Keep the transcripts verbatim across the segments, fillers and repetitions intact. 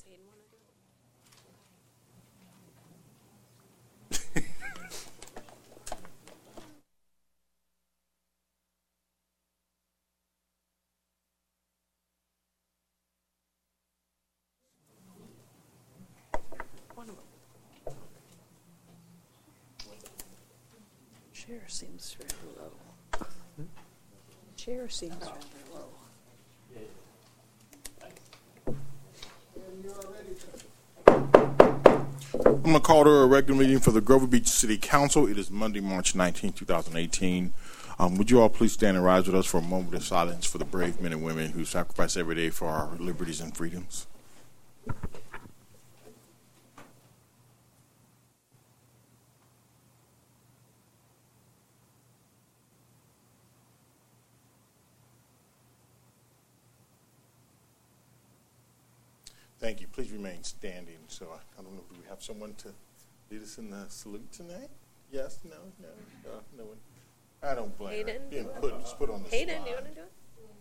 Chair seems rather low. Chair seems rather low. I'm going to call to a regular meeting for the Grover Beach City Council. It is Monday, March nineteenth, two thousand eighteen. Um, would you all please stand and rise with us for a moment of silence for the brave men and women who sacrifice every day for our liberties and freedoms? Thank you. Please remain standing. So I, I don't know, do we have someone to lead us in the salute tonight? Yes? No? No? No, no one? I don't blame Hayden. her. Being put, just put on the Hayden, spot. do you want to do it?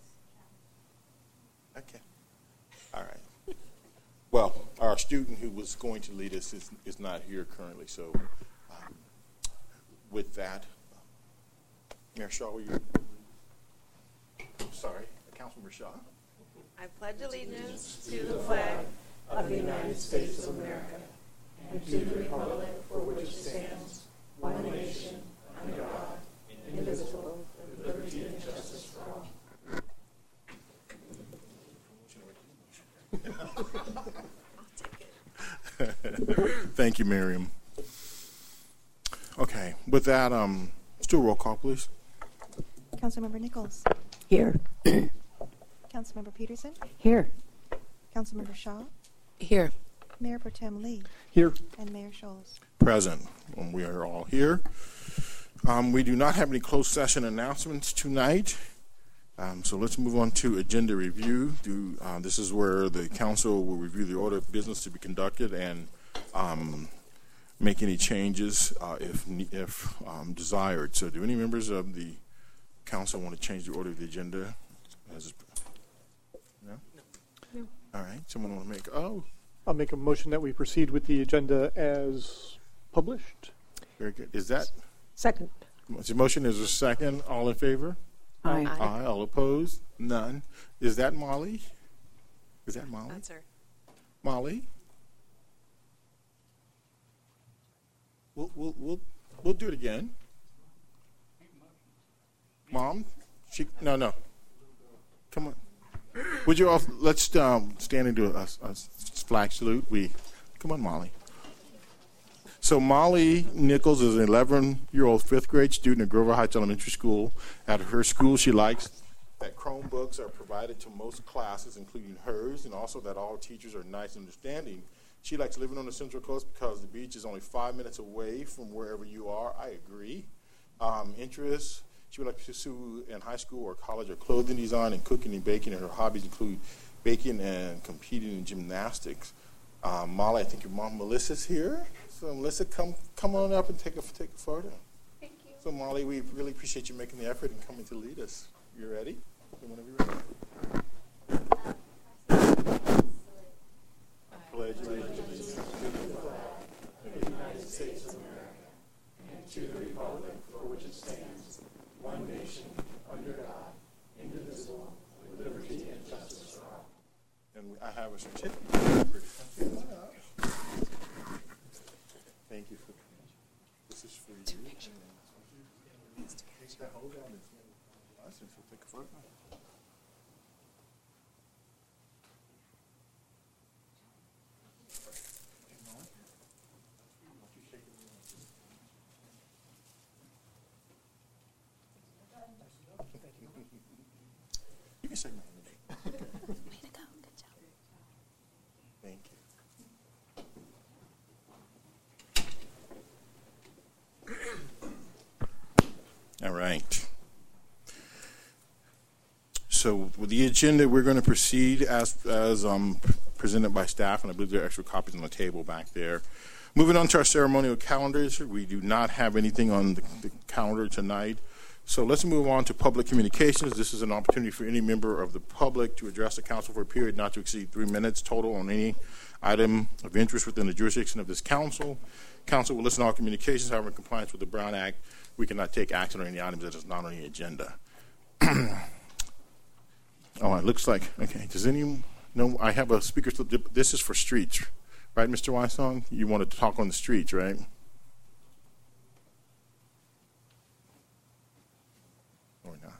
Okay. All right. Well, our student who was going to lead us is, is not here currently. So um, with that, Mayor Shaw, will you? Sorry, Councilmember Shaw. I pledge allegiance to the flag of the United States of America and to the republic for which it stands, one nation, under God, indivisible, with liberty and justice for all. Thank you, Miriam. Okay, with that, um, let's do a roll call, please. Councilmember Nichols. Here. Councilmember Peterson. Here. Councilmember Shaw. Here. Mayor Pro Tem Lee. Here. And Mayor Scholes. Present. Um, we are all here. Um, we do not have any closed session announcements tonight. Um, so let's move on to agenda review. Do, uh, this is where the council will review the order of business to be conducted and um, make any changes uh, if if um, desired. So do any members of the council want to change the order of the agenda? As, no? No. All right. Someone want to make, oh. I'll make a motion that we proceed with the agenda as published. Very good. Is that? Second. The motion is a second. All in favor? Aye. Aye. Aye. All opposed? None. Is that Molly? Is that Molly? That's her. Molly? We'll, we'll, we'll, we'll do it again. Mom? She, no, no. Come on. Would you all, let's um, stand and do a, a flag salute. We, come on, Molly. So Molly Nichols is an eleven-year-old fifth grade student at Grover Heights Elementary School. At her school, she likes that Chromebooks are provided to most classes, including hers, and also that all teachers are nice and understanding. She likes living on the Central Coast because the beach is only five minutes away from wherever you are. I agree. Um, interests. She would like to pursue in high school or college or clothing design and cooking and baking, and her hobbies include baking and competing in gymnastics. Um, Molly, I think your mom Melissa's here. So Melissa, come come on up and take a take a photo. Thank you. So Molly, we really appreciate you making the effort and coming to lead us. You ready? Whenever you're ready. I pledge allegiance to the flag of the United States of America and to the republic for which it stands, one nation, under God, indivisible, with liberty and justice for all. And I have a certificate. Thank you for coming. This is for you. Hold on. License. We'll take a photo. You can say my name. Way to go. Good job. Thank you. All right. So with the agenda, we're going to proceed as as um, presented by staff, and I believe there are extra copies on the table back there. Moving on to our ceremonial calendars, we do not have anything on the, the calendar tonight. So let's move on to public communications. This is an opportunity for any member of the public to address the council for a period not to exceed three minutes total on any item of interest within the jurisdiction of this council. Council will listen to all communications. However, in compliance with the Brown Act, we cannot take action on any items that is not on the agenda. Oh, it looks like, okay, does any, no, I have a speaker, this is for streets, right, Mister Wysong? You wanted to talk on the streets, right? Or not?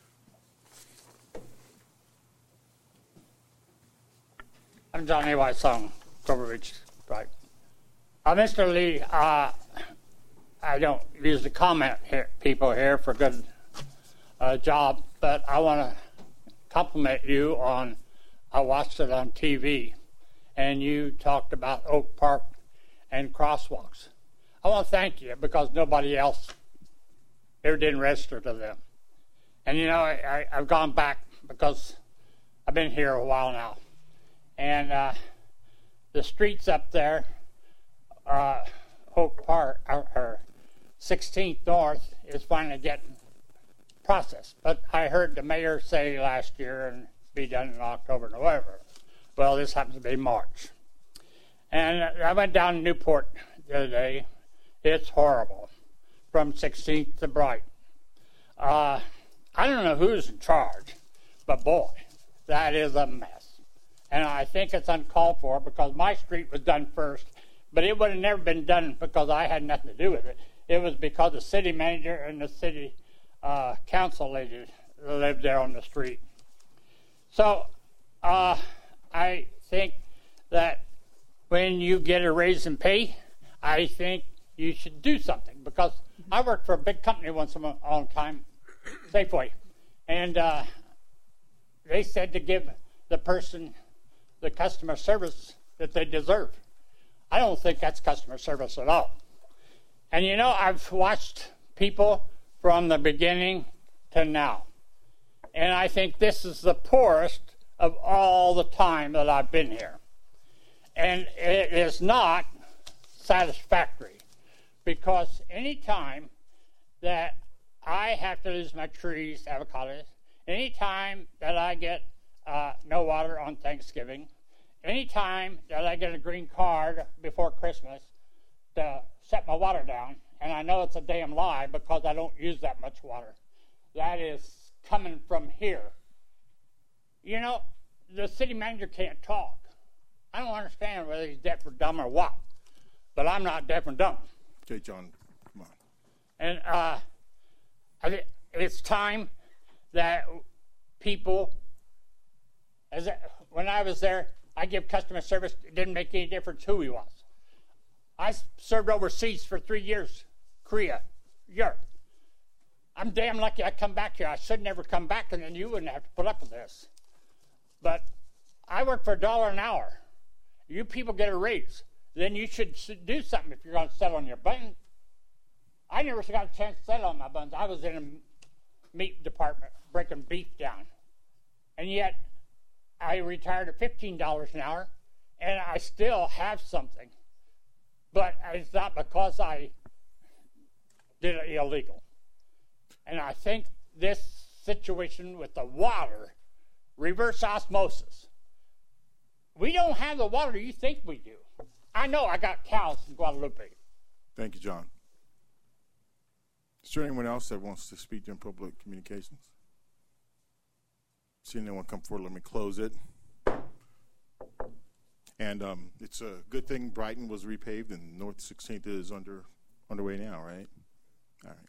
I'm Johnny Wysong, Clover Ridge, right. Uh, Mister Lee, uh, I don't usually comment here, people here for good uh, job, but I want to compliment you on, I watched it on T V, and you talked about Oak Park and crosswalks. I want to thank you because nobody else ever didn't register to them. And you know, I, I, I've gone back because I've been here a while now. And uh, the streets up there, uh, Oak Park, or, or sixteenth North, is finally getting process. But I heard the mayor say last year and be done in October, November. Well, this happens to be March. And I went down to Newport the other day. It's horrible. From sixteenth to Bright. Uh, I don't know who's in charge, but boy, that is a mess. And I think it's uncalled for because my street was done first, but it would have never been done because I had nothing to do with it. It was because the city manager and the city Uh, council lady lived there on the street. So uh, I think that when you get a raise in pay, I think you should do something because I worked for a big company once upon a time, Safeway, and uh, they said to give the person the customer service that they deserve. I don't think that's customer service at all. And you know, I've watched people from the beginning to now. And I think this is the poorest of all the time that I've been here. And it is not satisfactory because any time that I have to lose my trees, avocados, any time that I get uh, no water on Thanksgiving, any time that I get a green card before Christmas to set my water down, and I know it's a damn lie because I don't use that much water. That is coming from here. You know, the city manager can't talk. I don't understand whether he's deaf or dumb or what, but I'm not deaf and dumb. Okay, John, come on. And uh, I thi- it's time that people, as a, when I was there, I give customer service. It didn't make any difference who he was. I served overseas for three years. Korea, Europe. I'm damn lucky I come back here. I should never come back, and then you wouldn't have to put up with this. But I work for a dollar an hour. You people get a raise. Then you should do something if you're going to settle on your buttons. I never got a chance to settle on my buttons. I was in a meat department breaking beef down. And yet I retired at fifteen dollars an hour, and I still have something. But it's not because I did it illegal. And I think this situation with the water, reverse osmosis, we don't have the water you think we do. I know I got cows in Guadalupe. Thank you, John. Is there anyone else that wants to speak in public communications? See anyone come forward, let me close it. And um, it's a good thing Brighton was repaved and North sixteenth is under underway now, right? All right.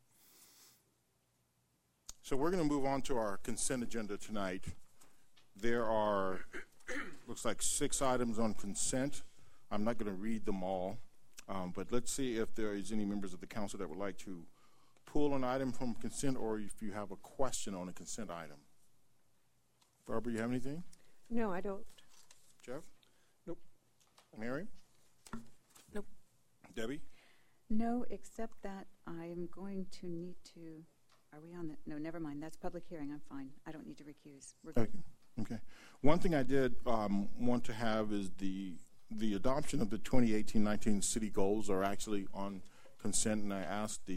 So we're going to move on to our consent agenda tonight. There are, looks like six items on consent. I'm not going to read them all, um, but let's see if there is any members of the council that would like to pull an item from consent or if you have a question on a consent item. Barbara, you have anything? No, I don't. Jeff? Nope. Mary? Nope. Debbie? No, except that I'm going to need to, are we on the, no, never mind. That's public hearing. I'm fine. I don't need to recuse. We're good. Okay. Okay. One thing I did um, want to have is the the adoption of the twenty eighteen nineteen city goals are actually on consent, and I asked the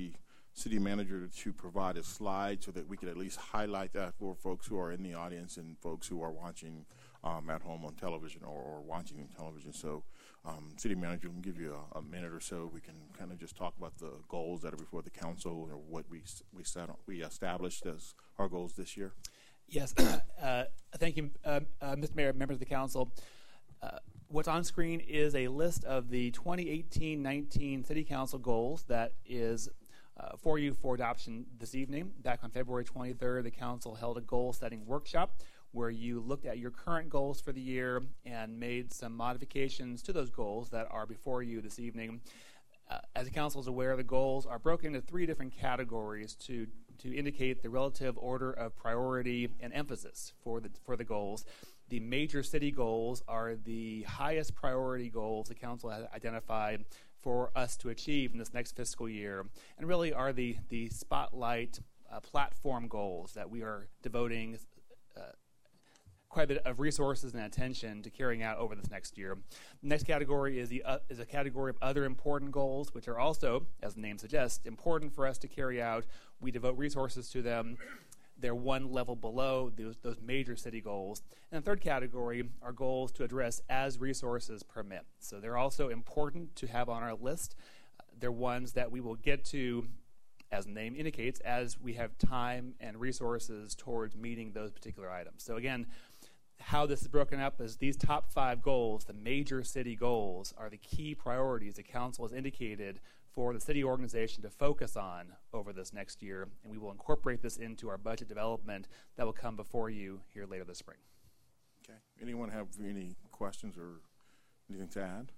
city manager to provide a slide so that we could at least highlight that for folks who are in the audience and folks who are watching um, at home on television or, or watching on television. So um, city manager can give you a, a minute or so. We can kind of just talk about the goals that are before the council or what we we set on, we established as our goals this year. Yes, uh, thank you, uh, uh, Mister Mayor, members of the council. Uh, what's on screen is a list of the twenty eighteen nineteen City Council goals that is uh, for you for adoption this evening. Back on February twenty-third, the council held a goal-setting workshop where you looked at your current goals for the year and made some modifications to those goals that are before you this evening. Uh, as the council is aware, the goals are broken into three different categories to to indicate the relative order of priority and emphasis for the for the goals. The major city goals are the highest priority goals the council has identified for us to achieve in this next fiscal year, and really are the the spotlight uh, platform goals that we are devoting uh, quite a bit of resources and attention to carrying out over this next year. The next category is the uh, is a category of other important goals, which are also, as the name suggests, important for us to carry out. We devote resources to them. They're one level below those, those major city goals. And the third category are goals to address as resources permit. So they're also important to have on our list. Uh, they're ones that we will get to, as the name indicates, as we have time and resources towards meeting those particular items. So again, how this is broken up is these top five goals, the major city goals, are the key priorities the council has indicated for the city organization to focus on over this next year, and we will incorporate this into our budget development that will come before you here later this spring. Okay. Anyone have any questions or anything to add?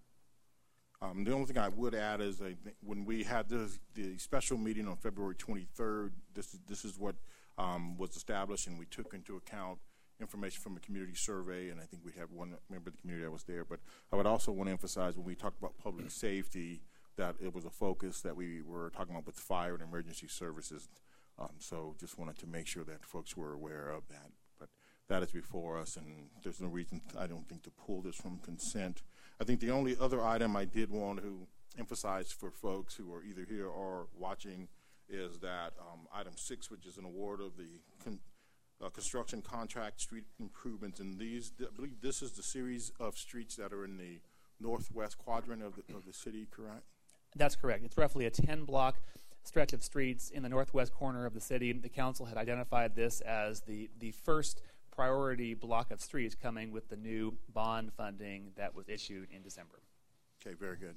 Um, the only thing I would add is I think when we had this, the special meeting on February twenty-third, this, this is what um, was established, and we took into account information from a community survey, and I think we had one member of the community that was there. But I would also want to emphasize when we talked about public safety that it was a focus that we were talking about with fire and emergency services. Um, so just wanted to make sure that folks were aware of that. But that is before us, and there's no reason, I don't think, to pull this from consent. I think the only other item I did want to emphasize for folks who are either here or watching is that um, item six, which is an award of the con uh, construction contract street improvements. And these, I believe this is the series of streets that are in the northwest quadrant of the, of the city, correct? That's correct. It's roughly a ten block stretch of streets in the northwest corner of the city. The council had identified this as the, the first priority block of streets coming with the new bond funding that was issued in December. Okay, very good.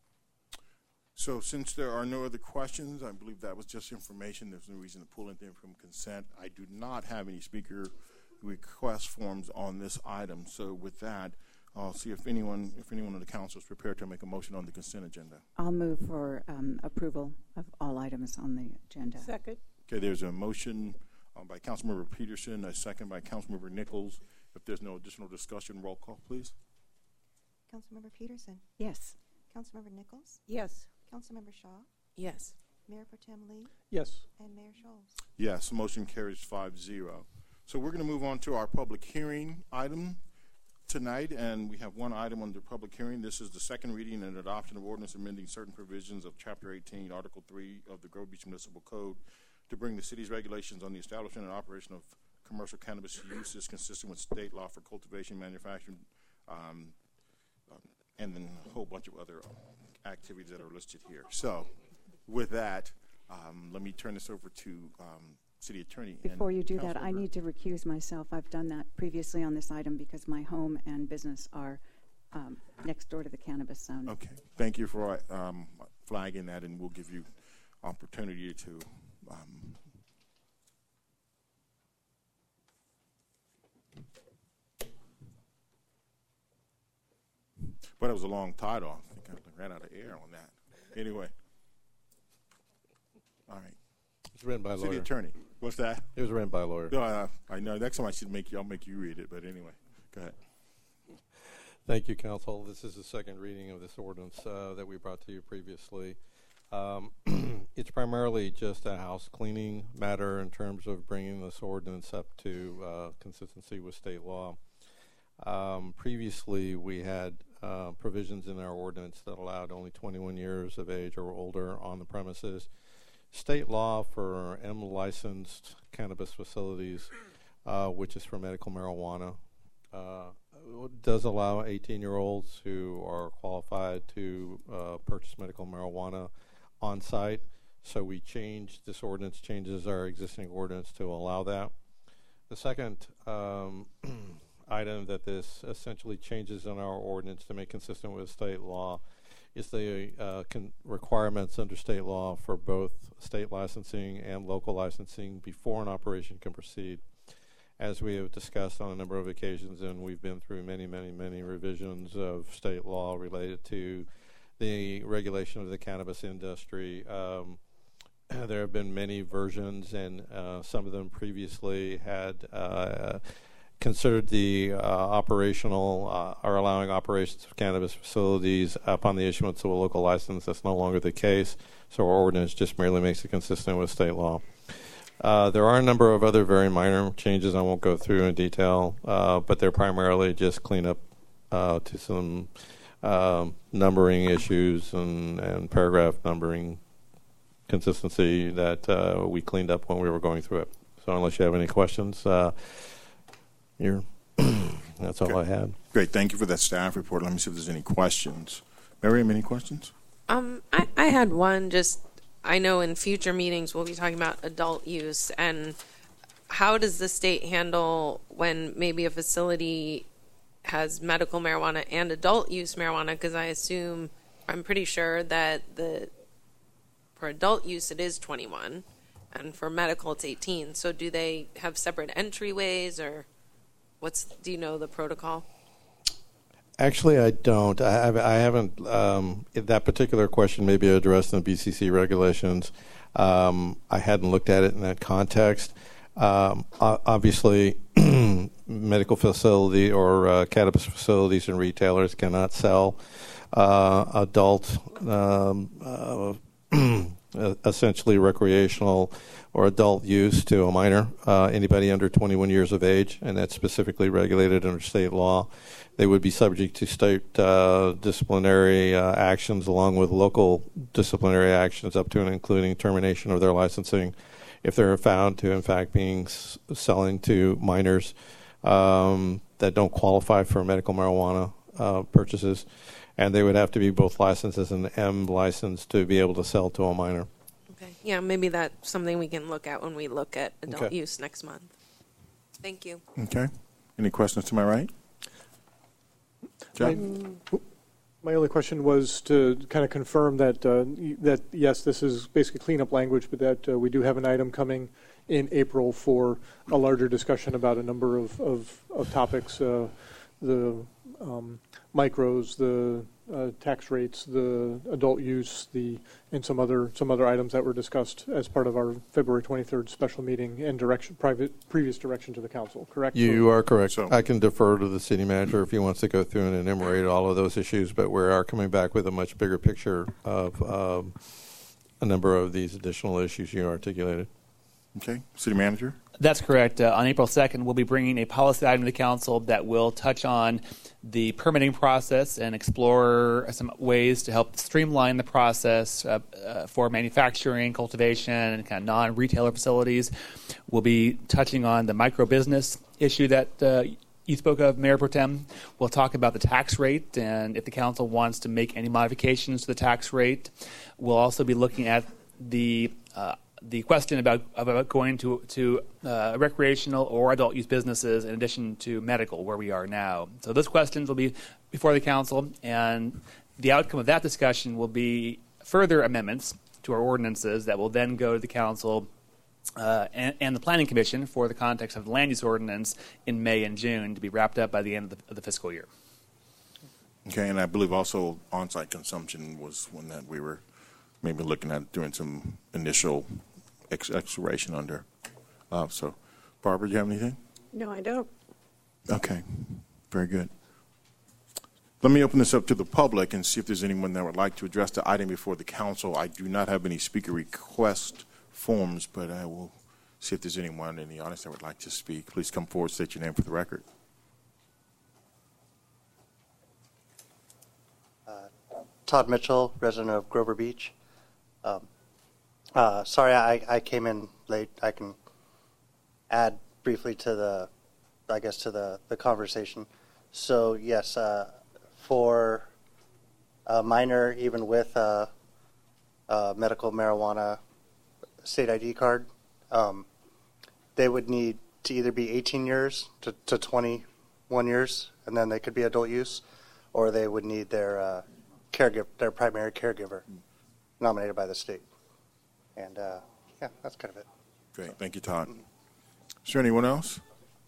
So since there are no other questions, I believe that was just information. There's no reason to pull anything from consent. I do not have any speaker request forms on this item. So with that, I'll see if anyone, if anyone on the council is prepared to make a motion on the consent agenda. I'll move for um, approval of all items on the agenda. Second. Okay, there's a motion um, by Councilmember Peterson, a second by Councilmember Nichols. If there's no additional discussion, roll call, please. Councilmember Peterson. Yes. Councilmember Nichols. Yes. Councilmember Shaw. Yes. Mayor Pro Tem Lee. Yes. And Mayor Scholes. Yes, motion carries five zero. So we're going to move on to our public hearing item tonight, and we have one item under public hearing. This is the second reading and adoption of ordinance amending certain provisions of Chapter eighteen, Article three of the Grove Beach Municipal Code to bring the city's regulations on the establishment and operation of commercial cannabis uses consistent with state law for cultivation, manufacturing, um, uh, and then a whole bunch of other activities that are listed here. So with that, um, let me turn this over to um, City Attorney. Before and you do that, I Councilmember. need to recuse myself. I've done that previously on this item because my home and business are um, next door to the cannabis zone. Okay, thank you for um, flagging that, and we'll give you opportunity to um, but it was a long title. I think I ran out of air on that. Anyway, all right. It's written by a City lawyer. Attorney, what's that? It was written by a lawyer. No, uh, I know. Next time I should make you. I'll make you read it. But anyway, go ahead. Thank you, Council. This is the second reading of this ordinance uh, that we brought to you previously. Um, it's primarily just a house cleaning matter in terms of bringing this ordinance up to uh, consistency with state law. Um, previously, we had uh, provisions in our ordinance that allowed only twenty-one years of age or older on the premises state law for M licensed cannabis facilities, uh, which is for medical marijuana, uh, does allow eighteen-year-olds who are qualified to uh, purchase medical marijuana on site. So we changed, this ordinance changes our existing ordinance to allow that. The second um, item that this essentially changes in our ordinance to make consistent with state law is the uh, con- requirements under state law for both state licensing and local licensing before an operation can proceed. As we have discussed on a number of occasions, and we've been through many, many, many revisions of state law related to the regulation of the cannabis industry. Um, there have been many versions, and uh, some of them previously had uh, considered the uh, operational uh, or allowing operations of cannabis facilities upon the issuance of a local license. That's no longer the case, so our ordinance just merely makes it consistent with state law. Uh, there are a number of other very minor changes I won't go through in detail, uh, but they're primarily just cleanup uh, to some um, numbering issues and, and paragraph numbering consistency that uh, we cleaned up when we were going through it. So unless you have any questions, uh, you're that's all Okay. I had. Great. Thank you for that staff report. Let me see if there's any questions. Miriam, any questions? Um, I, I had one. Just I know in future meetings we'll be talking about adult use, and how does the state handle when maybe a facility has medical marijuana and adult use marijuana? Because I assume, I'm pretty sure that the for adult use it is twenty-one, and for medical it's eighteen. So do they have separate entryways, or what's do you know the protocol? Actually, I don't. I, have, I haven't. Um, that particular question may be addressed in the B C C regulations. Um, I hadn't looked at it in that context. Um, obviously, medical facility or uh, cannabis facilities and retailers cannot sell uh, adult, um, uh, essentially recreational or adult use to a minor, uh, anybody under twenty-one years of age, and that's specifically regulated under state law. They would be subject to state uh, disciplinary uh, actions along with local disciplinary actions up to and including termination of their licensing if they're found to, in fact, being s- selling to minors um, that don't qualify for medical marijuana uh, purchases. And they would have to be both licensed as an M license to be able to sell to a minor. Okay. Yeah, maybe that's something we can look at when we look at adult Okay. use next month. Thank you. Okay. Any questions to my right? My, John? my only question was to kind of confirm that, uh, y- that yes, this is basically cleanup language, but that uh, we do have an item coming in April for a larger discussion about a number of, of, of topics, uh, the um, micros, the uh, tax rates, the adult use, the and some other some other items that were discussed as part of our February twenty-third special meeting and direction private previous direction to the council. Correct? You are correct. So- I can defer to the city manager if he wants to go through and enumerate all of those issues, but we are coming back with a much bigger picture of um, a number of these additional issues you articulated. Okay. City manager? That's correct. Uh, on April second, we'll be bringing a policy item to the council that will touch on the permitting process and explore some ways to help streamline the process uh, uh, for manufacturing, cultivation, and kind of non-retailer facilities. We'll be touching on the micro-business issue that uh, you spoke of, Mayor Pro Tem. We'll talk about the tax rate and if the council wants to make any modifications to the tax rate. We'll also be looking at the uh, the question about about going to to uh, recreational or adult use businesses in addition to medical, where we are now. So those questions will be before the council, and the outcome of that discussion will be further amendments to our ordinances that will then go to the council uh, and, and the planning commission for the context of the land use ordinance in May and June to be wrapped up by the end of the, of the fiscal year. Okay. And I believe also on-site consumption was one that we were maybe looking at doing some initial ex- exploration under. Uh, so, Barbara, do you have anything? No, I don't. Okay, very good. Let me open this up to the public and see if there's anyone that would like to address the item before the council. I do not have any speaker request forms, but I will see if there's anyone in the audience that would like to speak. Please come forward, state your name for the record. Todd Mitchell, resident of Grover Beach. Um, Uh, sorry, I, I came in late. I can add briefly to the, I guess, to the, the conversation. So, yes, uh, for a minor, even with a, a medical marijuana state I D card, um, they would need to either be eighteen years to, to twenty-one years, and then they could be adult use, or they would need their uh, caregiver, their primary caregiver, nominated by the state. And uh, yeah, that's kind of it. Great, thank you, Todd. Is there anyone else?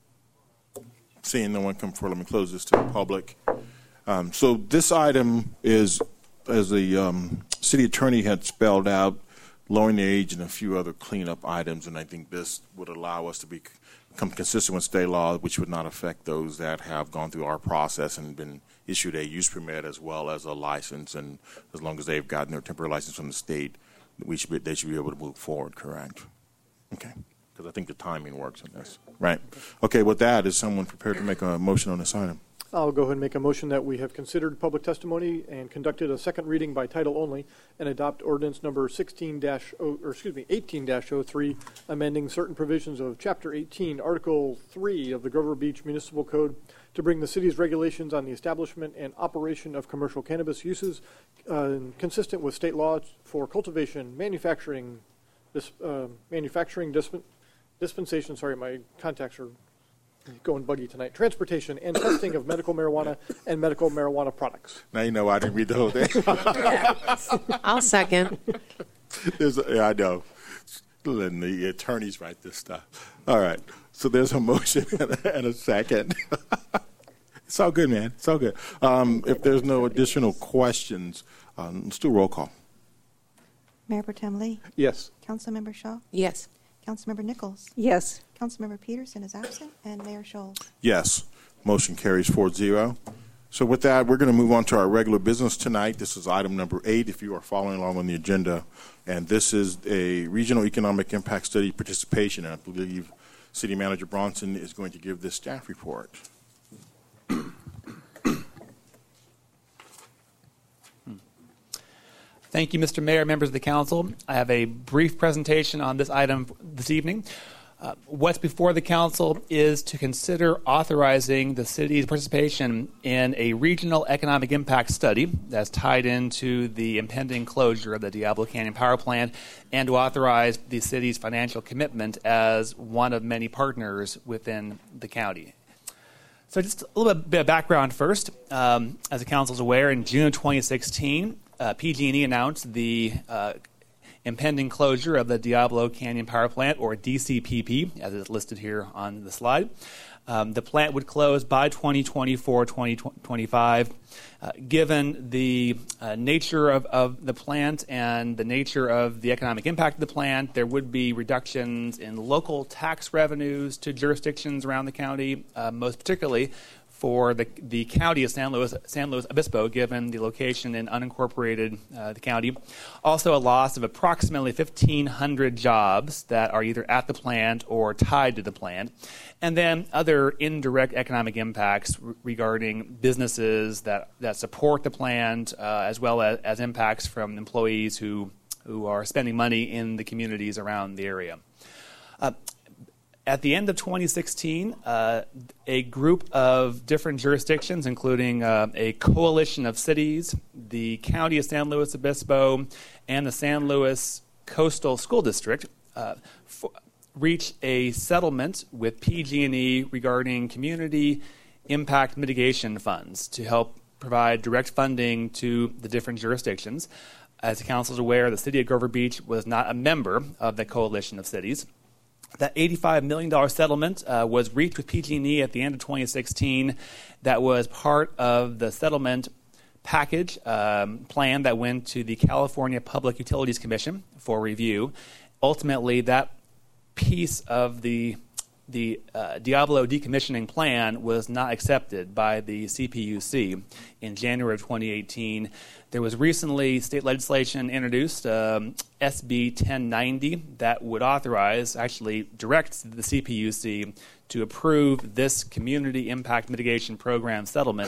Seeing no one come forward, let me close this to the public. Um, so this item is, as the um, city attorney had spelled out, lowering the age and a few other cleanup items, and I think this would allow us to be, become consistent with state law, which would not affect those that have gone through our process and been issued a use permit as well as a license, and as long as they've gotten their temporary license from the state, we should be, they should be able to move forward, correct? Okay, because I think the timing works on this. Right. Okay, with that, is someone prepared to make a motion on this item? I'll go ahead and make a motion that we have considered public testimony and conducted a second reading by title only and adopt ordinance number sixteen dash or excuse me, eighteen dash oh three, amending certain provisions of Chapter eighteen, Article three of the Grover Beach Municipal Code to bring the city's regulations on the establishment and operation of commercial cannabis uses uh, consistent with state law for cultivation, manufacturing, dis, uh, manufacturing disp- dispensation. Sorry, my contacts are going buggy tonight. Transportation and testing of medical marijuana and medical marijuana products. Now you know I didn't read the whole thing. I'll second. There's a, yeah, I know. Letting the attorneys write this stuff. All right. So there's a motion and a, and a second. It's all good, man. It's all good. Um, if there's no additional questions, um, let's do a roll call. Mayor Pro Tem Lee? Yes. Councilmember Shaw? Yes. Councilmember Nichols? Yes. Councilmember Peterson is absent, and Mayor Scholes. Yes. Motion carries four zero. So with that, we're going to move on to our regular business tonight. This is item number eight, if you are following along on the agenda. And this is a regional economic impact study participation. And I believe City Manager Bronson is going to give this staff report. Thank you, Mister Mayor, members of the council. I have a brief presentation on this item this evening. Uh, what's before the council is to consider authorizing the city's participation in a regional economic impact study that's tied into the impending closure of the Diablo Canyon Power Plant, and to authorize the city's financial commitment as one of many partners within the county. So just a little bit of background first. Um, as the council is aware, in June of twenty sixteen, uh, P G and E announced the uh, impending closure of the Diablo Canyon Power Plant, or D C P P, as is listed here on the slide. Um, the plant would close by twenty twenty-four, twenty twenty-five. Uh, given the uh, nature of, of the plant and the nature of the economic impact of the plant, there would be reductions in local tax revenues to jurisdictions around the county, uh, most particularly for the the county of San Luis, San Luis Obispo, given the location in unincorporated uh, the county. Also, a loss of approximately fifteen hundred jobs that are either at the plant or tied to the plant, and then other indirect economic impacts re- regarding businesses that, that support the plant, uh, as well as, as impacts from employees who who are spending money in the communities around the area. Uh, At the end of twenty sixteen, uh, a group of different jurisdictions, including uh, a coalition of cities, the County of San Luis Obispo, and the San Luis Coastal School District, uh, f- reached a settlement with P G and E regarding community impact mitigation funds to help provide direct funding to the different jurisdictions. As the council is aware, the city of Grover Beach was not a member of the coalition of cities. That eighty-five million dollars settlement uh, was reached with P G and E at the end of twenty sixteen. That was part of the settlement package um, plan that went to the California Public Utilities Commission for review. Ultimately, that piece of the the uh, Diablo decommissioning plan was not accepted by the C P U C in January of twenty eighteen. There was recently state legislation introduced, um, S B ten ninety, that would authorize, actually direct the C P U C to approve this community impact mitigation program settlement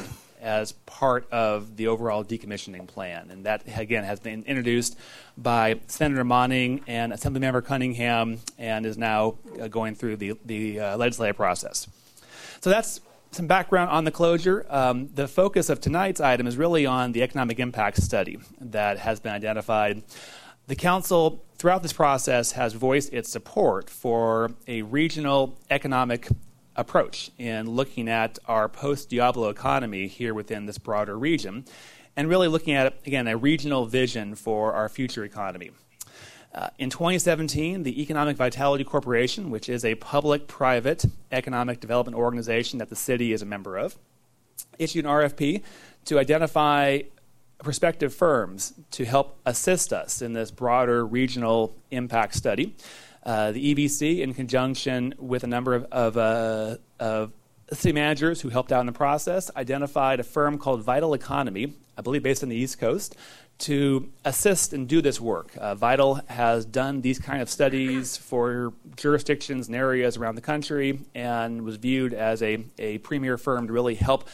as part of the overall decommissioning plan. And that, again, has been introduced by Senator Monning and Assemblymember Cunningham and is now uh, going through the, the uh, legislative process. So that's some background on the closure. Um, the focus of tonight's item is really on the economic impact study that has been identified. The council, throughout this process, has voiced its support for a regional economic approach in looking at our post-Diablo economy here within this broader region, and really looking at, again, a regional vision for our future economy. Uh, in twenty seventeen, the Economic Vitality Corporation, which is a public-private economic development organization that the city is a member of, issued an R F P to identify prospective firms to help assist us in this broader regional impact study. Uh, the E V C, in conjunction with a number of, of, uh, of city managers who helped out in the process, identified a firm called Vital Economy, I believe based on the East Coast, to assist and do this work. Uh, Vital has done these kind of studies for jurisdictions and areas around the country and was viewed as a, a premier firm to really help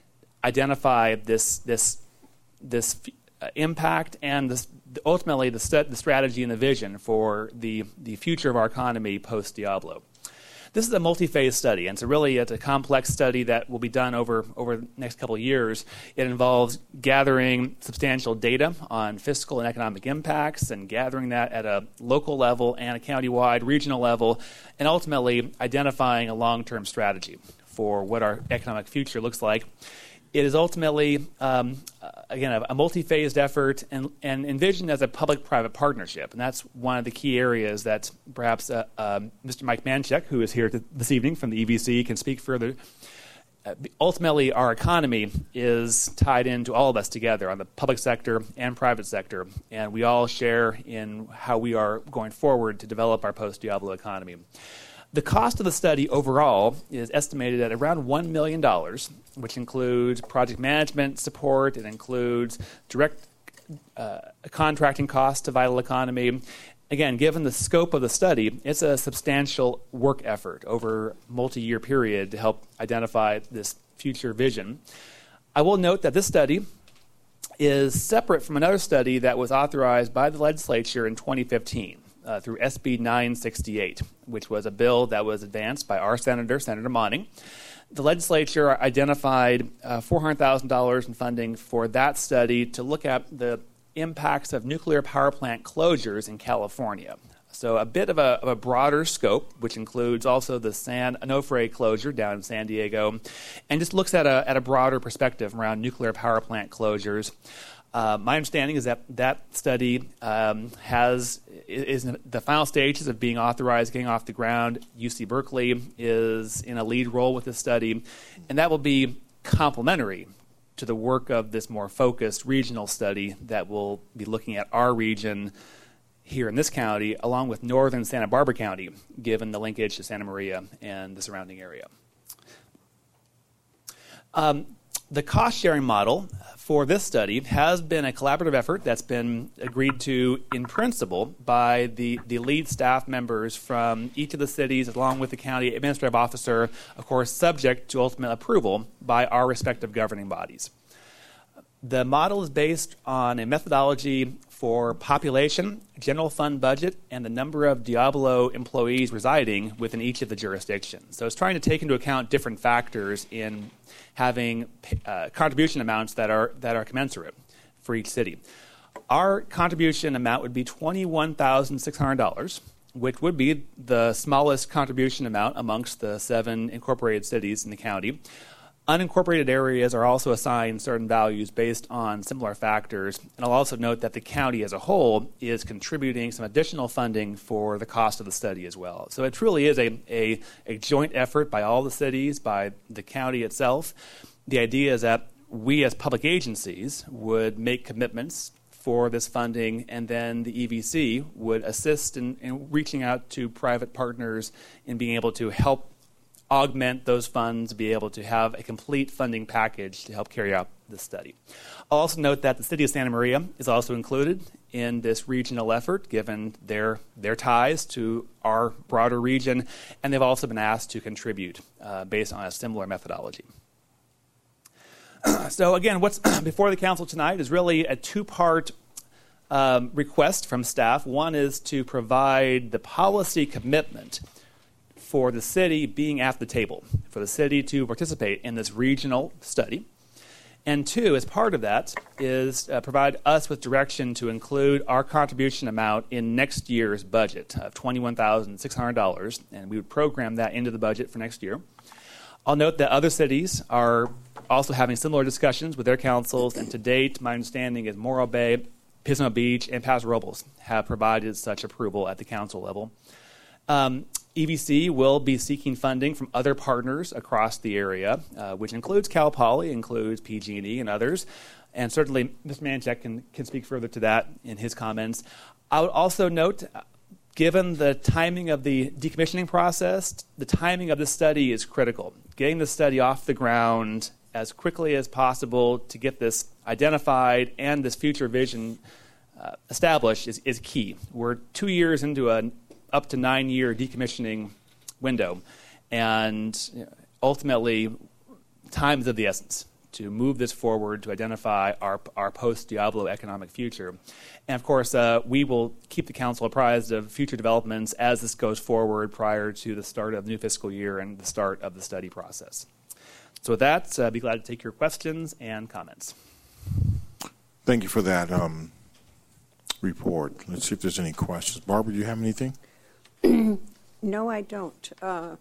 identify this this this uh, impact and this, ultimately the, st- the strategy and the vision for the, the future of our economy post-Diablo. This is a multi-phase study, and it's a really it's a complex study that will be done over, over the next couple of years. It involves gathering substantial data on fiscal and economic impacts and gathering that at a local level and a county-wide, regional level, and ultimately identifying a long-term strategy for what our economic future looks like. It is ultimately, um, again, a, a multi-phased effort and, and envisioned as a public-private partnership. And that's one of the key areas that perhaps uh, um, Mister Mike Manchek, who is here to, this evening from the E V C, can speak further. Uh, ultimately, our economy is tied into all of us together on the public sector and private sector. And we all share in how we are going forward to develop our post-Diablo economy. The cost of the study overall is estimated at around one million dollars, which includes project management support. It includes direct uh, contracting costs to Vital Economy. Again, given the scope of the study, it's a substantial work effort over a multi-year period to help identify this future vision. I will note that this study is separate from another study that was authorized by the legislature in twenty fifteen. Uh, through S B nine sixty-eight, which was a bill that was advanced by our senator, Senator Monning. The legislature identified uh, four hundred thousand dollars in funding for that study to look at the impacts of nuclear power plant closures in California. So a bit of a, of a broader scope, which includes also the San Onofre closure down in San Diego, and just looks at a, at a broader perspective around nuclear power plant closures. Uh, my understanding is that that study um, has is in the final stages of being authorized, getting off the ground. U C Berkeley is in a lead role with this study, and that will be complementary to the work of this more focused regional study that will be looking at our region here in this county, along with northern Santa Barbara County, given the linkage to Santa Maria and the surrounding area. Um, the cost-sharing model for this study has been a collaborative effort that's been agreed to in principle by the, the lead staff members from each of the cities, along with the county administrative officer, of course, subject to ultimate approval by our respective governing bodies. The model is based on a methodology for population, general fund budget, and the number of Diablo employees residing within each of the jurisdictions. So it's trying to take into account different factors in having uh, contribution amounts that are that are commensurate for each city. Our contribution amount would be twenty-one thousand six hundred dollars, which would be the smallest contribution amount amongst the seven incorporated cities in the county. Unincorporated areas are also assigned certain values based on similar factors. And I'll also note that the county as a whole is contributing some additional funding for the cost of the study as well. So it truly is a, a, a joint effort by all the cities, by the county itself. The idea is that we as public agencies would make commitments for this funding, and then the E V C would assist in, in reaching out to private partners in being able to help augment those funds, be able to have a complete funding package to help carry out this study. I'll also note that the city of Santa Maria is also included in this regional effort, given their their ties to our broader region, and they've also been asked to contribute uh, based on a similar methodology. So again, what's before the council tonight is really a two-part um, request from staff. One is to provide the policy commitment for the city being at the table, for the city to participate in this regional study. And two, as part of that, is uh, provide us with direction to include our contribution amount in next year's budget of twenty-one thousand six hundred dollars, and we would program that into the budget for next year. I'll note that other cities are also having similar discussions with their councils, and to date, my understanding is Morro Bay, Pismo Beach, and Paso Robles have provided such approval at the council level. Um, E V C will be seeking funding from other partners across the area, uh, which includes Cal Poly, includes P G and E, and others. And certainly, Mister Manchek can, can speak further to that in his comments. I would also note, given the timing of the decommissioning process, the timing of the study is critical. Getting the study off the ground as quickly as possible to get this identified and this future vision uh, established is, is key. We're two years into a up to nine-year decommissioning window, and you know, ultimately, time is of the essence to move this forward to identify our our post-Diablo economic future. And of course, uh, we will keep the council apprised of future developments as this goes forward prior to the start of the new fiscal year and the start of the study process. So with that, uh, I'd be glad to take your questions and comments. Thank you for that um, report. Let's see if there's any questions. Barbara, do you have anything? No, I don't. Uh,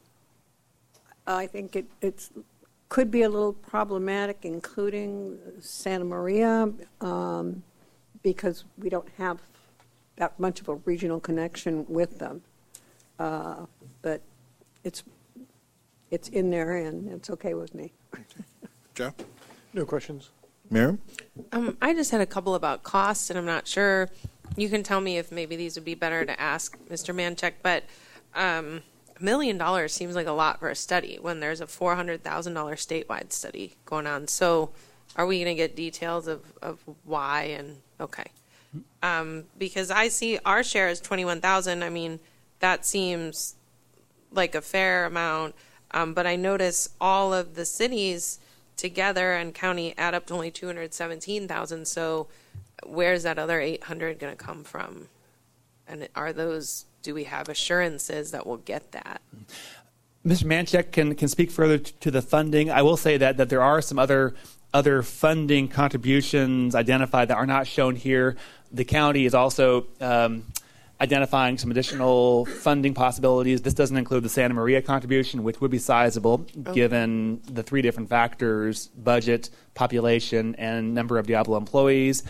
I think it it's, could be a little problematic, including Santa Maria, um, because we don't have that much of a regional connection with them. Uh, but it's it's in there, and it's okay with me. Jeff? No questions. Miriam? Um, I just had a couple about costs, and I'm not sure. You can tell me if maybe these would be better to ask Mister Manchek, but um, a million dollars seems like a lot for a study when there's a four hundred thousand dollars statewide study going on. So are we going to get details of, of why? And okay. Um, because I see our share is twenty-one thousand dollars. I mean, that seems like a fair amount. Um, but I notice all of the cities together and county add up to only two hundred seventeen thousand dollars. So where's that other eight hundred going to come from? And are those, do we have assurances that we'll get that? Mister Manchek can, can speak further t- to the funding. I will say that, that there are some other other funding contributions identified that are not shown here. The county is also um, identifying some additional funding possibilities. This doesn't include the Santa Maria contribution, which would be sizable okay. given the three different factors: budget, population, and number of Diablo employees.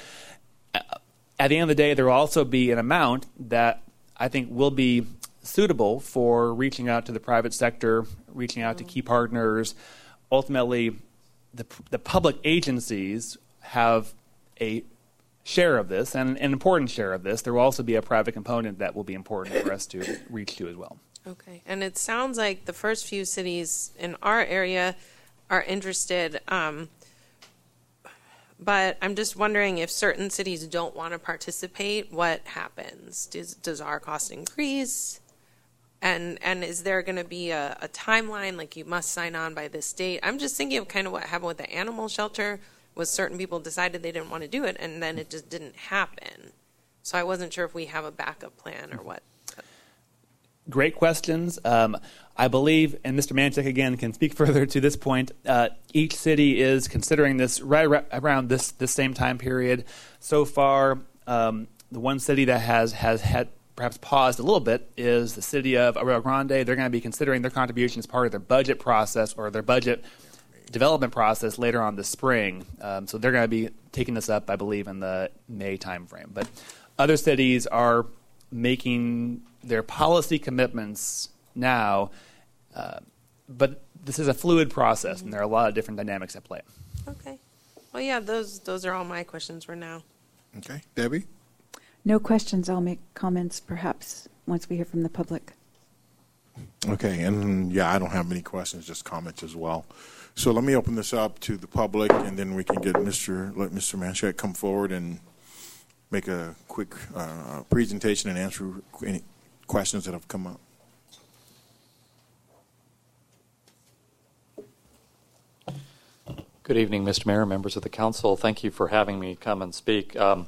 At the end of the day, there will also be an amount that I think will be suitable for reaching out to the private sector, reaching out mm-hmm. to key partners. Ultimately, the the public agencies have a share of this, and an important share of this. There will also be a private component that will be important for us to reach to as well. Okay, and it sounds like the first few cities in our area are interested, um, but I'm just wondering if certain cities don't want to participate, what happens? Does, does our cost increase? And and is there going to be a, a timeline, like you must sign on by this date? I'm just thinking of kind of what happened with the animal shelter, was certain people decided they didn't want to do it, and then it just didn't happen. So I wasn't sure if we have a backup plan or what. Great questions. Um, I believe, and Mister Manchek again can speak further to this point, uh, each city is considering this right ra- around this, this same time period. So far, um, the one city that has, has had perhaps paused a little bit is the city of Arroyo Grande. They're going to be considering their contribution as part of their budget process or their budget development process later on this spring. Um, so they're going to be taking this up, I believe, in the May timeframe. But other cities are making their policy commitments now, uh, but this is a fluid process, mm-hmm. and there are a lot of different dynamics at play. Okay. Well, yeah, those those are all my questions for now. Okay. Debbie? No questions. I'll make comments perhaps once we hear from the public. Okay, and yeah, I don't have many questions, just comments as well. So let me open this up to the public, and then we can get Mister let Mister Manchek come forward and make a quick uh, presentation and answer any questions that have come up. Good Good evening, Mister Mayor, members of the council. Thank you for having me come and speak. Um,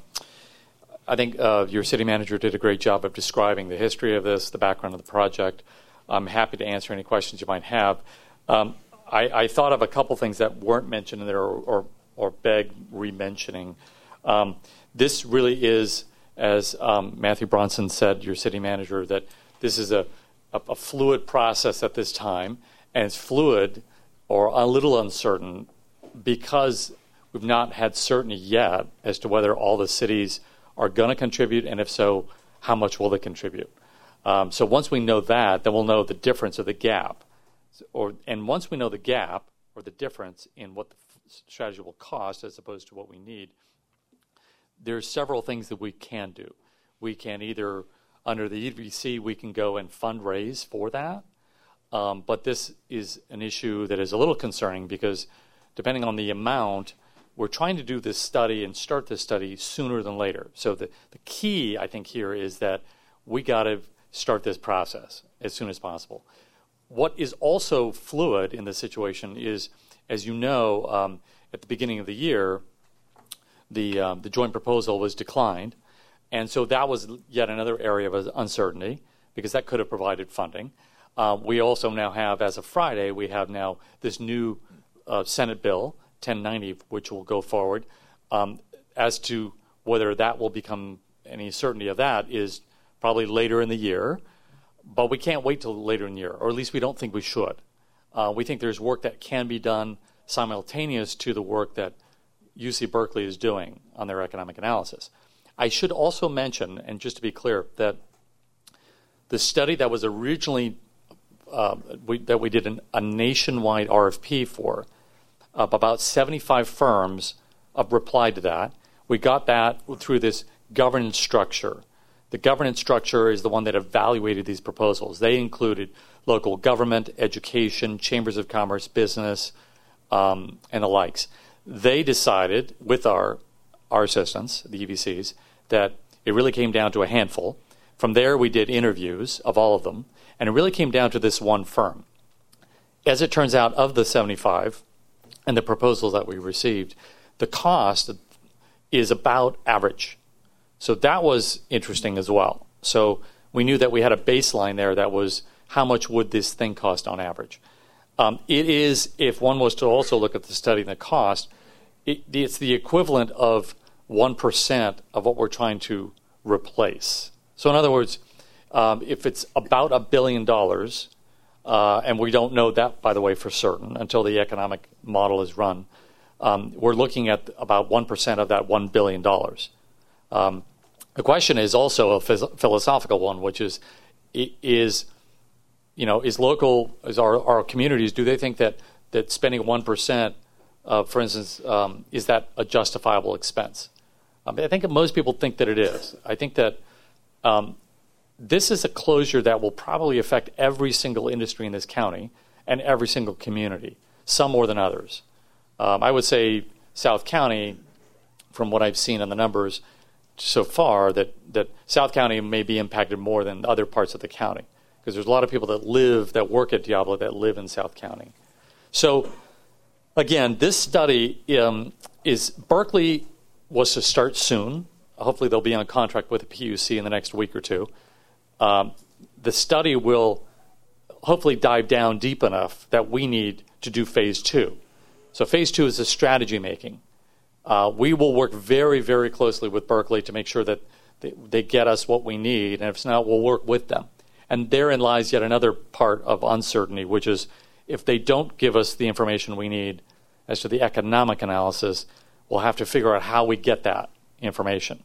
I think uh, your city manager did a great job of describing the history of this, the background of the project. I'm happy to answer any questions you might have. Um, I, I thought of a couple things that weren't mentioned in there or, or, or beg re-mentioning. Um, this really is, as um, Matthew Bronson said, your city manager, that this is a, a, a fluid process at this time, and it's fluid or a little uncertain because we've not had certainty yet as to whether all the cities are going to contribute, and if so, how much will they contribute. Um, so once we know that, then we'll know the difference or the gap. Or, and once we know the gap or the difference in what the strategy will cost as opposed to what we need, there's several things that we can do. We can either, under the E D V C, we can go and fundraise for that. Um, but this is an issue that is a little concerning because depending on the amount, we're trying to do this study and start this study sooner than later. So the, the key, I think, here is that we got to start this process as soon as possible. What is also fluid in this situation is, as you know, um, at the beginning of the year, the um, the joint proposal was declined, and so that was yet another area of uncertainty because that could have provided funding. Uh, we also now have, as of Friday, we have now this new uh, Senate bill, ten ninety, which will go forward. Um, as to whether that will become any certainty of that is probably later in the year, but we can't wait till later in the year, or at least we don't think we should. Uh, we think there's work that can be done simultaneous to the work that U C Berkeley is doing on their economic analysis. I should also mention, and just to be clear, that the study that was originally uh, we, that we did an, a nationwide R F P for, uh, about seventy-five firms uh, replied to that. We got that through this governance structure. The governance structure is the one that evaluated these proposals. They included local government, education, chambers of commerce, business, um, and the likes. They decided, with our our assistants, the E V Cs, that it really came down to a handful. From there, we did interviews of all of them, and it really came down to this one firm. As it turns out, of the seventy-five and the proposals that we received, the cost is about average. So that was interesting as well. So we knew that we had a baseline there that was how much would this thing cost on average. Um, it is, if one was to also look at the study and the cost, it, it's the equivalent of one percent of what we're trying to replace. So in other words, um, if it's about a billion dollars, uh, and we don't know that, by the way, for certain until the economic model is run, um, we're looking at about one percent of that one billion dollars. Um, the question is also a phys- philosophical one, which is, is, you know, is local, is our, our communities, do they think that, that spending one percent, uh, for instance, um, is that a justifiable expense? Um, I think most people think that it is. I think that um, this is a closure that will probably affect every single industry in this county and every single community, some more than others. Um, I would say South County, from what I've seen in the numbers so far, that, that South County may be impacted more than other parts of the county, because there's a lot of people that live, that work at Diablo, that live in South County. So, again, this study um, is, Berkeley was to start soon. Hopefully they'll be on contract with the P U C in the next week or two. Um, the study will hopefully dive down deep enough that we need to do phase two. So phase two is the strategy making. Uh, we will work very, very closely with Berkeley to make sure that they, they get us what we need, and if not, we'll work with them. And therein lies yet another part of uncertainty, which is if they don't give us the information we need as to the economic analysis, we'll have to figure out how we get that information.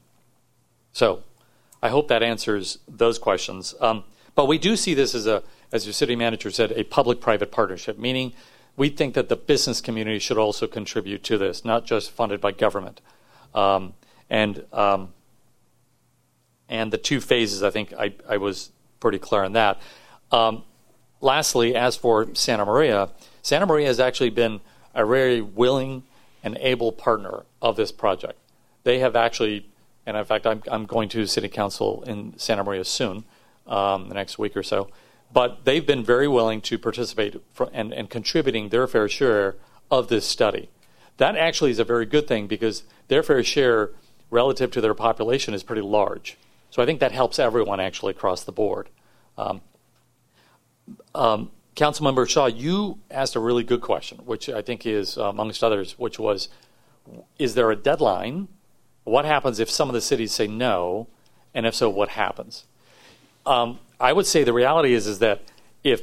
So I hope that answers those questions. Um, but we do see this as, a, as your city manager said, a public-private partnership, meaning we think that the business community should also contribute to this, not just funded by government. Um, and um, and the two phases, I think I, I was pretty clear on that. Um, lastly, as for Santa Maria, Santa Maria has actually been a very willing and able partner of this project. They have actually, and in fact, I'm, I'm going to City Council in Santa Maria soon, um, the next week or so, but they've been very willing to participate for, and, and contributing their fair share of this study. that actually is a very good thing because their fair share relative to their population is pretty large. So I think that helps everyone actually across the board. Um, um, Councilmember Shaw, you asked a really good question, which I think is, uh, amongst others, which was, is there a deadline? What happens if some of the cities say no? And if so, what happens? Um, I would say the reality is, is that if,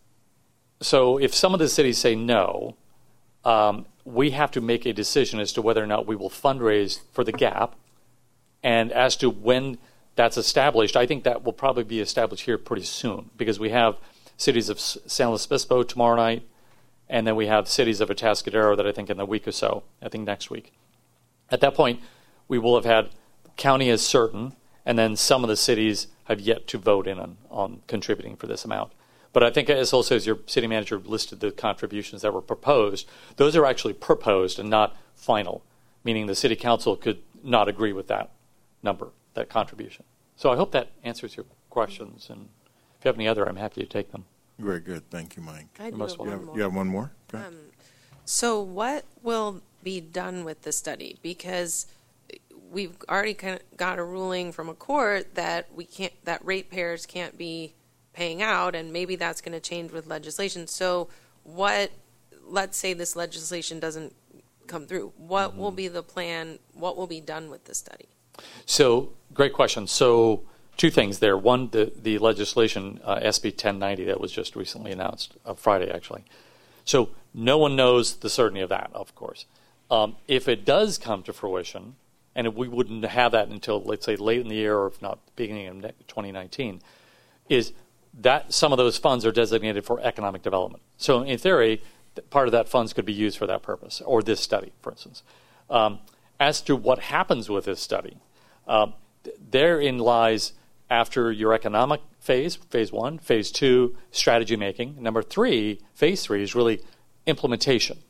so if some of the cities say no, um, we have to make a decision as to whether or not we will fundraise for the gap. And as to when that's established, I think that will probably be established here pretty soon because we have cities of San Luis Obispo tomorrow night, and then we have cities of Atascadero that I think in a week or so, I think next week. At that point, we will have had county as certain, and then some of the cities have yet to vote in on, on contributing for this amount. But I think as also as your city manager listed the contributions that were proposed, those are actually proposed and not final, meaning the city council could not agree with that number, that contribution. So I hope that answers your questions, and if you have any other, I'm happy to take them. Very good. Thank you, Mike. I do you, have have, one more. you have one more? Okay. Um, so what will be done with the study? Because we've already kind of got a ruling from a court that we can't, that ratepayers can't be paying out, and maybe that's going to change with legislation. So what, let's say this legislation doesn't come through. What mm-hmm. will be the plan? What will be done with the study? So great question. So two things there. One, the, the legislation, uh, S B ten ninety, that was just recently announced, uh, Friday actually. So no one knows the certainty of that, of course. Um, if it does come to fruition, and if we wouldn't have that until, let's say, late in the year, or if not, beginning of twenty nineteen, is that some of those funds are designated for economic development. So in theory, part of that funds could be used for that purpose, or this study, for instance. Um, as to what happens with this study, uh, therein lies, after your economic phase, phase one, phase two, strategy making. Number three, phase three is really implementation.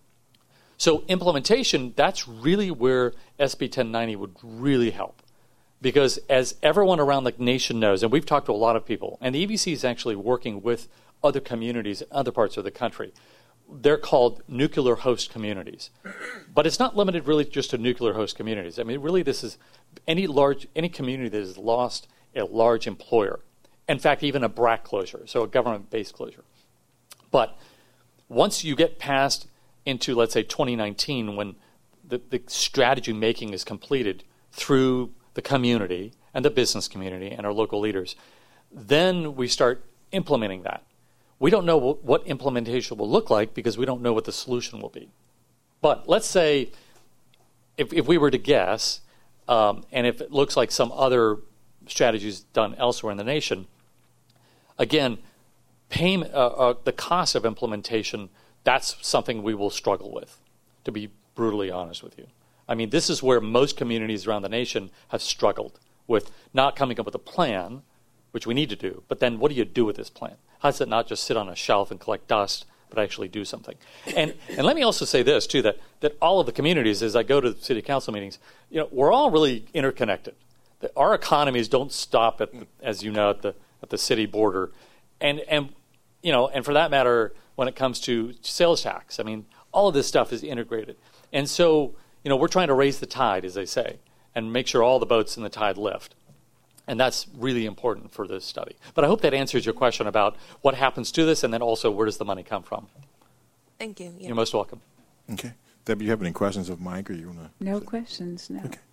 So implementation, that's really where S B ten ninety would really help. Because as everyone around the nation knows, and we've talked to a lot of people, and the E B C is actually working with other communities in other parts of the country. They're called nuclear host communities. But it's not limited really just to nuclear host communities. I mean, really this is any large, any community that has lost a large employer. In fact, even a B R A C closure, so a government-based closure. But once you get past into, let's say, twenty nineteen, when the, the strategy making is completed through the community and the business community and our local leaders, then we start implementing that. We don't know what, what implementation will look like because we don't know what the solution will be. But let's say, if, if we were to guess, um, and if it looks like some other strategies done elsewhere in the nation, again, payment, uh, uh, the cost of implementation, that's something we will struggle with, to be brutally honest with you. I mean, this is where most communities around the nation have struggled with not coming up with a plan, which we need to do, but then what do you do with this plan? How does it not just sit on a shelf and collect dust, but actually do something? And and let me also say this, too, that, that all of the communities, as I go to city council meetings, you know, we're all really interconnected. That our economies don't stop at, the, as you know, at the at the city border, and and you know, and for that matter, when it comes to sales tax, I mean, all of this stuff is integrated, and so you know, we're trying to raise the tide, as they say, and make sure all the boats in the tide lift, and that's really important for this study. But I hope that answers your question about what happens to this, and then also where does the money come from. Thank you. Yeah. You're most welcome. Okay, Debbie, you have any questions of Mike, or you want to? No questions. No. Okay.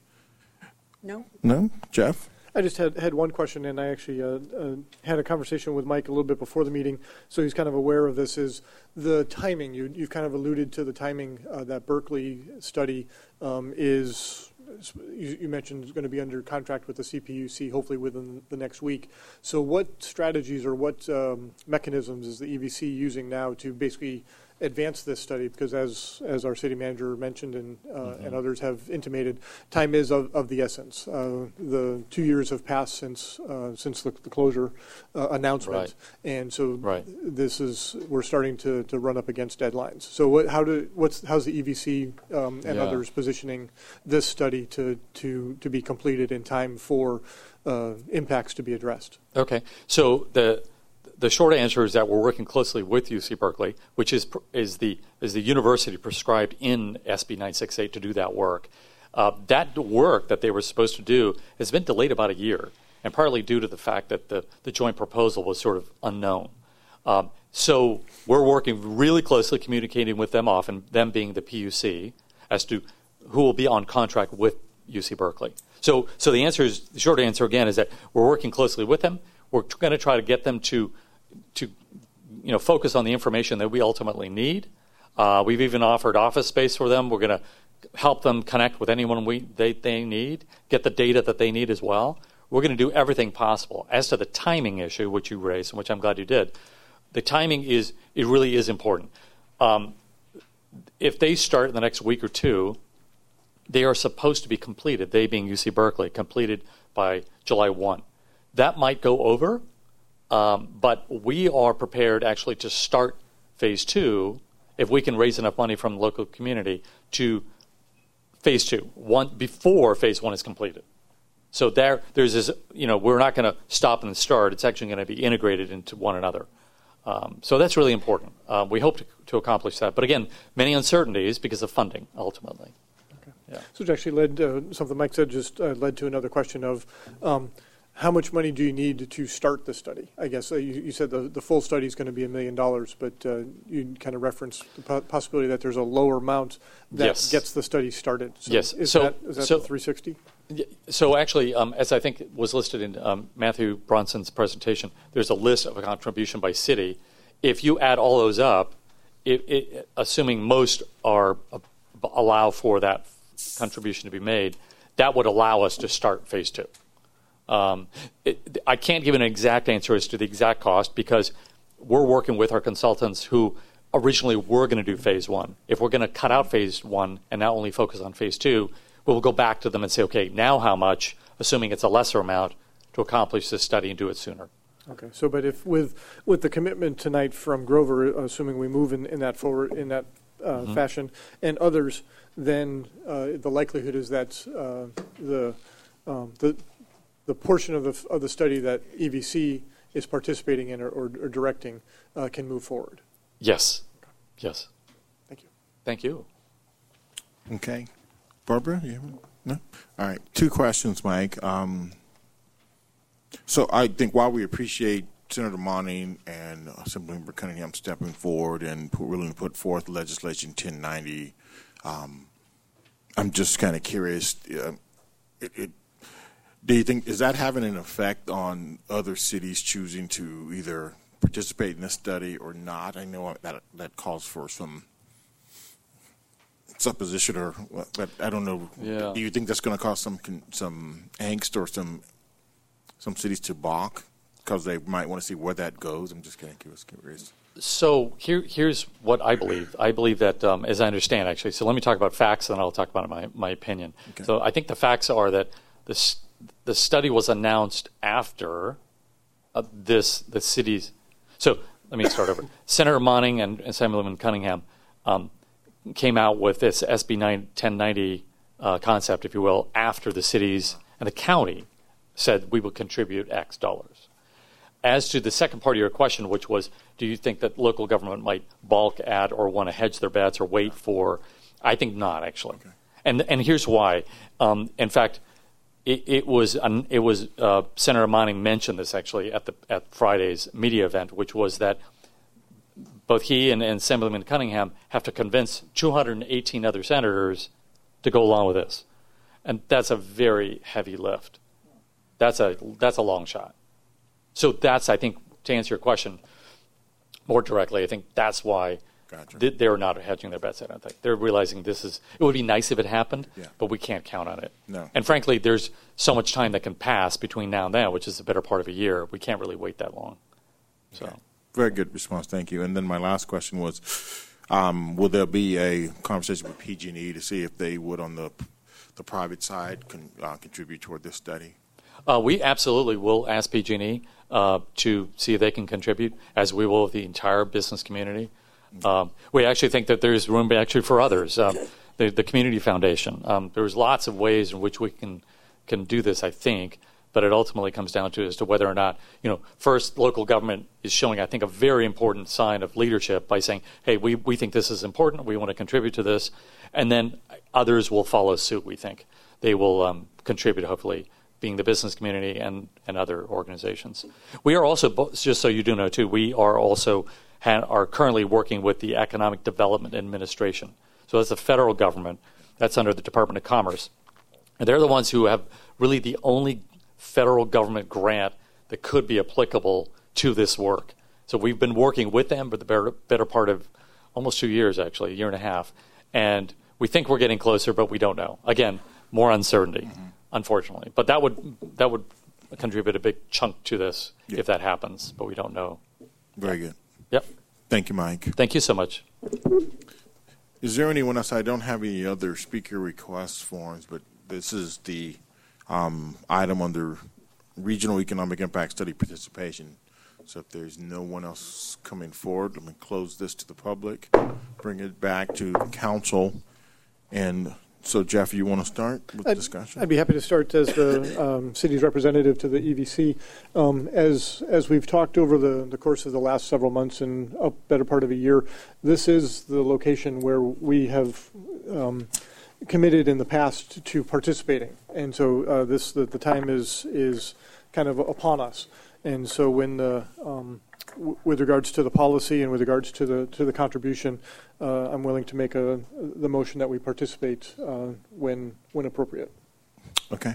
No? No? Jeff? I just had, had one question, and I actually uh, uh, had a conversation with Mike a little bit before the meeting, so he's kind of aware of this, is the timing. You, you've kind of alluded to the timing. Uh, that Berkeley study um, is, you, you mentioned, is going to be under contract with the C P U C, hopefully within the next week. So what strategies or what um, mechanisms is the E V C using now to basically advance this study? Because as as our city manager mentioned and uh, mm-hmm. and others have intimated, time is of, of the essence. Uh, the two years have passed since uh, since the, the closure uh, announcement, right. and so right. this is we're starting to, to run up against deadlines. So what how do what's how's the E V C um, and yeah. others positioning this study to to to be completed in time for uh, impacts to be addressed? Okay, so the the short answer is that we're working closely with U C Berkeley, which is is the is the university prescribed in S B nine sixty-eight to do that work. Uh, that work that they were supposed to do has been delayed about a year, and partly due to the fact that the, the joint proposal was sort of unknown. Um, so we're working really closely, communicating with them often, them being the P U C, as to who will be on contract with U C Berkeley. So, so the answer is, the short answer again is that we're working closely with them. We're going to try to get them to, to, you know, focus on the information that we ultimately need. Uh, we've even offered office space for them. We're going to help them connect with anyone we they, they need, get the data that they need as well. We're going to do everything possible. As to the timing issue, which you raised, and which I'm glad you did, the timing is, it really is important. Um, if they start in the next week or two, they are supposed to be completed, they being U C Berkeley, completed by July first. That might go over, um, but we are prepared actually to start phase two if we can raise enough money from the local community to phase two, one before phase one is completed. So there, there's this, you know, we're not going to stop and start. It's actually going to be integrated into one another. Um, so that's really important. Uh, we hope to, to accomplish that. But again, many uncertainties because of funding, ultimately. Okay. Yeah. So it actually led, uh, something Mike said just uh, led to another question of um, how much money do you need to start the study? I guess uh, you, you said the, the full study is going to be a million dollars, but uh, you kind of referenced the po- possibility that there's a lower amount that yes. gets the study started. So yes. Is so, that, is that so, the three sixty? So actually, um, as I think was listed in um, Matthew Bronson's presentation, there's a list of a contribution by city. If you add all those up, it, it, assuming most are uh, allow for that contribution to be made, that would allow us to start phase two. Um, it, I can't give an exact answer as to the exact cost because we're working with our consultants who originally were going to do phase one. If we're going to cut out phase one and now only focus on phase two, we'll go back to them and say, okay, now how much, assuming it's a lesser amount, to accomplish this study and do it sooner. Okay. So, but if with with the commitment tonight from Grover, assuming we move in, in that forward in that uh, mm-hmm. fashion, and others, then uh, the likelihood is that uh, the um, the the portion of the of the study that E V C is participating in or, or, or directing uh, can move forward. Yes. Yes. Thank you. Thank you. Okay. Barbara, you have it? No? All right. Two questions, Mike. Um, so I think while we appreciate Senator Monning and Assemblymember Cunningham stepping forward and put, willing to put forth legislation ten ninety, um, I'm just kind of curious. Uh, it, it, do you think, is that having an effect on other cities choosing to either participate in this study or not? I know that that calls for some supposition, or but I don't know. Yeah. Do you think that's going to cause some some angst or some some cities to balk because they might want to see where that goes? I'm just kind of curious. So here, here's what I believe. I believe that, um, as I understand, actually. So let me talk about facts, and then I'll talk about my my opinion. Okay. So I think the facts are that this the study was announced after uh, this the cities. So let me start over. Senator Monning and Assemblyman Cunningham um, came out with this S B ten ninety uh, concept, if you will, after the cities and the county said we will contribute X dollars. As to the second part of your question, which was, do you think that local government might balk at or want to hedge their bets or wait for? I think not, actually. Okay. And and here's why. Um, in fact, it, it was um, it was uh, Senator Monning mentioned this actually at the at Friday's media event, which was that both he and, and Assemblyman Cunningham have to convince two hundred eighteen other senators to go along with this, and that's a very heavy lift. That's a that's a long shot. So that's, I think, to answer your question more directly, I think that's why gotcha. th- they're not hedging their bets. I don't think they're realizing this is. It would be nice if it happened, yeah. but we can't count on it. No. And frankly, there's so much time that can pass between now and then, which is the better part of a year. We can't really wait that long. So, okay. Very good response. Thank you. And then my last question was, um, will there be a conversation with P G and E to see if they would, on the the private side, con- uh, contribute toward this study? Uh, we absolutely will ask P G and E uh, to see if they can contribute, as we will with the entire business community. Um, we actually think that there's room actually for others. Um, the, the Community Foundation. Um, there's lots of ways in which we can can do this, I think. but it ultimately comes down to as to whether or not, you know, first, local government is showing, I think, a very important sign of leadership by saying, hey, we, we think this is important, we want to contribute to this, and then others will follow suit, we think. They will um, contribute, hopefully, being the business community and, and other organizations. We are also, just so you do know, too, we are also ha- are currently working with the Economic Development Administration. So that's the federal government. That's under the Department of Commerce. And they're the ones who have really the only federal government grant that could be applicable to this work. So we've been working with them for the better, better part of almost two years, actually, a year and a half. And we think we're getting closer, but we don't know. Again, more uncertainty, mm-hmm. unfortunately. But that would that would contribute a big chunk to this yep. if that happens, but we don't know. Very good. Yep. Thank you, Mike. Thank you so much. Is there anyone else? I don't have any other speaker request forms, but this is the um, item under Regional Economic Impact Study participation. So if there's no one else coming forward, let me close this to the public, bring it back to council. And so, Jeff, you want to start with the I'd, discussion? I'd be happy to start as the um, city's representative to the E V C. Um, as as we've talked over the, the course of the last several months and a better part of a year, this is the location where we have um, committed in the past to participating. And so uh, this the, the time is is kind of upon us. And so when the um, w- with regards to the policy and with regards to the to the contribution, uh, I'm willing to make a the motion that we participate uh, when when appropriate. Okay.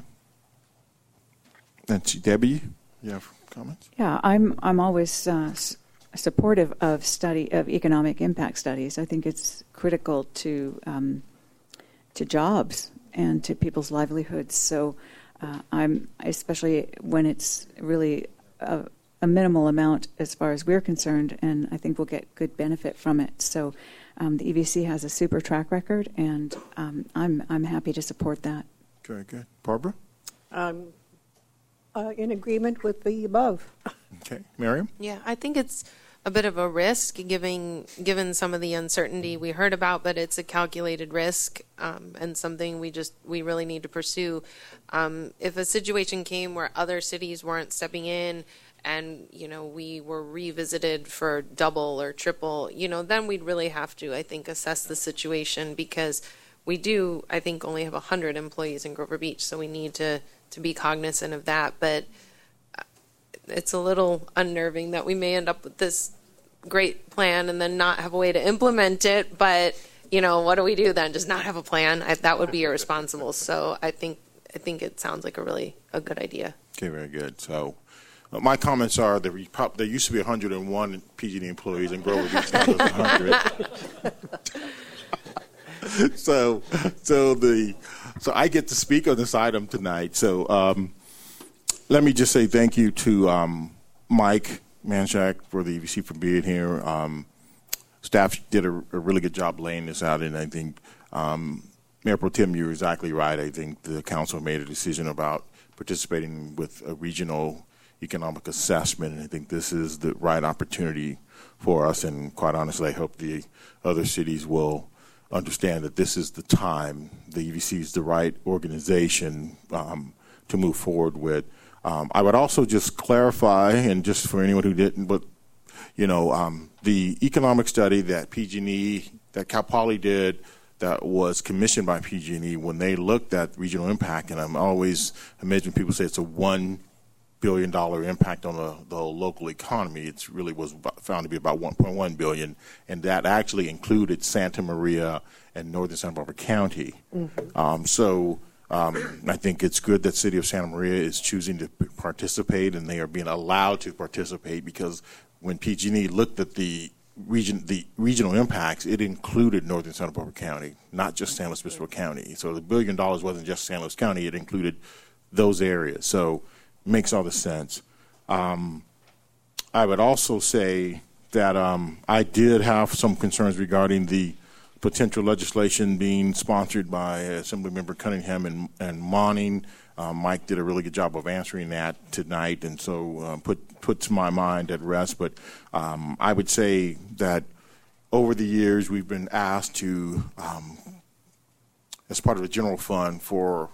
That's Debbie. You have comments? Yeah, I'm I'm always uh, s- supportive of study of economic impact studies. I think it's critical to um, to jobs and to people's livelihoods. So uh, I'm especially when it's really A, a minimal amount as far as we're concerned, and I think we'll get good benefit from it. So um, the E V C has a super track record, and um, I'm I'm happy to support that. Very good. Barbara? Um, uh, in agreement with the above. Okay. Miriam? Yeah, I think it's a bit of a risk given given some of the uncertainty we heard about, but it's a calculated risk um, and something we just we really need to pursue. Um, if a situation came where other cities weren't stepping in, and you know we were revisited for double or triple, you know, then we'd really have to, I think, assess the situation, because we do, I think, only have one hundred employees in Grover Beach, so we need to to be cognizant of that. But it's a little unnerving that we may end up with this great plan and then not have a way to implement it. But, you know, what do we do then? Just not have a plan? I, that would be irresponsible. So I think I think it sounds like a really a good idea. Okay, very good. So uh, my comments are that we pop, there used to be one hundred one P G and E employees in Grover Beach. Now there's one hundred. so, so the so I get to speak on this item tonight. So um, let me just say thank you to um, Mike Manshak for the E V C for being here. Um, staff did a, a really good job laying this out, and I think um, Mayor Pro Tem, you're exactly right. I think the council made a decision about participating with a regional economic assessment, and I think this is the right opportunity for us. And quite honestly, I hope the other cities will understand that this is the time. The E V C is the right organization um, to move forward with. Um, I would also just clarify, and just for anyone who didn't, but you know, um, the economic study that P G and E, that Cal Poly did, that was commissioned by P G and E, when they looked at regional impact, and I'm always amazed when people say it's a one billion dollar impact on the, the local economy. It really was found to be about one point one billion, and that actually included Santa Maria and northern Santa Barbara County. Mm-hmm. Um, so. Um, I think it's good that City of Santa Maria is choosing to participate, and they are being allowed to participate, because when P G and E looked at the region, the regional impacts, it included northern Santa Barbara County, not just San Luis Obispo County. So the billion dollars wasn't just San Luis County; it included those areas. So it makes all the sense. Um, I would also say that um, I did have some concerns regarding the potential legislation being sponsored by Assemblymember Cunningham and, and Monning. Uh, Mike did a really good job of answering that tonight, and so uh, put puts my mind at rest. But um, I would say that over the years we've been asked to, um, as part of the general fund, for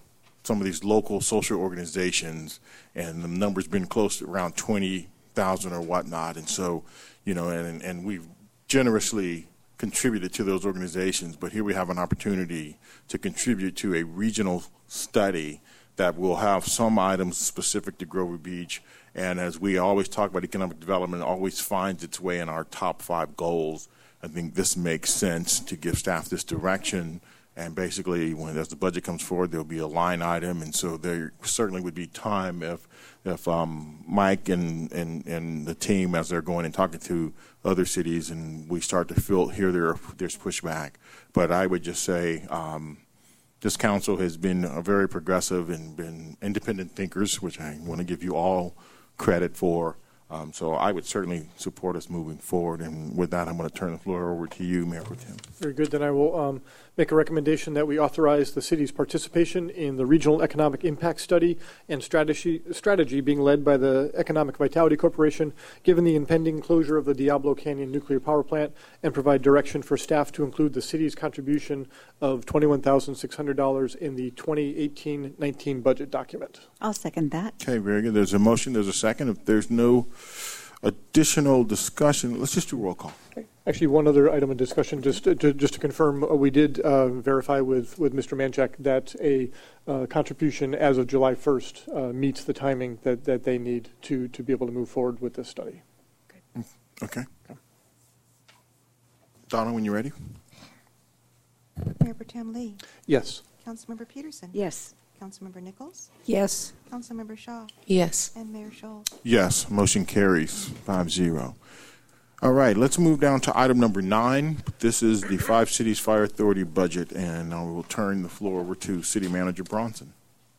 some of these local social organizations, and the number's been close to around twenty thousand or whatnot. And so, you know, and, and we've generously contributed to those organizations, but here we have an opportunity to contribute to a regional study that will have some items specific to Grover Beach. And as we always talk about, economic development always finds its way in our top five goals. I think this makes sense to give staff this direction. And basically, when as the budget comes forward, there'll be a line item. And so there certainly would be time if if um, Mike and, and, and the team, as they're going and talking to other cities, and we start to feel hear there there's pushback. But I would just say um, this council has been a very progressive and been independent thinkers, which I want to give you all credit for. Um, so I would certainly support us moving forward. And with that, I'm going to turn the floor over to you, Mayor Pro Tem. Very good. Then I will um, make a recommendation that we authorize the city's participation in the Regional Economic Impact Study and strategy, strategy being led by the Economic Vitality Corporation, given the impending closure of the Diablo Canyon Nuclear Power Plant, and provide direction for staff to include the city's contribution of twenty-one thousand six hundred dollars in the twenty eighteen nineteen budget document. I'll second that. Okay, very good. There's a motion. There's a second. If there's no additional discussion, let's just do roll call. Okay. Actually, one other item of discussion, just to, just to confirm, uh, we did uh, verify with, with Mister Manchak that a uh, contribution as of July first uh, meets the timing that, that they need to, to be able to move forward with this study. Okay. Okay. Okay. Donna, when you're ready. Mayor Pro Tem Lee. Yes. Councilmember Peterson. Yes. Councilmember Nichols. Yes. Councilmember Shaw. Yes. And Mayor Scholl. Yes. Motion carries five zero. All right, let's move down to item number nine. This is the Five Cities Fire Authority budget, and I will turn the floor over to City Manager Bronson.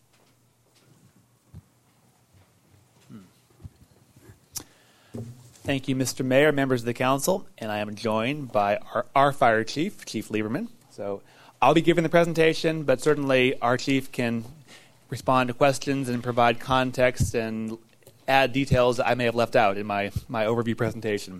Thank you, Mister Mayor, members of the council, and I am joined by our, our fire chief, Chief Lieberman. So I'll be giving the presentation, but certainly our chief can respond to questions and provide context and add details I may have left out in my, my overview presentation.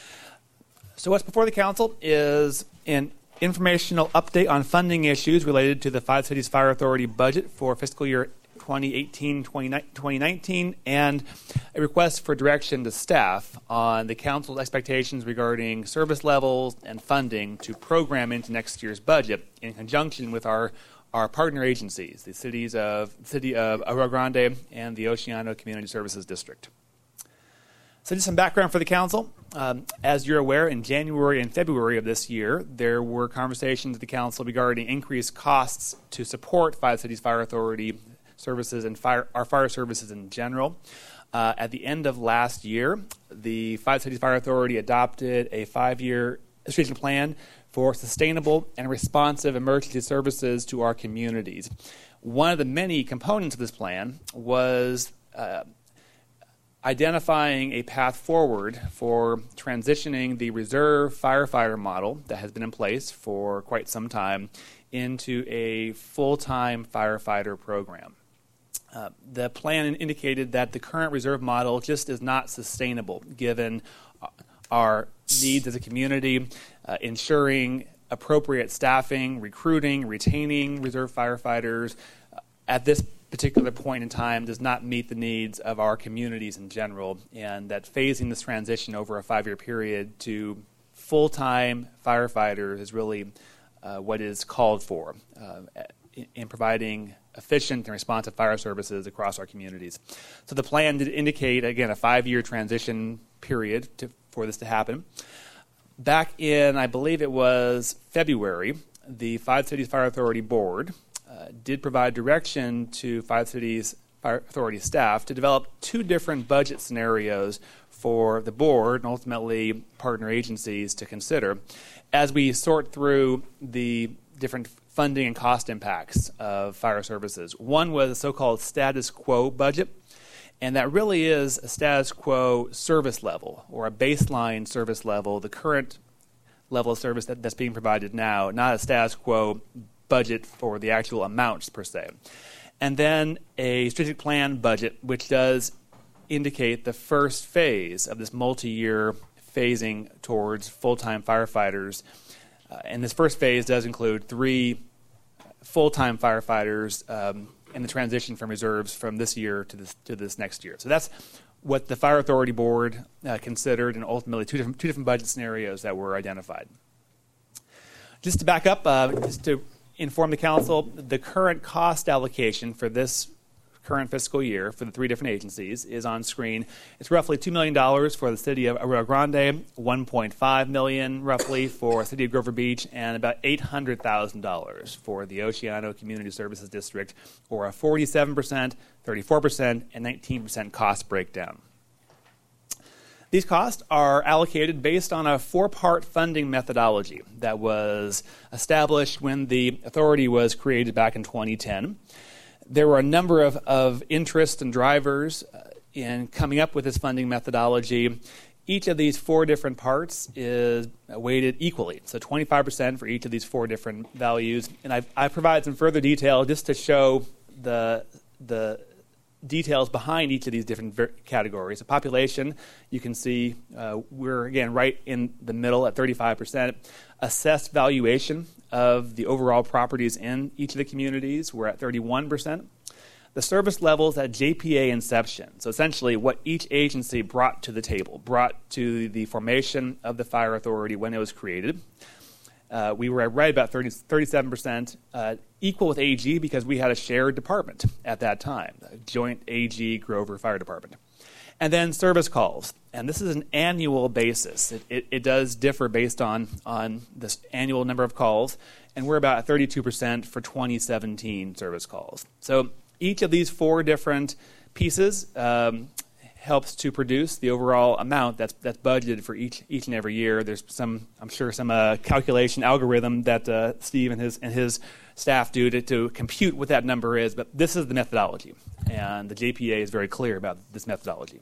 So what's before the council is an informational update on funding issues related to the Five Cities Fire Authority budget for fiscal year twenty eighteen twenty nineteen, and a request for direction to staff on the council's expectations regarding service levels and funding to program into next year's budget in conjunction with our our partner agencies, the cities of city of Rio Grande and the Oceano Community Services District. So just some background for the council. Um, as you're aware, in January and February of this year, there were conversations at the council regarding increased costs to support Five Cities Fire Authority services and fire, our fire services in general. Uh, at the end of last year, the Five Cities Fire Authority adopted a five-year strategic plan for sustainable and responsive emergency services to our communities. One of the many components of this plan was uh, identifying a path forward for transitioning the reserve firefighter model that has been in place for quite some time into a full-time firefighter program. Uh, the plan indicated that the current reserve model just is not sustainable given our needs as a community, uh, ensuring appropriate staffing, recruiting, retaining reserve firefighters uh, at this particular point in time does not meet the needs of our communities in general, and that phasing this transition over a five-year period to full-time firefighters is really uh, what is called for uh, in, in providing efficient and responsive fire services across our communities. So the plan did indicate, again, a five-year transition period to, for this to happen. Back in, I believe it was February, the Five Cities Fire Authority Board uh, did provide direction to Five Cities Fire Authority staff to develop two different budget scenarios for the board and ultimately partner agencies to consider as we sort through the different funding and cost impacts of fire services. One was a so-called status quo budget, and that really is a status quo service level or a baseline service level, the current level of service that, that's being provided now, not a status quo budget for the actual amounts per se. And then a strategic plan budget, which does indicate the first phase of this multi-year phasing towards full-time firefighters. Uh, and this first phase does include three full-time firefighters um, and the transition from reserves from this year to this to this next year. So that's what the Fire Authority Board uh, considered, and ultimately two different two different budget scenarios that were identified. Just to back up, uh, just to inform the council, the current cost allocation for this current fiscal year for the three different agencies is on screen. It's roughly two million dollars for the city of Arroyo Grande, one point five million dollars roughly for the city of Grover Beach, and about eight hundred thousand dollars for the Oceano Community Services District, or a forty-seven percent, thirty-four percent, and nineteen percent cost breakdown. These costs are allocated based on a four-part funding methodology that was established when the authority was created back in twenty ten. There were a number of, of interests and drivers uh, in coming up with this funding methodology. Each of these four different parts is weighted equally, so twenty-five percent for each of these four different values. And I've, I've provided some further detail just to show the the details behind each of these different ver- categories. The population, you can see uh, we're, again, right in the middle at thirty-five percent. Assessed valuation of the overall properties in each of the communities, we're at thirty-one percent. The service levels at J P A inception, so essentially what each agency brought to the table, brought to the formation of the Fire Authority when it was created. Uh, we were at right about thirty, thirty-seven percent, uh, equal with A G because we had a shared department at that time, a joint A G Grover Fire Department. And then service calls, and this is an annual basis. It, it, it does differ based on, on this annual number of calls, and we're about at thirty-two percent for twenty seventeen service calls. So each of these four different pieces um, helps to produce the overall amount that's that's budgeted for each each and every year. There's some, I'm sure, some uh, calculation algorithm that uh, Steve and his and his staff do to, to compute what that number is, but this is the methodology, and the J P A is very clear about this methodology.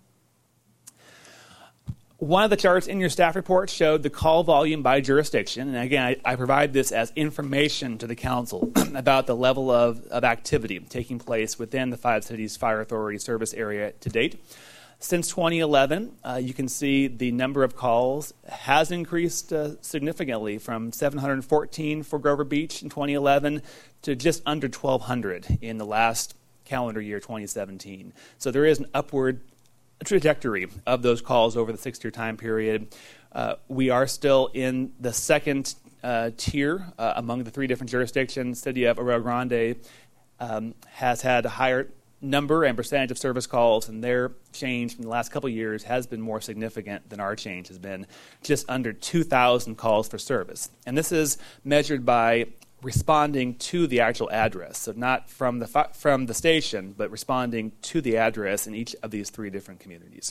One of the charts in your staff report showed the call volume by jurisdiction, and again, I, I provide this as information to the council about the level of, of activity taking place within the five cities Fire Authority service area to date. Since twenty eleven, uh, you can see the number of calls has increased uh, significantly from seven hundred fourteen for Grover Beach in twenty eleven to just under twelve hundred in the last calendar year, twenty seventeen. So there is an upward trajectory of those calls over the six-year time period. Uh, we are still in the second uh, tier uh, among the three different jurisdictions. City of Arroyo Grande um, has had a higher number and percentage of service calls, and their change in the last couple of years has been more significant than our change has been, just under two thousand calls for service. And this is measured by responding to the actual address, so not from the fi- from the station, but responding to the address in each of these three different communities.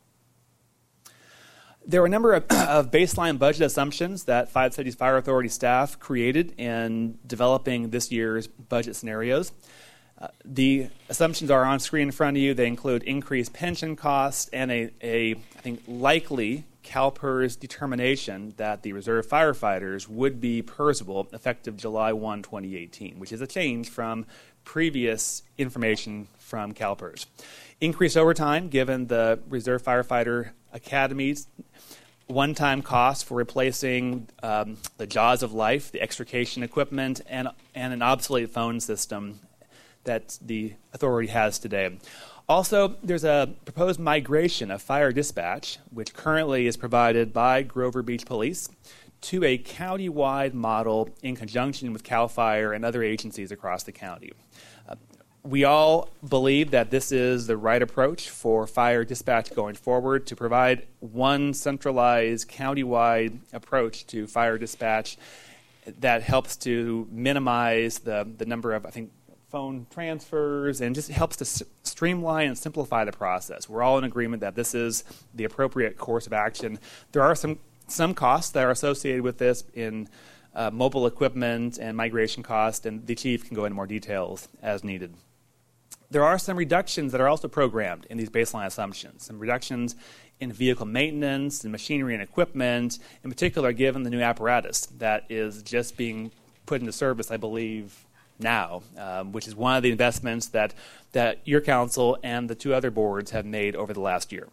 There were a number of, of baseline budget assumptions that Five Cities Fire Authority staff created in developing this year's budget scenarios. Uh, the assumptions are on screen in front of you. They include increased pension costs and a, a I think, likely CalPERS determination that the reserve firefighters would be PERSable effective July first, twenty eighteen, which is a change from previous information from CalPERS. Increased overtime given the Reserve Firefighter Academy's one-time cost for replacing um, the jaws of life, the extrication equipment, and, and an obsolete phone system that the authority has today. Also, there's a proposed migration of fire dispatch, which currently is provided by Grover Beach Police, to a county-wide model in conjunction with CAL FIRE and other agencies across the county. Uh, we all believe that this is the right approach for fire dispatch going forward, to provide one centralized county-wide approach to fire dispatch that helps to minimize the, the number of, I think, phone transfers, and just helps to s- streamline and simplify the process. We're all in agreement that this is the appropriate course of action. There are some some costs that are associated with this in uh, mobile equipment and migration costs, and the chief can go into more details as needed. There are some reductions that are also programmed in these baseline assumptions, some reductions in vehicle maintenance and machinery and equipment, in particular given the new apparatus that is just being put into service, I believe, now, um, which is one of the investments that, that your council and the two other boards have made over the last year.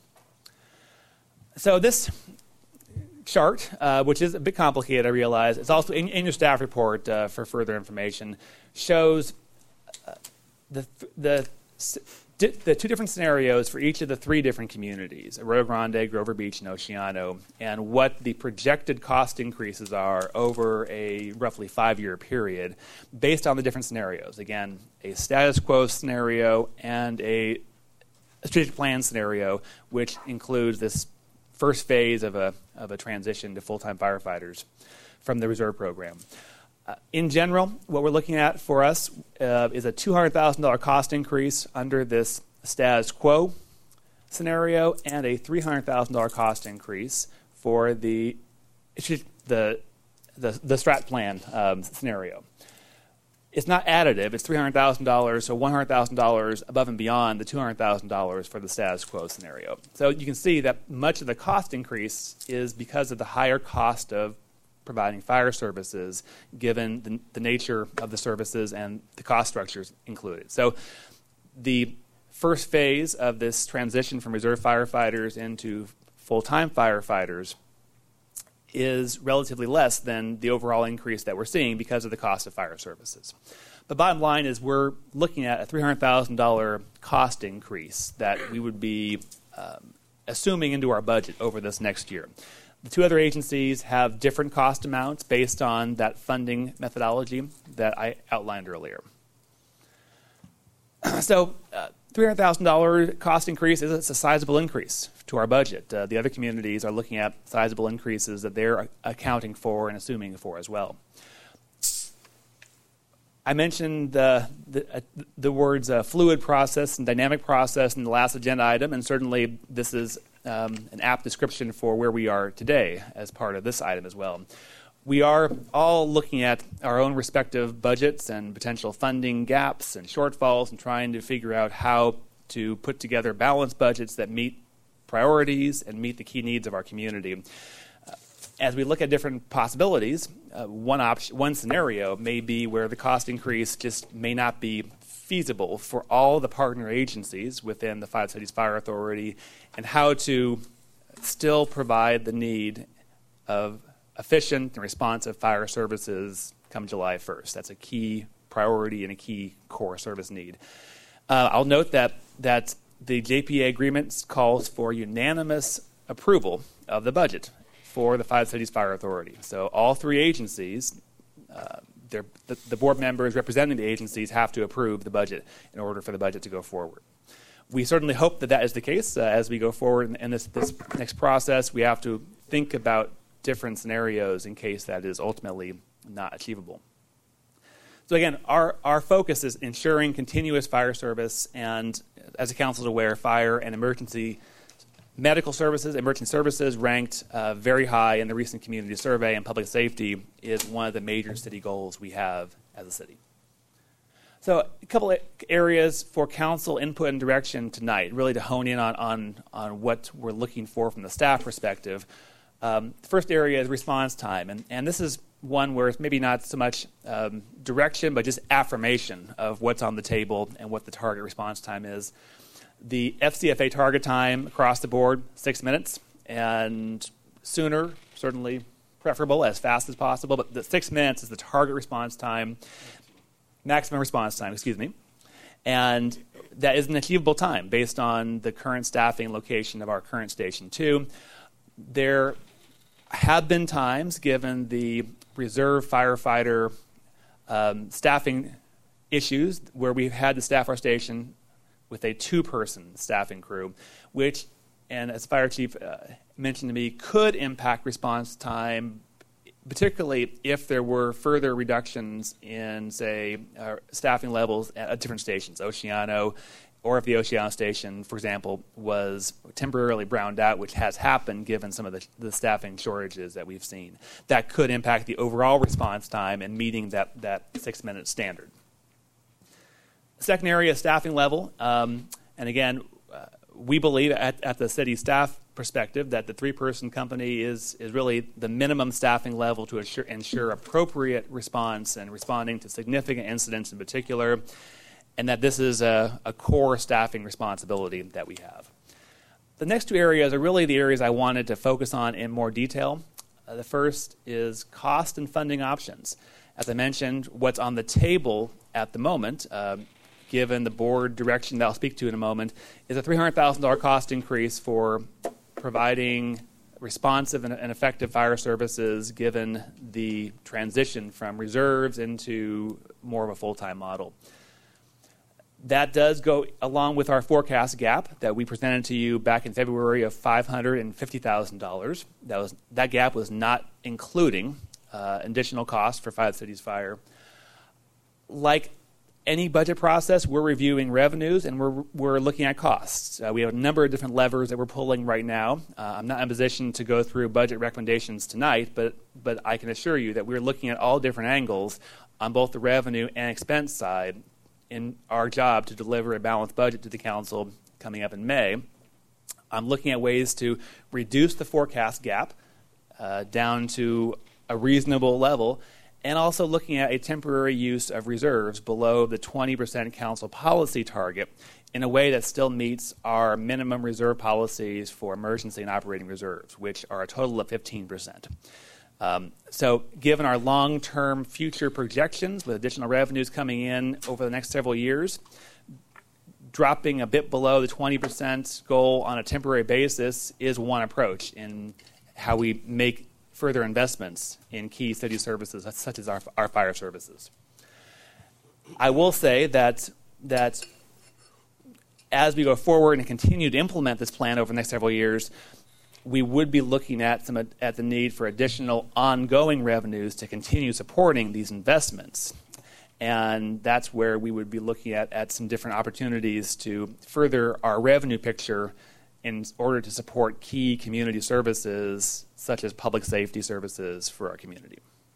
So this chart, uh, which is a bit complicated, I realize, it's also in, in your staff report uh, for further information, shows uh, the the the two different scenarios for each of the three different communities, Arroyo Grande, Grover Beach, and Oceano, and what the projected cost increases are over a roughly five-year period based on the different scenarios. Again, a status quo scenario and a strategic plan scenario, which includes this first phase of a of a transition to full-time firefighters from the reserve program. Uh, in general, what we're looking at for us uh, is a two hundred thousand dollars cost increase under this status quo scenario and a three hundred thousand dollars cost increase for the the the, the strat plan um, scenario. It's not additive. It's three hundred thousand dollars, so one hundred thousand dollars above and beyond the two hundred thousand dollars for the status quo scenario. So you can see that much of the cost increase is because of the higher cost of providing fire services, given the, the nature of the services and the cost structures included. So the first phase of this transition from reserve firefighters into full-time firefighters is relatively less than the overall increase that we're seeing because of the cost of fire services. The bottom line is we're looking at a three hundred thousand dollars cost increase that we would be um, assuming into our budget over this next year. The two other agencies have different cost amounts based on that funding methodology that I outlined earlier. So uh, three hundred thousand dollars cost increase is a sizable increase to our budget. Uh, the other communities are looking at sizable increases that they're accounting for and assuming for as well. I mentioned the, the, uh, the words uh, fluid process and dynamic process in the last agenda item, and certainly this is um, an apt description for where we are today as part of this item as well. We are all looking at our own respective budgets and potential funding gaps and shortfalls and trying to figure out how to put together balanced budgets that meet priorities and meet the key needs of our community. Uh, as we look at different possibilities, uh, one option, one scenario may be where the cost increase just may not be feasible for all the partner agencies within the Five Cities Fire Authority, and how to still provide the need of efficient and responsive fire services come July first. That's a key priority and a key core service need. Uh, I'll note that that the J P A agreement calls for unanimous approval of the budget for the Five Cities Fire Authority. So all three agencies, uh, the, the board members representing the agencies have to approve the budget in order for the budget to go forward. We certainly hope that that is the case uh, as we go forward in, in this, this next process. We have to think about different scenarios in case that is ultimately not achievable. So again, our, our focus is ensuring continuous fire service, and as the council is aware, fire and emergency medical services, emergency services ranked uh, very high in the recent community survey, and public safety is one of the major city goals we have as a city. So a couple of areas for council input and direction tonight, really to hone in on, on, on what we're looking for from the staff perspective. Um, the first area is response time, and, and this is one where it's maybe not so much um, direction, but just affirmation of what's on the table and what the target response time is. The F C F A target time across the board, six minutes, and sooner, certainly preferable, as fast as possible, but the six minutes is the target response time, maximum response time, excuse me, and that is an achievable time based on the current staffing location of our current Station two. There have been times, given the reserve firefighter um, staffing issues, where we've had to staff our station with a two-person staffing crew, which, and as Fire Chief uh, mentioned to me, could impact response time, particularly if there were further reductions in, say, uh, staffing levels at different stations, Oceano, or if the Oceano station, for example, was temporarily browned out, which has happened given some of the, the staffing shortages that we've seen. That could impact the overall response time and meeting that, that six-minute standard. Second area is staffing level. Um, and again, uh, we believe at, at the city staff perspective that the three-person company is, is really the minimum staffing level to assure, ensure appropriate response and responding to significant incidents in particular, and that this is a, a core staffing responsibility that we have. The next two areas are really the areas I wanted to focus on in more detail. Uh, the first is cost and funding options. As I mentioned, what's on the table at the moment, uh, given the board direction that I'll speak to in a moment, is a three hundred thousand dollars cost increase for providing responsive and, and effective fire services given the transition from reserves into more of a full-time model. That does go along with our forecast gap that we presented to you back in February of five hundred fifty thousand dollars. That was that gap was not including uh, additional costs for Five Cities Fire. Like any budget process, we're reviewing revenues and we're we're looking at costs. Uh, we have a number of different levers that we're pulling right now. Uh, I'm not in a position to go through budget recommendations tonight, but but I can assure you that we're looking at all different angles on both the revenue and expense side in our job to deliver a balanced budget to the council coming up in May. I'm looking at ways to reduce the forecast gap uh, down to a reasonable level, and also looking at a temporary use of reserves below the twenty percent council policy target in a way that still meets our minimum reserve policies for emergency and operating reserves, which are a total of fifteen percent. Um, so given our long-term future projections with additional revenues coming in over the next several years, dropping a bit below the twenty percent goal on a temporary basis is one approach in how we make further investments in key city services such as our, our fire services. I will say that, that as we go forward and continue to implement this plan over the next several years, we would be looking at some at the need for additional ongoing revenues to continue supporting these investments. And that's where we would be looking at, at some different opportunities to further our revenue picture in order to support key community services such as public safety services for our community.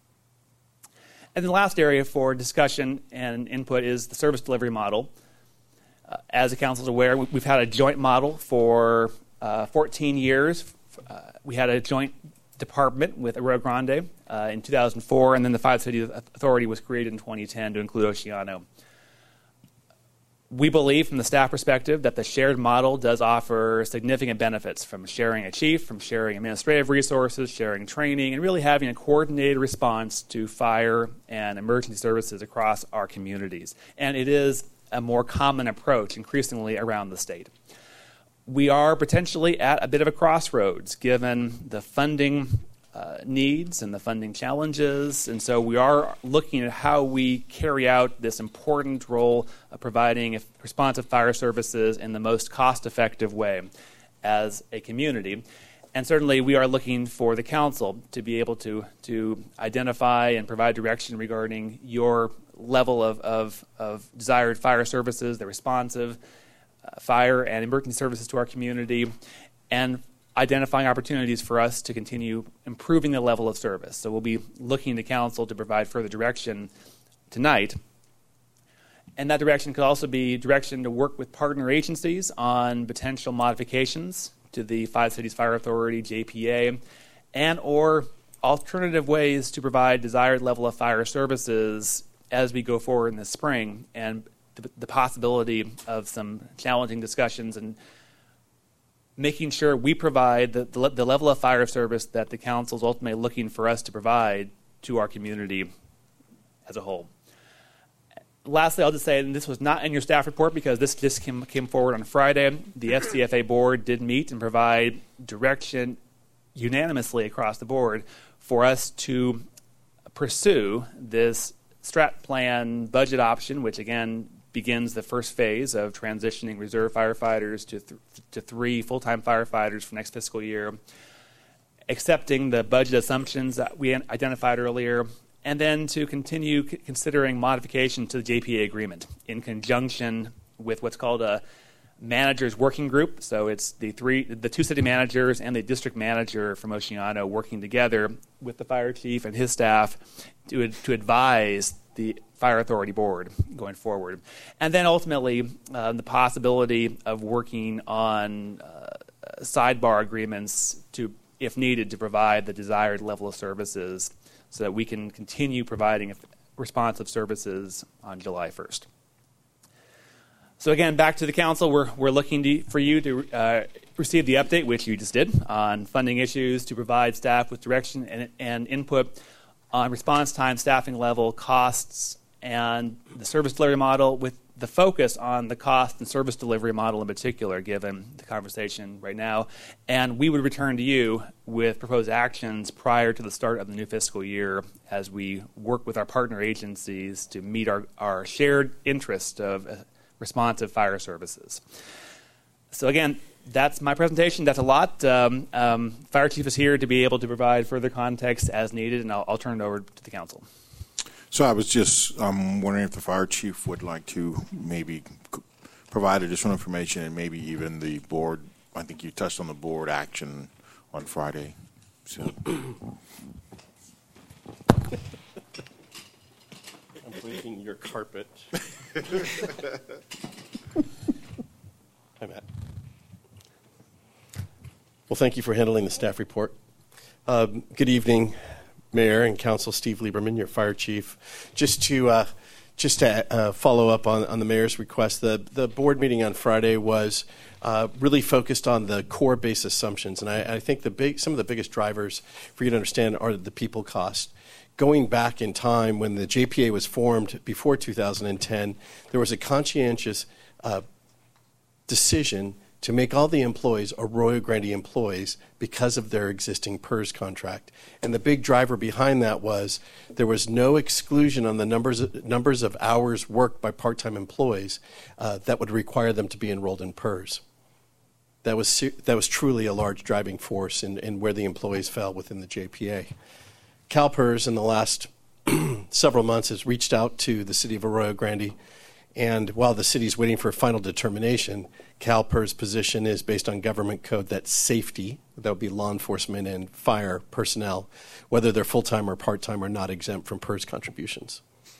And the last area for discussion and input is the service delivery model. Uh, as the council is aware, we've had a joint model for uh, fourteen years. Uh, we had a joint department with Arroyo Grande uh, in two thousand four, and then the Five Cities Authority was created in twenty ten to include Oceano. We believe from the staff perspective that the shared model does offer significant benefits from sharing a chief, from sharing administrative resources, sharing training, and really having a coordinated response to fire and emergency services across our communities. And it is a more common approach increasingly around the state. We are potentially at a bit of a crossroads given the funding uh, needs and the funding challenges, and so we are looking at how we carry out this important role of providing responsive fire services in the most cost-effective way as a community. And certainly we are looking for the council to be able to, to identify and provide direction regarding your level of, of, of desired fire services, the responsive uh, fire and emergency services to our community, and identifying opportunities for us to continue improving the level of service. So we'll be looking to council to provide further direction tonight. And that direction could also be direction to work with partner agencies on potential modifications to the Five Cities Fire Authority, J P A, and or alternative ways to provide desired level of fire services as we go forward in the spring, and the, the possibility of some challenging discussions and making sure we provide the, the, the level of fire service that the council is ultimately looking for us to provide to our community as a whole. Lastly, I'll just say, and this was not in your staff report because this just came, came forward on Friday, the F C F A board did meet and provide direction unanimously across the board for us to pursue this strat plan budget option, which again begins the first phase of transitioning reserve firefighters to, th- to three full-time firefighters for next fiscal year, accepting the budget assumptions that we identified earlier, and then to continue c- considering modification to the J P A agreement in conjunction with what's called a managers working group. So it's the three, the two city managers and the district manager from Oceano working together with the fire chief and his staff to, to advise the Fire Authority Board going forward. And then ultimately uh, the possibility of working on uh, sidebar agreements to, if needed, to provide the desired level of services so that we can continue providing responsive services on July first. So again, back to the council, we're, we're looking to, for you to uh, receive the update, which you just did, on funding issues, to provide staff with direction and, and input on response time, staffing level, costs, and the service delivery model with the focus on the cost and service delivery model in particular, given the conversation right now. And we would return to you with proposed actions prior to the start of the new fiscal year as we work with our partner agencies to meet our, our shared interest of uh, responsive fire services. So again, that's my presentation. That's a lot. Um, um, Fire Chief is here to be able to provide further context as needed, and I'll, I'll turn it over to the council. So I was just um, wondering if the fire chief would like to maybe c- provide additional information and maybe even the board. I think you touched on the board action on Friday. So. I'm breaking your carpet. Hi, Matt. Well, thank you for handling the staff report. Um, good evening, Mayor and Council. Steve Lieberman, your fire chief. Just to uh, just to uh, follow up on, on the mayor's request, the the board meeting on Friday was uh, really focused on the core base assumptions, and I, I think the big some of the biggest drivers for you to understand are the people cost. Going back in time when the J P A was formed before two thousand ten, there was a conscientious uh, decision to make all the employees Arroyo Grande employees because of their existing PERS contract. And the big driver behind that was there was no exclusion on the numbers of, numbers of hours worked by part-time employees uh, that would require them to be enrolled in PERS. That was that was truly a large driving force in, in where the employees fell within the J P A. CalPERS in the last several months has reached out to the city of Arroyo Grande, and while the city is waiting for a final determination, CalPERS position is based on government code that safety, that would be law enforcement and fire personnel, whether they're full-time or part-time, are not exempt from PERS contributions.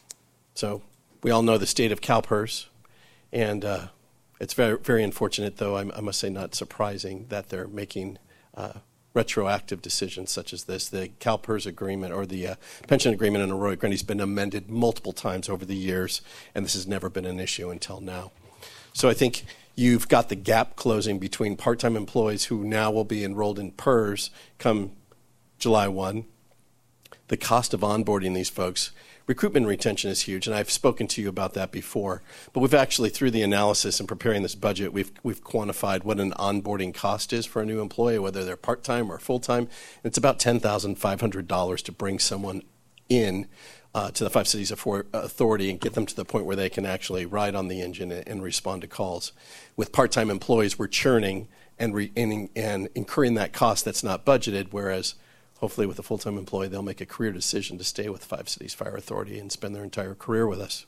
So we all know the state of CalPERS, and uh, it's very, very unfortunate, though, I, I must say not surprising, that they're making uh, retroactive decisions such as this. The CalPERS agreement, or the uh, pension agreement in Arroyo Grande, has been amended multiple times over the years, and this has never been an issue until now. So I think you've got the gap closing between part-time employees who now will be enrolled in PERS come July first. The cost of onboarding these folks, recruitment and retention is huge, and I've spoken to you about that before. But we've actually, through the analysis and preparing this budget, we've we've quantified what an onboarding cost is for a new employee, whether they're part-time or full-time. It's about ten thousand five hundred dollars to bring someone in Uh, to the Five Cities Authority and get them to the point where they can actually ride on the engine and, and respond to calls. With part-time employees, we're churning and, re, and, and incurring that cost that's not budgeted, whereas hopefully with a full-time employee, they'll make a career decision to stay with Five Cities Fire Authority and spend their entire career with us.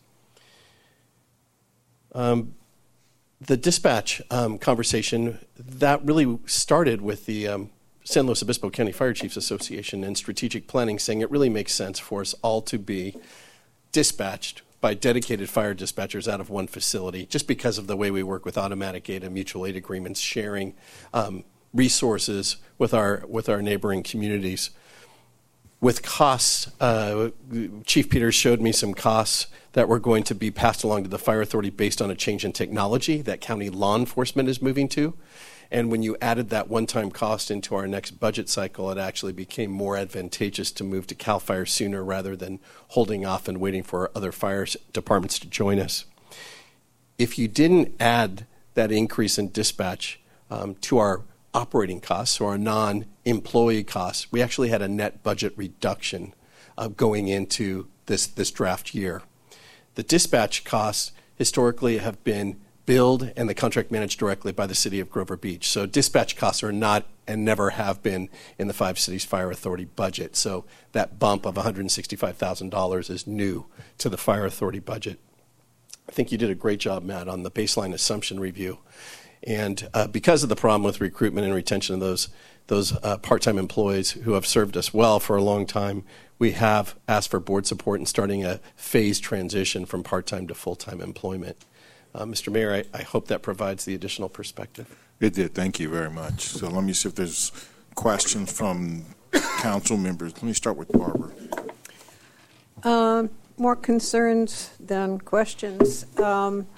Um, the dispatch um, conversation, that really started with the um, San Luis Obispo County Fire Chiefs Association and strategic planning, saying it really makes sense for us all to be dispatched by dedicated fire dispatchers out of one facility, just because of the way we work with automatic aid and mutual aid agreements, sharing um, resources with our with our neighboring communities. With costs, uh, Chief Peters showed me some costs that were going to be passed along to the Fire Authority based on a change in technology that county law enforcement is moving to. And when you added that one-time cost into our next budget cycle, it actually became more advantageous to move to CAL FIRE sooner rather than holding off and waiting for other fire departments to join us. If you didn't add that increase in dispatch um, to our operating costs or our non-employee costs, we actually had a net budget reduction uh, going into this, this draft year. The dispatch costs historically have been billed and the contract managed directly by the city of Grover Beach. So dispatch costs are not and never have been in the Five Cities Fire Authority budget. So that bump of one hundred sixty-five thousand dollars is new to the Fire Authority budget. I think you did a great job, Matt, on the baseline assumption review. And uh, because of the problem with recruitment and retention of those those uh, part-time employees who have served us well for a long time, we have asked for board support in starting a phased transition from part-time to full-time employment. Uh, Mister Mayor, I, I hope that provides the additional perspective. It did. Thank you very much. So let me see if there's questions from council members. Let me start with Barbara. Um, more concerns than questions. Um,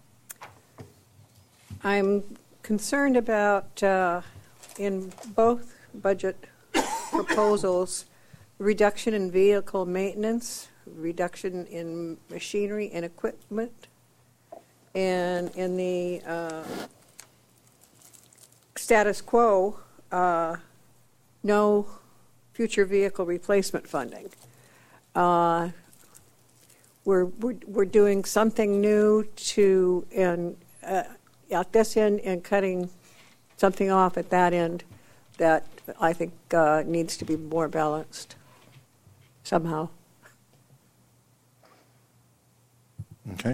I'm concerned about, uh, in both budget proposals, reduction in vehicle maintenance, reduction in machinery and equipment. And in the uh, status quo, uh, no future vehicle replacement funding. Uh, we're, we're we're doing something new to and uh, at this end and cutting something off at that end that I think uh, needs to be more balanced somehow. Okay.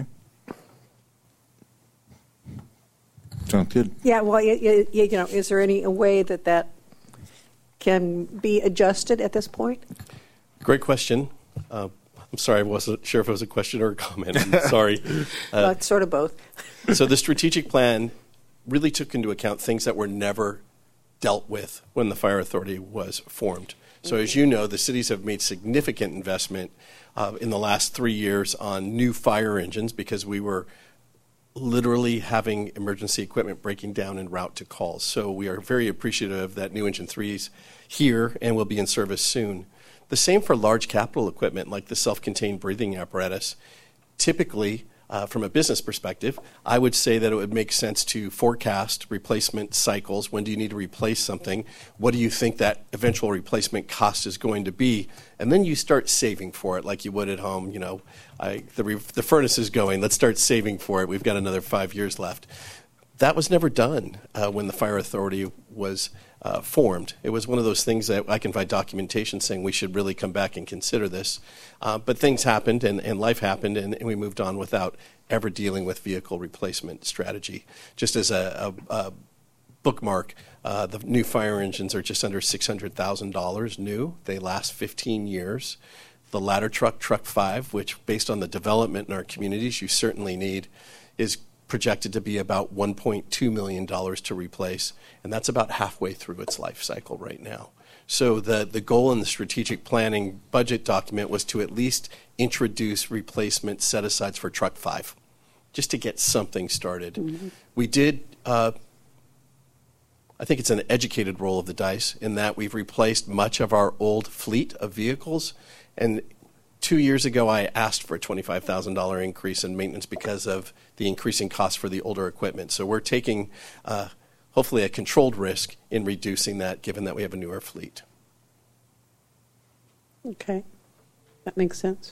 Sounds good. Yeah, well, you, you, you know, is there any way that that can be adjusted at this point? Great question. Uh, I'm sorry, I wasn't sure if it was a question or a comment. I'm sorry. Uh, well, it's sort of both. So the strategic plan really took into account things that were never dealt with when the fire authority was formed. So as you know, the cities have made significant investment uh, in the last three years on new fire engines because we were literally having emergency equipment breaking down en route to calls. So we are very appreciative that new engine threes here and will be in service soon. The same for large capital equipment like the self-contained breathing apparatus. Typically, uh, from a business perspective, I would say that it would make sense to forecast replacement cycles. When do you need to replace something? What do you think that eventual replacement cost is going to be? And then you start saving for it like you would at home. You know, I, the, re- the furnace is going. Let's start saving for it. We've got another five years left. That was never done uh, when the fire authority was uh, formed. It was one of those things that I can find documentation saying we should really come back and consider this. Uh, but things happened and, and life happened, and, and we moved on without ever dealing with vehicle replacement strategy. Just as a, a, a bookmark, uh, the new fire engines are just under six hundred thousand dollars new. They last fifteen years. The ladder truck, Truck five, which based on the development in our communities you certainly need, is projected to be about one point two million dollars to replace, and that's about halfway through its life cycle right now. So the, the goal in the strategic planning budget document was to at least introduce replacement set-asides for Truck five, just to get something started. Mm-hmm. We did, uh, I think it's an educated roll of the dice in that we've replaced much of our old fleet of vehicles, and two years ago I asked for a twenty-five thousand dollars increase in maintenance because of the increasing cost for the older equipment. So we're taking uh, hopefully a controlled risk in reducing that given that we have a newer fleet. Okay, that makes sense.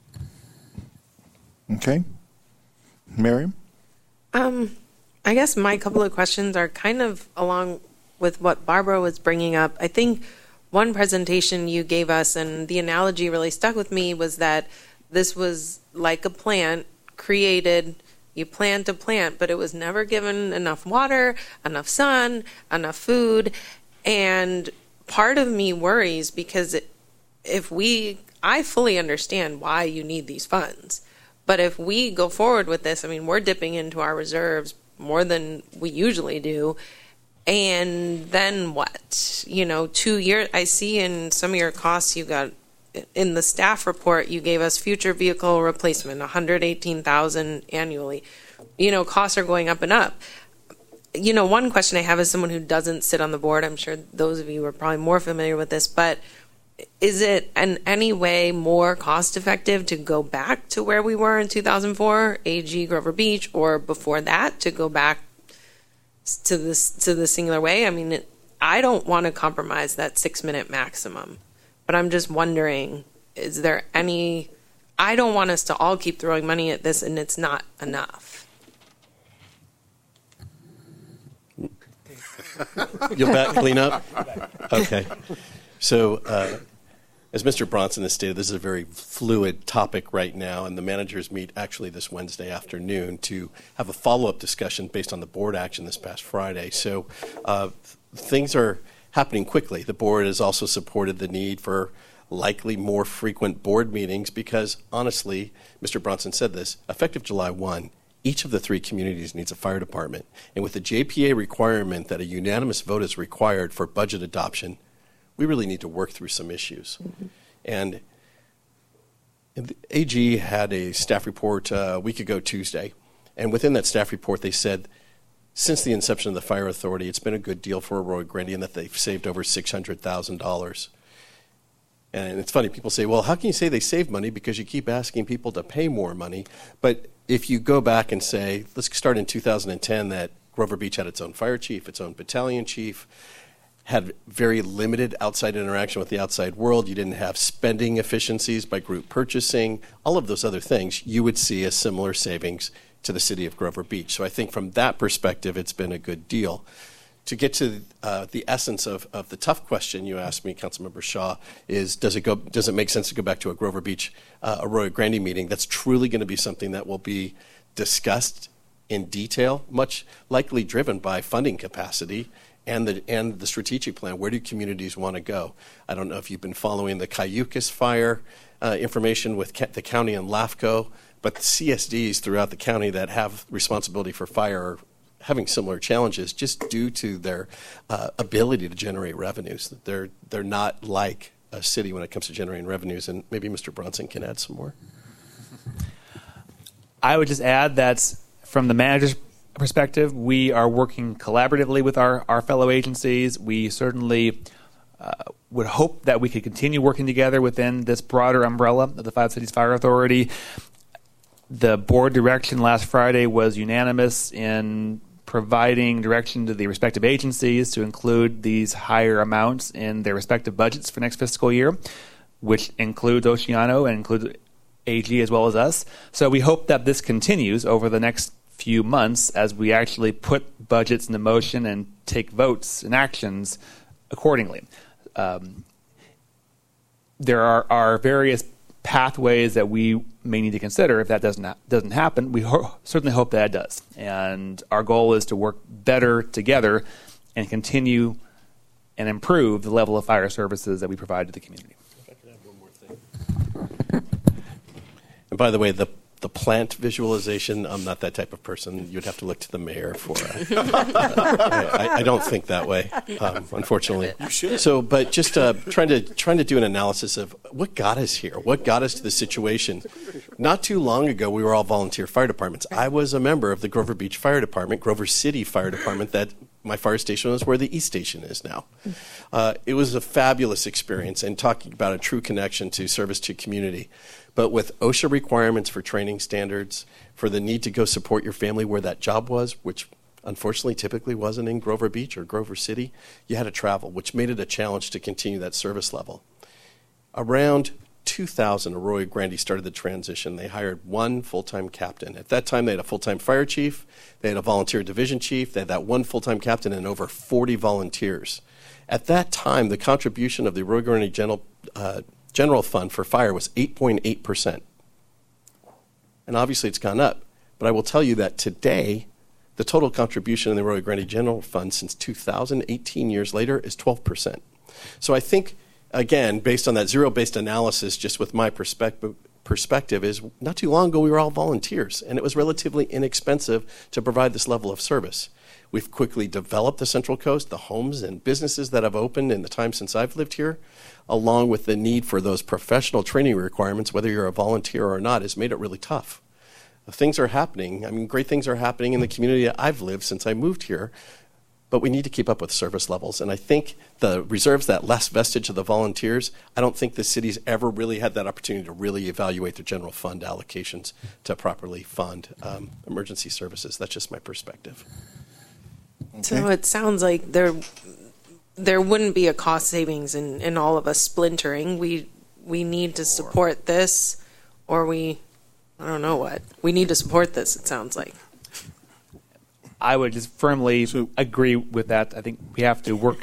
Okay. Miriam? Um, I guess my couple of questions are kind of along with what Barbara was bringing up. I think one presentation you gave us, and the analogy really stuck with me, was that this was like a plant created. You plant a plant, but it was never given enough water, enough sun, enough food. And part of me worries because it, if we, I fully understand why you need these funds. But if we go forward with this, I mean, we're dipping into our reserves more than we usually do. And then what? You know, two years, I see in some of your costs you got, in the staff report, you gave us future vehicle replacement, one hundred eighteen thousand dollars annually. You know, costs are going up and up. You know, one question I have as someone who doesn't sit on the board, I'm sure those of you are probably more familiar with this, but is it in any way more cost effective to go back to where we were in two thousand four, A G Grover Beach, or before that to go back to this to the singular way? I mean, it, I don't want to compromise that six minute maximum. But I'm just wondering, is there any, I don't want us to all keep throwing money at this and it's not enough. You'll back clean up? Okay. So uh, as Mister Bronson has stated, this is a very fluid topic right now, and the managers meet actually this Wednesday afternoon to have a follow-up discussion based on the board action this past Friday. So uh, things are happening quickly. The board has also supported the need for likely more frequent board meetings because, honestly, Mister Bronson said this, effective July first, each of the three communities needs a fire department. And with the J P A requirement that a unanimous vote is required for budget adoption, we really need to work through some issues. Mm-hmm. And the A G had a staff report uh, a week ago Tuesday, and within that staff report they said since the inception of the fire authority, it's been a good deal for Arroyo Grande in that they've saved over six hundred thousand dollars. And it's funny, people say, well, how can you say they save money? Because you keep asking people to pay more money. But if you go back and say, let's start in two thousand ten, that Grover Beach had its own fire chief, its own battalion chief, had very limited outside interaction with the outside world. You didn't have spending efficiencies by group purchasing, all of those other things. You would see a similar savings to the city of Grover Beach. So I think from that perspective, it's been a good deal. To get to uh, the essence of, of the tough question you asked me, Councilmember Shaw, is does it go? Does it make sense to go back to a Grover Beach uh, Arroyo Grande meeting? That's truly going to be something that will be discussed in detail, much likely driven by funding capacity and the and the strategic plan. Where do communities want to go? I don't know if you've been following the Cayucas fire uh, information with ca- the county and LAFCO, but the C S Ds throughout the county that have responsibility for fire are having similar challenges just due to their uh, ability to generate revenues. They're they're not like a city when it comes to generating revenues, and maybe Mister Bronson can add some more. I would just add that from the manager's perspective, we are working collaboratively with our, our fellow agencies. We certainly uh, would hope that we could continue working together within this broader umbrella of the Five Cities Fire Authority. The board direction last Friday was unanimous in providing direction to the respective agencies to include these higher amounts in their respective budgets for next fiscal year, which includes Oceano and includes A G as well as us. So we hope that this continues over the next few months as we actually put budgets into motion and take votes and actions accordingly. Um, there are, are various pathways that we may need to consider if that doesn't ha- doesn't happen. We ho- certainly hope that it does. And our goal is to work better together and continue and improve the level of fire services that we provide to the community. If I could add one more thing. And by the way, the the plant visualization, I'm not that type of person. You'd have to look to the mayor for it. Uh, I, I don't think that way, um, unfortunately. You should. So, but just uh, trying to trying to do an analysis of what got us here, what got us to this situation. Not too long ago, we were all volunteer fire departments. I was a member of the Grover Beach Fire Department, Grover City Fire Department. That my fire station was where the East Station is now. Uh, it was a fabulous experience, and talking about a true connection to service to community. But with OSHA requirements for training standards, for the need to go support your family where that job was, which unfortunately typically wasn't in Grover Beach or Grover City, you had to travel, which made it a challenge to continue that service level. Around two thousand, Arroyo Grande started the transition. They hired one full-time captain. At that time, they had a full-time fire chief, they had a volunteer division chief, they had that one full-time captain and over forty volunteers. At that time, the contribution of the Arroyo Grande General uh, General Fund for fire was eight point eight percent. And obviously it's gone up. But I will tell you that today, the total contribution in the Arroyo Grande General Fund since two thousand, eighteen years later, is twelve percent. So I think, again, based on that zero-based analysis, just with my perspective, perspective is not too long ago we were all volunteers, and it was relatively inexpensive to provide this level of service. We've quickly developed the Central Coast, the homes and businesses that have opened in the time since I've lived here, along with the need for those professional training requirements, whether you're a volunteer or not, has made it really tough. Things are happening. I mean, great things are happening in the community that I've lived since I moved here, but we need to keep up with service levels. And I think the reserves, that last vestige of the volunteers, I don't think the city's ever really had that opportunity to really evaluate their general fund allocations to properly fund um, emergency services. That's just my perspective. Okay. So it sounds like there there wouldn't be a cost savings in, in all of us splintering. We we need to support this, or we, I don't know what. We need to support this, it sounds like. I would just firmly agree with that. I think we have to work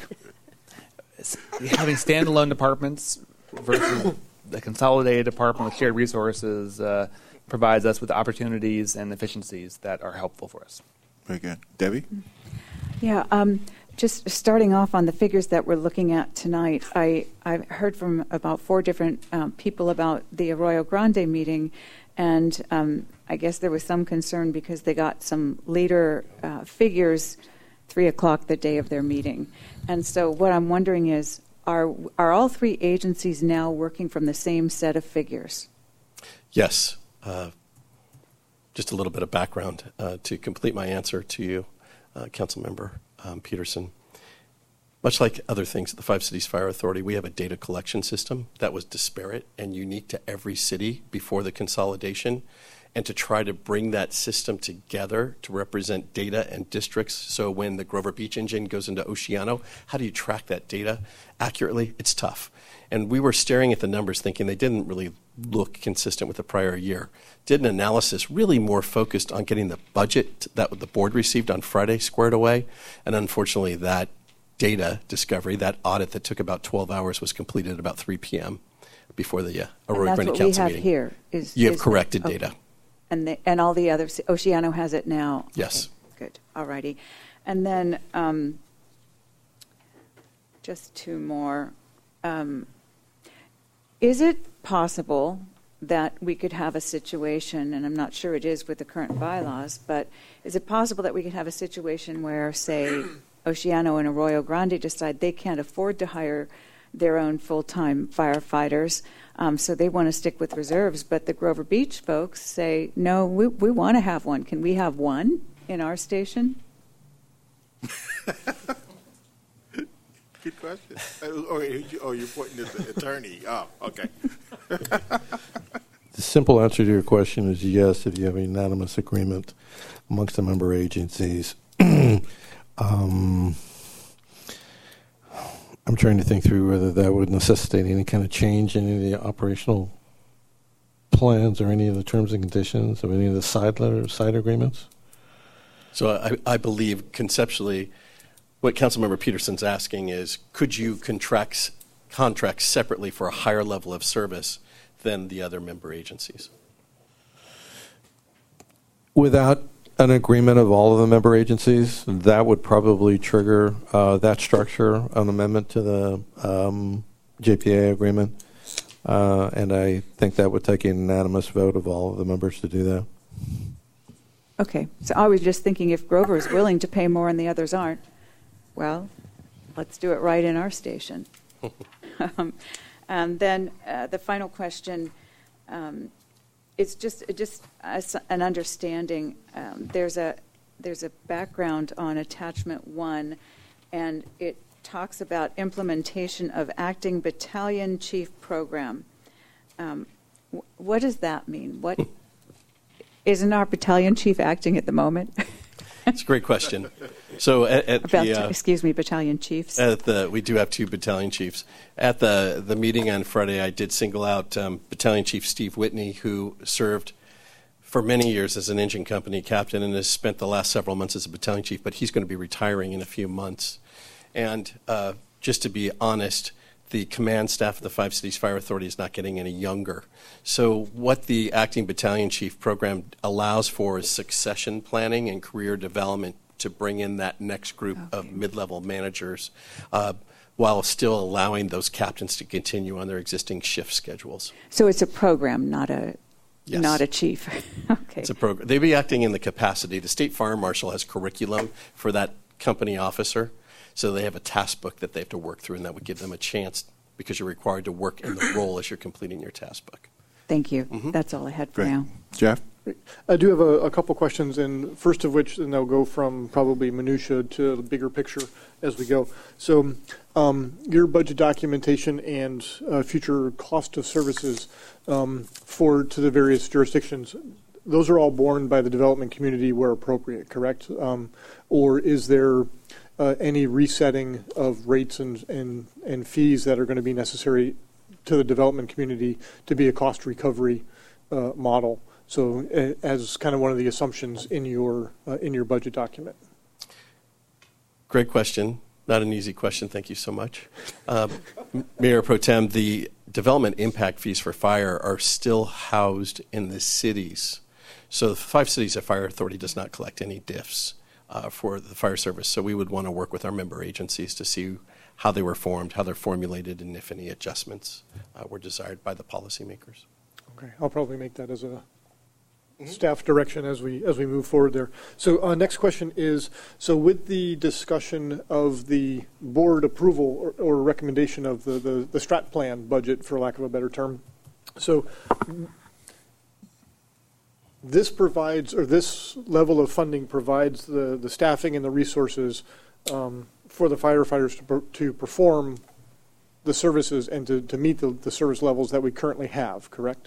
having standalone departments versus the consolidated department with shared resources uh, provides us with opportunities and efficiencies that are helpful for us. Very good. Debbie? Yeah, um, just starting off on the figures that we're looking at tonight, I, I've heard from about four different um, people about the Arroyo Grande meeting, and um, I guess there was some concern because they got some later uh, figures three o'clock the day of their meeting. And so what I'm wondering is, are are all three agencies now working from the same set of figures? Yes. Uh, just a little bit of background uh, to complete my answer to you, uh, Councilmember um, Peterson. much like other things at the Five Cities Fire Authority, we have a data collection system that was disparate and unique to every city before the consolidation. And to try to bring that system together to represent data and districts. So when the Grover Beach engine goes into Oceano, how do you track that data accurately? It's tough. And we were staring at the numbers thinking they didn't really look consistent with the prior year. Did an analysis really more focused on getting the budget that the board received on Friday squared away. And unfortunately, that data discovery, that audit that took about twelve hours was completed at about three p.m. before the uh, Arroyo Grande Council have meeting. Here is, you have is corrected the, okay. data. And, the, and all the other, Oceano has it now? Yes. Okay, good, all righty. And then um, just two more. Um, is it possible that we could have a situation, and I'm not sure it is with the current bylaws, but is it possible that we could have a situation where, say, Oceano and Arroyo Grande decide they can't afford to hire their own full-time firefighters, um, so they want to stick with reserves, but the Grover Beach folks say, no, we, we want to have one. Can we have one in our station? Good question. Oh, oh, you're pointing to the attorney. Oh, okay. The simple answer to your question is yes, if you have a unanimous agreement amongst the member agencies. um, I'm trying to think through whether that would necessitate any kind of change in any of the operational plans or any of the terms and conditions of any of the side letter, side agreements. So I, I believe conceptually what Councilmember Peterson's asking is, could you contract, contract separately for a higher level of service than the other member agencies? Without an agreement of all of the member agencies, that would probably trigger uh, that structure, an amendment to the um, J P A agreement. Uh, and I think that would take a unanimous vote of all of the members to do that. Okay, so I was just thinking if Grover is willing to pay more and the others aren't, well, let's do it right in our station. um, and then uh, the final question, um, it's just just as an understanding. Um, there's a there's a background on attachment one, and it talks about implementation of acting battalion chief program. Um, w- what does that mean? What isn't our battalion chief acting at the moment? It's a great question. So at, at About, the uh, excuse me, battalion chiefs. At the we do have two battalion chiefs. At the the meeting on Friday, I did single out um, Battalion Chief Steve Whitney, who served for many years as an engine company captain and has spent the last several months as a battalion chief. But he's going to be retiring in a few months. And uh, just to be honest, the command staff of the Five Cities Fire Authority is not getting any younger. So what the acting battalion chief program allows for is succession planning and career development to bring in that next group okay. of mid-level managers uh, while still allowing those captains to continue on their existing shift schedules. So it's a program, not a yes. not a chief. Okay. It's a program. They'll be acting in the capacity. The state fire marshal has curriculum for that company officer. So they have a task book that they have to work through, and that would give them a chance because you're required to work in the role as you're completing your task book. Thank you. Mm-hmm. That's all I had for Great. now. Jeff? I do have a, a couple questions, and first of which, and they'll go from probably minutia to the bigger picture as we go. So um, your budget documentation and uh, future cost of services um, for to the various jurisdictions, those are all borne by the development community where appropriate, correct? Um, or is there uh, any resetting of rates and, and, and fees that are going to be necessary to the development community to be a cost recovery uh, model? So, uh, as kind of one of the assumptions in your uh, in your budget document. Great question. Not an easy question. Thank you so much, uh, Mayor Pro Tem. The development impact fees for fire are still housed in the cities. So, the Five Cities Fire Authority does not collect any D I Fs uh, for the fire service. So, we would want to work with our member agencies to see how they were formed, how they're formulated, and if any adjustments uh, were desired by the policymakers. Okay, I'll probably make that as a staff direction as we as we move forward there. So uh, next question is, so with the discussion of the board approval or, or recommendation of the, the, the strat plan budget, for lack of a better term, so this provides, or this level of funding provides the, the staffing and the resources um, for the firefighters to, per, to perform the services and to, to meet the, the service levels that we currently have, correct?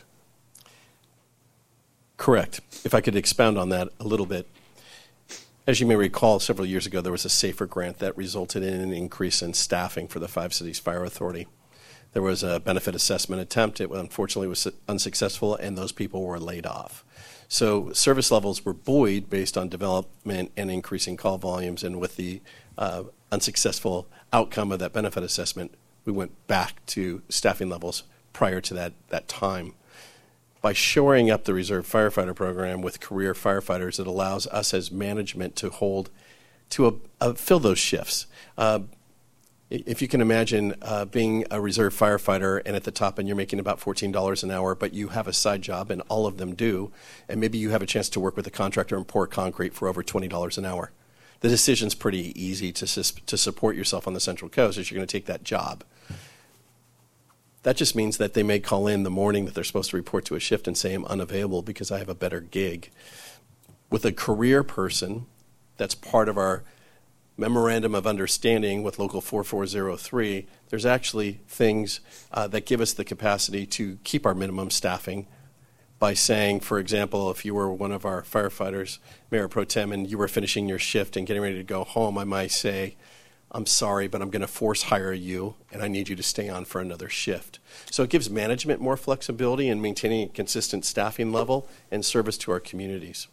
Correct. If I could expound on that a little bit. As you may recall, several years ago, there was a SAFER grant that resulted in an increase in staffing for the Five Cities Fire Authority. There was a benefit assessment attempt. It unfortunately was unsuccessful, and those people were laid off. So service levels were buoyed based on development and increasing call volumes, and with the uh, unsuccessful outcome of that benefit assessment, we went back to staffing levels prior to that, that time. By shoring up the reserve firefighter program with career firefighters, it allows us as management to hold, to a, a, fill those shifts. Uh, if you can imagine uh, being a reserve firefighter and at the top and you're making about fourteen dollars an hour, but you have a side job and all of them do, and maybe you have a chance to work with a contractor and pour concrete for over twenty dollars an hour. The decision's pretty easy to, to support yourself on the Central Coast is you're going to take that job. That just means that they may call in the morning that they're supposed to report to a shift and say, I'm unavailable because I have a better gig. With a career person, that's part of our memorandum of understanding with Local four four zero three, there's actually things uh, that give us the capacity to keep our minimum staffing by saying, for example, if you were one of our firefighters, Mayor Pro Tem, and you were finishing your shift and getting ready to go home, I might say, I'm sorry, but I'm going to force hire you, and I need you to stay on for another shift. So it gives management more flexibility in maintaining a consistent staffing level and service to our communities.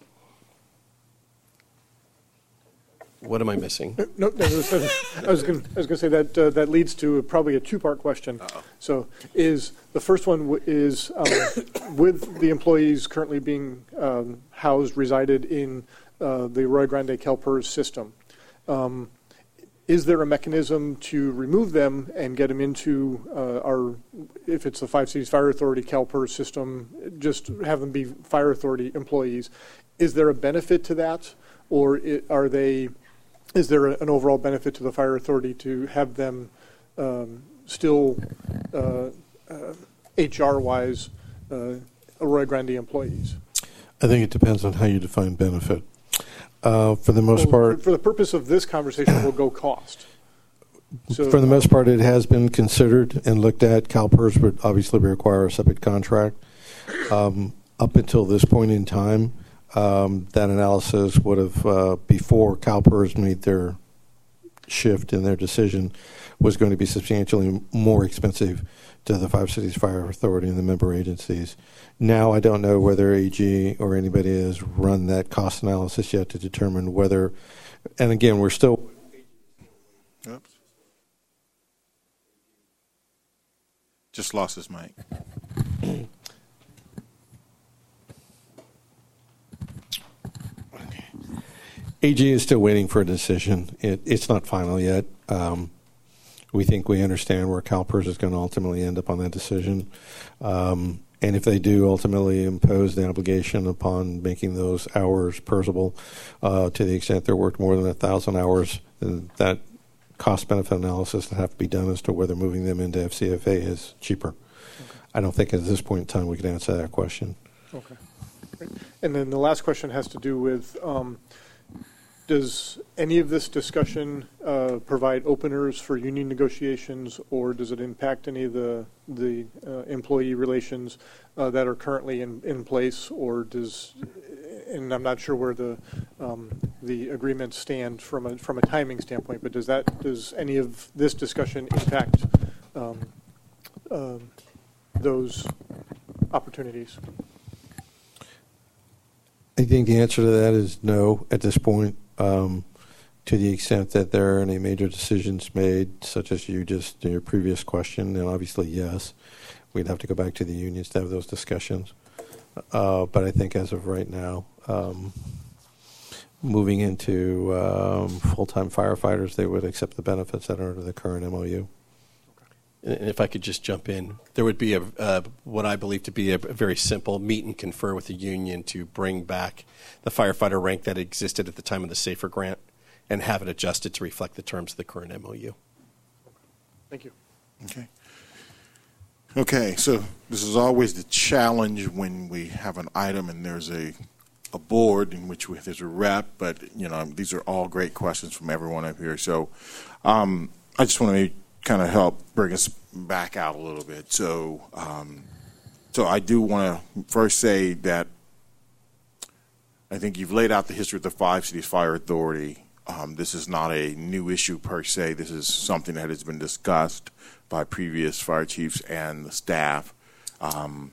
What am I missing? No, no, I was going to say that uh, that leads to probably a two-part question. Uh-oh. So, is the first one w- is um, with the employees currently being um, housed, resided in uh, the Arroyo Grande CalPERS system. Um, Is there a mechanism to remove them and get them into uh, our, if it's the Five Cities Fire Authority CalPERS system, just have them be Fire Authority employees? Is there a benefit to that, or it, are they? Is there a, an overall benefit to the Fire Authority to have them um, still uh, uh, H R-wise uh, Arroyo Grande employees? I think it depends on how you define benefit. Uh, for the most well, part, for the purpose of this conversation, we'll go cost. So, for the most part, it has been considered and looked at. CalPERS would obviously require a separate contract. Um, up until this point in time, um, that analysis would have, uh, before CalPERS made their shift in their decision, was going to be substantially more expensive to the Five Cities Fire Authority and the member agencies. Now I don't know whether A G or anybody has run that cost analysis yet to determine whether, and again, we're still. Oops. Just lost his mic. A G is still waiting for a decision. It, it's not final yet. Um, we think we understand where CalPERS is going to ultimately end up on that decision. Um, And if they do ultimately impose the obligation upon making those hours PERSable, uh, to the extent they're worked more than a thousand hours, then that cost-benefit analysis will have to be done as to whether moving them into F C F A is cheaper. Okay. I don't think at this point in time we can answer that question. Okay. And then the last question has to do with, um, does any of this discussion uh, provide openers for union negotiations, or does it impact any of the the uh, employee relations uh, that are currently in, in place, or does? And I'm not sure where the um, the agreements stand from a from a timing standpoint, but does that does any of this discussion impact um, uh, those opportunities? I think the answer to that is no at this point. Um, to the extent that there are any major decisions made, such as you just in your previous question, and obviously yes, we'd have to go back to the unions to have those discussions. Uh, but I think as of right now, um, moving into um, full-time firefighters, they would accept the benefits that are under the current M O U. And if I could just jump in, there would be a uh, what I believe to be a very simple meet and confer with the union to bring back the firefighter rank that existed at the time of the SAFER grant and have it adjusted to reflect the terms of the current M O U. Thank you. Okay. Okay, so this is always the challenge when we have an item and there's a a board in which we, there's a rep, but you know these are all great questions from everyone up here. So um, I just want to kind of help bring us back out a little bit. So um, so I do want to first say that I think you've laid out the history of the Five Cities Fire Authority. Um, this is not a new issue per se. This is something that has been discussed by previous fire chiefs and the staff. Um,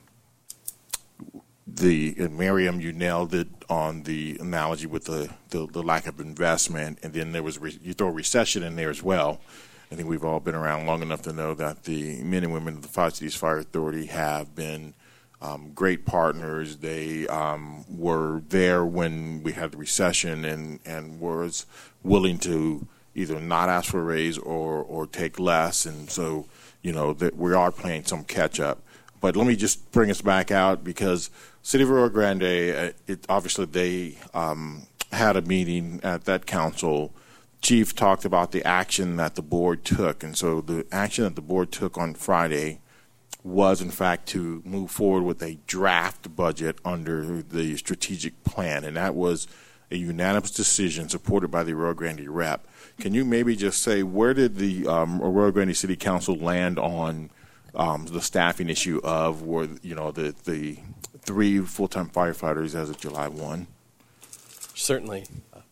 The and Miriam, you nailed it on the analogy with the, the, the lack of investment, and then there was re, you throw recession in there as well. I think we've all been around long enough to know that the men and women of the Five Cities Fire Authority have been um, great partners. They um, were there when we had the recession and and was willing to either not ask for a raise or or take less, and so you know that we are playing some catch up. But let me just bring us back out because City of Rio Grande, uh, it, obviously they um, had a meeting at that council. Chief talked about the action that the board took, and so the action that the board took on Friday was, in fact, to move forward with a draft budget under the strategic plan, and that was a unanimous decision supported by the Rio Grande rep. Can you maybe just say where did the um, Rio Grande City Council land on Um, the staffing issue of were you know the the three full-time firefighters as of July first? Certainly.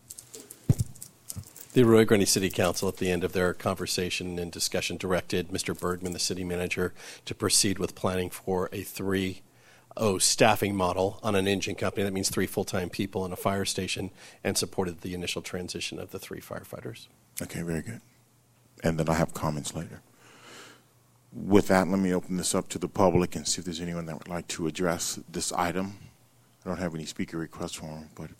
The Rio Grande City Council, at the end of their conversation and discussion, directed Mister Bergman, the city manager, to proceed with planning for a three oh staffing model on an engine company. That means three full-time people in a fire station, and supported the initial transition of the three firefighters. Okay, very good. And then I have comments later. With that, let me open this up to the public and see if there's anyone that would like to address this item. I don't have any speaker requests for them, but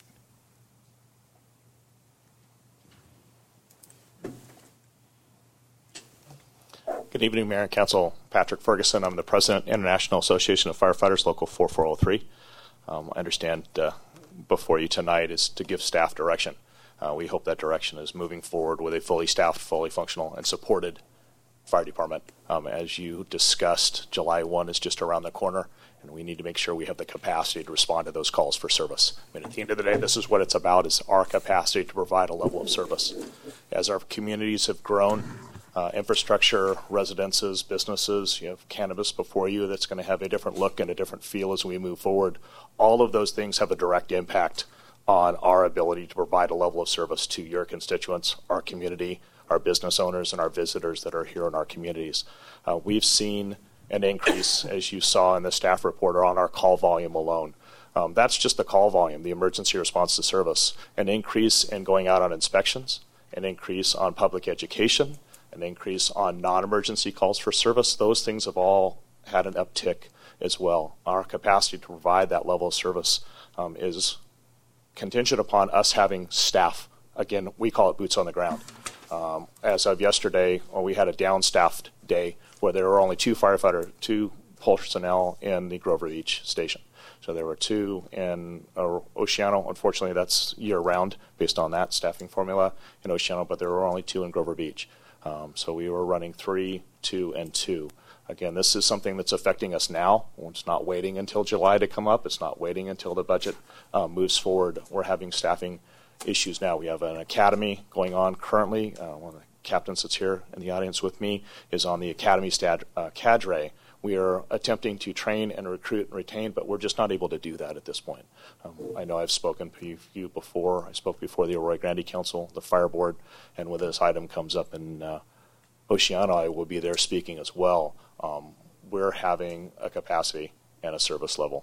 good evening, Mayor and Council. Patrick Ferguson. I'm the President, International Association of Firefighters, Local forty-four oh three. Um, I understand uh, before you tonight is to give staff direction. Uh, we hope that direction is moving forward with a fully staffed, fully functional, and supported fire department. Um, as you discussed, July first is just around the corner, and we need to make sure we have the capacity to respond to those calls for service. I mean, at the end of the day, this is what it's about, is our capacity to provide a level of service. As our communities have grown, uh, infrastructure, residences, businesses, you have cannabis before you that's going to have a different look and a different feel as we move forward. All of those things have a direct impact on our ability to provide a level of service to your constituents, our community, our business owners, and our visitors that are here in our communities. Uh, we've seen an increase, as you saw in the staff report, on our call volume alone. Um, that's just the call volume, the emergency response to service. An increase in going out on inspections, an increase on public education, an increase on non-emergency calls for service. Those things have all had an uptick as well. Our capacity to provide that level of service um, is contingent upon us having staff. Again, we call it boots on the ground. Um, as of yesterday, well, we had a down-staffed day where there were only two firefighter, two personnel in the Grover Beach station. So there were two in uh, Oceano. Unfortunately, that's year-round based on that staffing formula in Oceano, but there were only two in Grover Beach. Um, so we were running three, two, and two. Again, this is something that's affecting us now. It's not waiting until July to come up. It's not waiting until the budget uh, moves forward. We're having staffing issues now. We have an academy going on currently. Uh, one of the captains that's here in the audience with me is on the academy stad, uh, cadre. We are attempting to train and recruit and retain, but we're just not able to do that at this point. Um, I know I've spoken to you before. I spoke before the Rio Grande Council, the Fire Board, and when this item comes up in uh, Oceano, I will be there speaking as well. Um, we're having a capacity and a service level.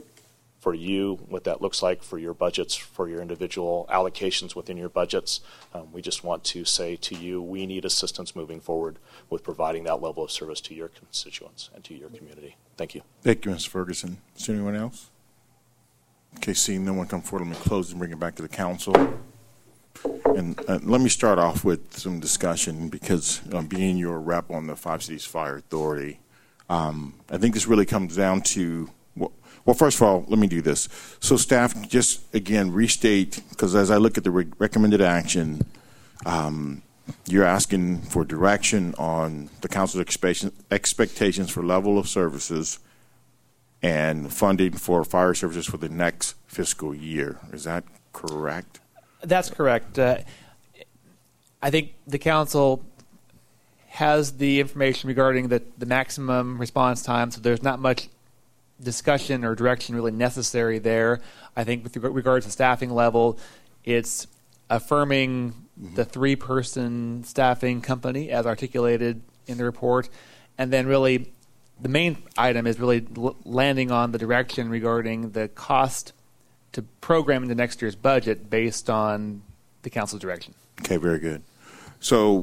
For you, what that looks like for your budgets, for your individual allocations within your budgets, um, we just want to say to you, we need assistance moving forward with providing that level of service to your constituents and to your community. Thank you. Thank you, Miz Ferguson. Is there anyone else? Okay, seeing no one come forward, let me close and bring it back to the council. And uh, let me start off with some discussion because um, being your rep on the Five Cities Fire Authority, um, I think this really comes down to Well, first of all, let me do this. So staff, just again, restate, because as I look at the re recommended action, um, you're asking for direction on the council's expectations for level of services and funding for fire services for the next fiscal year. Is that correct? That's correct. Uh, I think the council has the information regarding the, the maximum response time, so there's not much discussion or direction really necessary there. I think with regards to staffing level, it's affirming mm-hmm. the three-person staffing company as articulated in the report, and then really the main item is really l- landing on the direction regarding the cost to program into next year's budget based on the council's direction. Okay, very good. So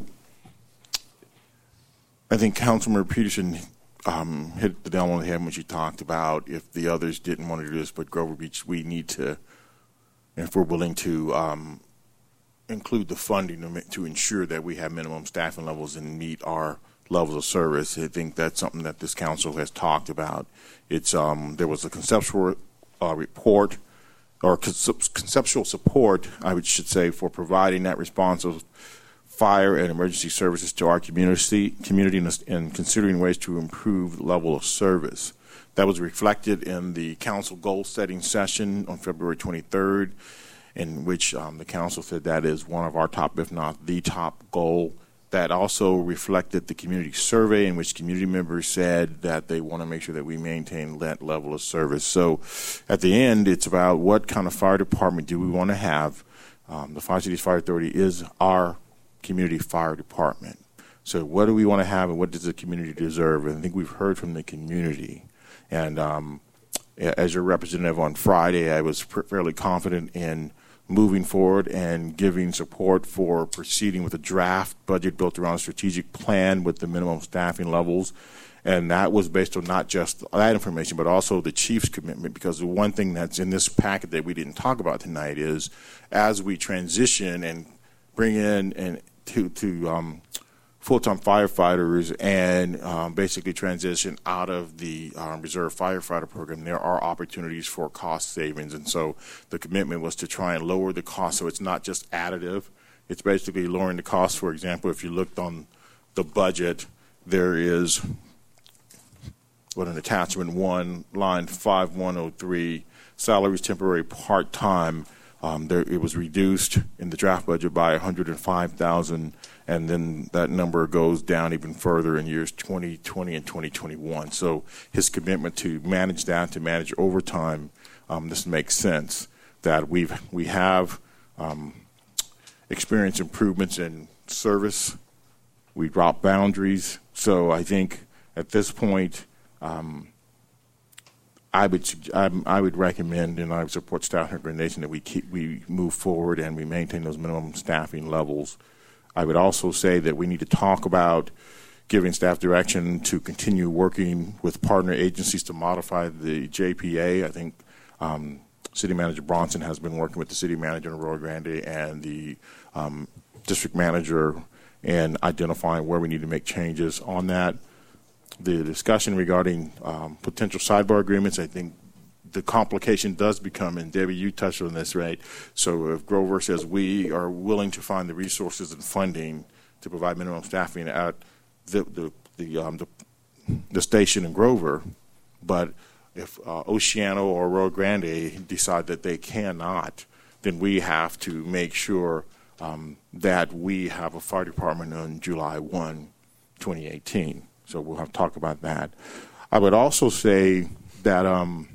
I think Councilmember Peterson um, hit the nail on the head when she talked about if the others didn't want to do this, but Grover Beach, we need to, and if we're willing to um, include the funding to, to ensure that we have minimum staffing levels and meet our levels of service. I think that's something that this council has talked about. It's um, there was a conceptual uh, report or conceptual support, I would, should say, for providing that responsive fire and emergency services to our community, community and, and considering ways to improve the level of service. That was reflected in the council goal-setting session on February twenty-third, in which um, the council said that is one of our top, if not the top goal. That also reflected the community survey, in which community members said that they want to make sure that we maintain that level of service. So at the end, it's about what kind of fire department do we want to have. Um, the Five Cities Fire Authority is our community fire department. So what do we want to have, and what does the community deserve? And I think we've heard from the community. And um, as your representative on Friday, I was fairly confident in moving forward and giving support for proceeding with a draft budget built around a strategic plan with the minimum staffing levels. And that was based on not just that information, but also the chief's commitment, because the one thing that's in this packet that we didn't talk about tonight is as we transition and bring in and to, to um, full-time firefighters and um, basically transition out of the um, reserve firefighter program, there are opportunities for cost savings. And so the commitment was to try and lower the cost so it's not just additive. It's basically lowering the cost. For example, if you looked on the budget, there is what an attachment one, line five one oh three, salaries temporary part-time. Um, there, it was reduced in the draft budget by one hundred five thousand dollars, and then that number goes down even further in years twenty twenty and twenty twenty-one. So his commitment to manage that, to manage overtime, um, this makes sense. That we've we have um, experienced improvements in service. We dropped boundaries. So I think at this point, um, I would I would recommend, and I would support staff recommendation that we keep we move forward and we maintain those minimum staffing levels. I would also say that we need to talk about giving staff direction to continue working with partner agencies to modify the J P A. I think um, City Manager Bronson has been working with the City Manager in Rio Grande and the um, District Manager in identifying where we need to make changes on that. The discussion regarding um, potential sidebar agreements, I think the complication does become, and Debbie, you touched on this, right? So if Grover says we are willing to find the resources and funding to provide minimum staffing at the the the, um, the, the station in Grover, but if uh, Oceano or Rio Grande decide that they cannot, then we have to make sure um, that we have a fire department on July first, twenty eighteen. So we'll have to talk about that. I would also say that um,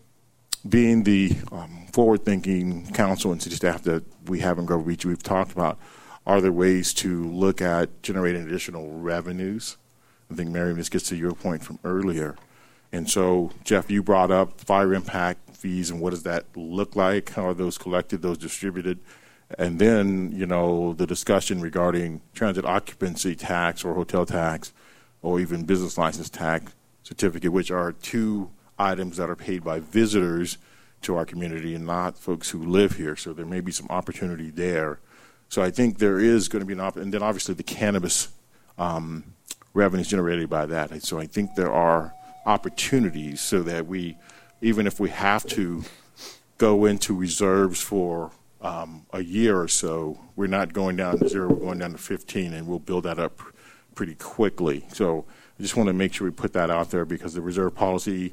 being the um, forward-thinking council and city staff that we have in Grover Beach, we've talked about, are there ways to look at generating additional revenues? I think, Mary, this gets to your point from earlier. And so, Jeff, you brought up fire impact fees and what does that look like? How are those collected, those distributed? And then, you know, the discussion regarding transit occupancy tax or hotel tax, or even business license tax certificate, which are two items that are paid by visitors to our community and not folks who live here. So there may be some opportunity there. So I think there is going to be an opportunity. And then obviously the cannabis um, revenues generated by that. So I think there are opportunities so that we, even if we have to go into reserves for um, a year or so, we're not going down to zero, we're going down to fifteen, and we'll build that up pretty quickly. So I just want to make sure we put that out there, because the reserve policy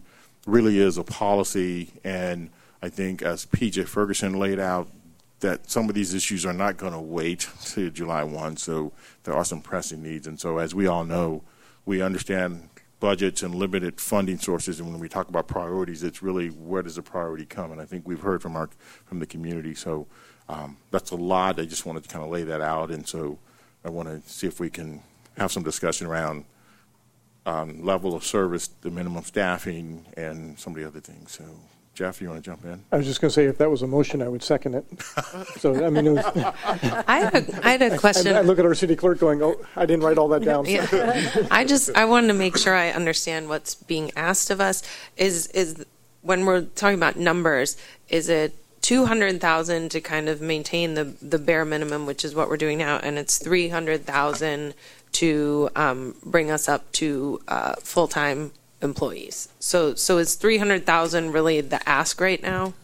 really is a policy, and I think as P J Ferguson laid out, that some of these issues are not going to wait to July first, so there are some pressing needs. And so as we all know, we understand budgets and limited funding sources, and when we talk about priorities, it's really where does the priority come? And I think we've heard from our from the community, so um, that's a lot. I just wanted to kind of lay that out, and so I want to see if we can have some discussion around um, level of service, the minimum staffing, and some of the other things. So, Jeff, you want to jump in? I was just going to say, if that was a motion, I would second it. So, I mean, it was. I had a, I had a question. I, I look at our city clerk going, "Oh, I didn't write all that down." So. Yeah. I just I wanted to make sure I understand what's being asked of us. Is is when we're talking about numbers, is it two hundred thousand to kind of maintain the the bare minimum, which is what we're doing now, and it's three hundred thousand to um, bring us up to uh, full time employees. So, so is three hundred thousand really the ask right now?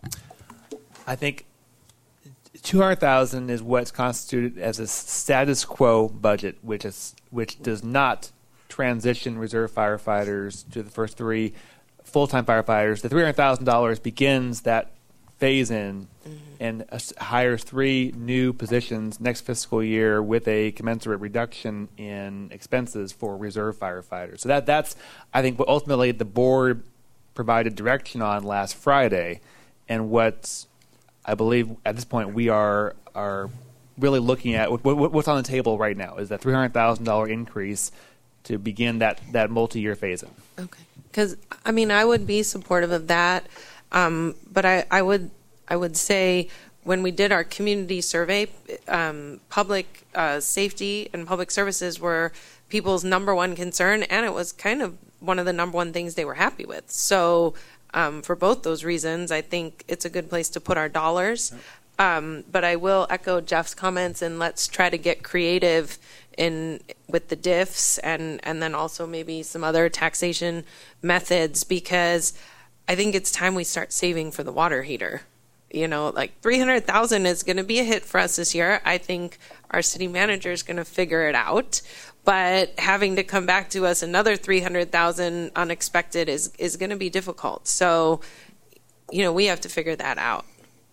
I think two hundred thousand is what's constituted as a status quo budget, which is which does not transition reserve firefighters to the first three full-time firefighters. The three hundred thousand dollars begins that phase in mm-hmm. and uh, hires three new positions next fiscal year with a commensurate reduction in expenses for reserve firefighters. So that that's, I think, what ultimately the board provided direction on last Friday, and what I believe at this point we are are really looking at. What, what, what's on the table right now is that three hundred thousand dollars increase to begin that, that multi-year phase-in. Okay. Because, I mean, I would be supportive of that. Um, but I, I would I would say when we did our community survey, um, public uh, safety and public services were people's number one concern, and it was kind of one of the number one things they were happy with. So um, for both those reasons, I think it's a good place to put our dollars. Um, but I will echo Jeff's comments, and let's try to get creative in with the diffs and, and then also maybe some other taxation methods, because I think it's time we start saving for the water heater. You know, like three hundred thousand is going to be a hit for us this year. I think our city manager is going to figure it out, but having to come back to us another three hundred thousand unexpected is, is going to be difficult. So, you know, we have to figure that out.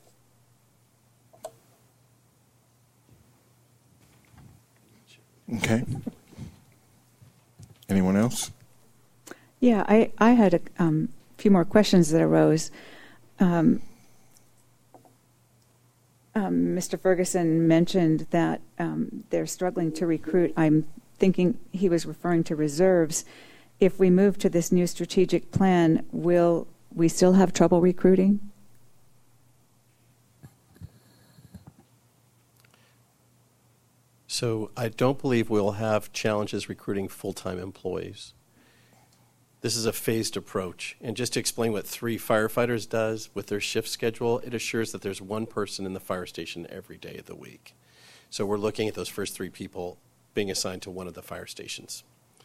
Okay. Anyone else? Yeah, I, I had a um, few more questions that arose. Um, um, Mister Ferguson mentioned that um, they're struggling to recruit. I'm thinking he was referring to reserves. If we move to this new strategic plan, will we still have trouble recruiting? So I don't believe we'll have challenges recruiting full-time employees. This is a phased approach. And just to explain what three firefighters does with their shift schedule, it assures that there's one person in the fire station every day of the week. So we're looking at those first three people being assigned to one of the fire stations.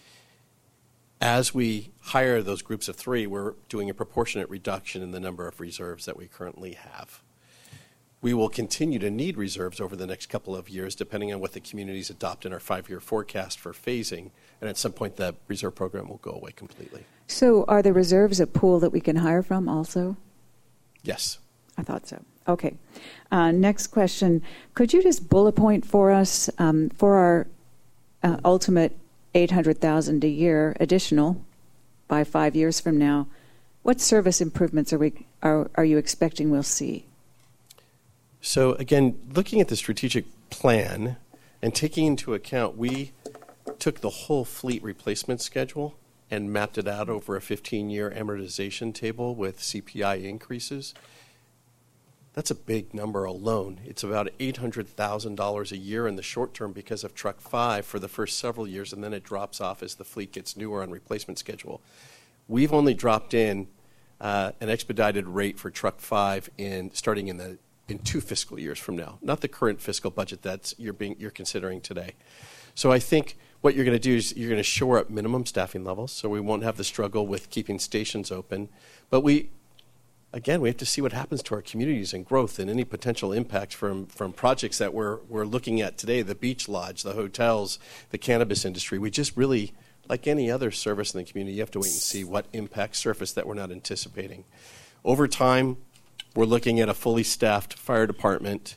As we hire those groups of three, we're doing a proportionate reduction in the number of reserves that we currently have. We will continue to need reserves over the next couple of years, depending on what the communities adopt in our five-year forecast for phasing. And at some point, that reserve program will go away completely. So are the reserves a pool that we can hire from also? Yes. I thought so. Okay. Uh, next question. Could you just bullet point for us um, for our uh, ultimate eight hundred thousand dollars a year additional by five years from now, what service improvements are we are, are you expecting we'll see? So again, looking at the strategic plan and taking into account, we took the whole fleet replacement schedule and mapped it out over a fifteen-year amortization table with C P I increases. That's a big number alone. It's about eight hundred thousand dollars a year in the short term because of Truck five for the first several years, and then it drops off as the fleet gets newer on replacement schedule. We've only dropped in uh, an expedited rate for Truck five in starting in the in two fiscal years from now, not the current fiscal budget that's you're being you're considering today. So I think what you're going to do is you're going to shore up minimum staffing levels, so we won't have the struggle with keeping stations open. But we, again, we have to see what happens to our communities and growth and any potential impacts from from projects that we're we're looking at today: the beach lodge, the hotels, the cannabis industry. We just really like any other service in the community, you have to wait and see what impacts surface that we're not anticipating. Over time, we're looking at a fully staffed fire department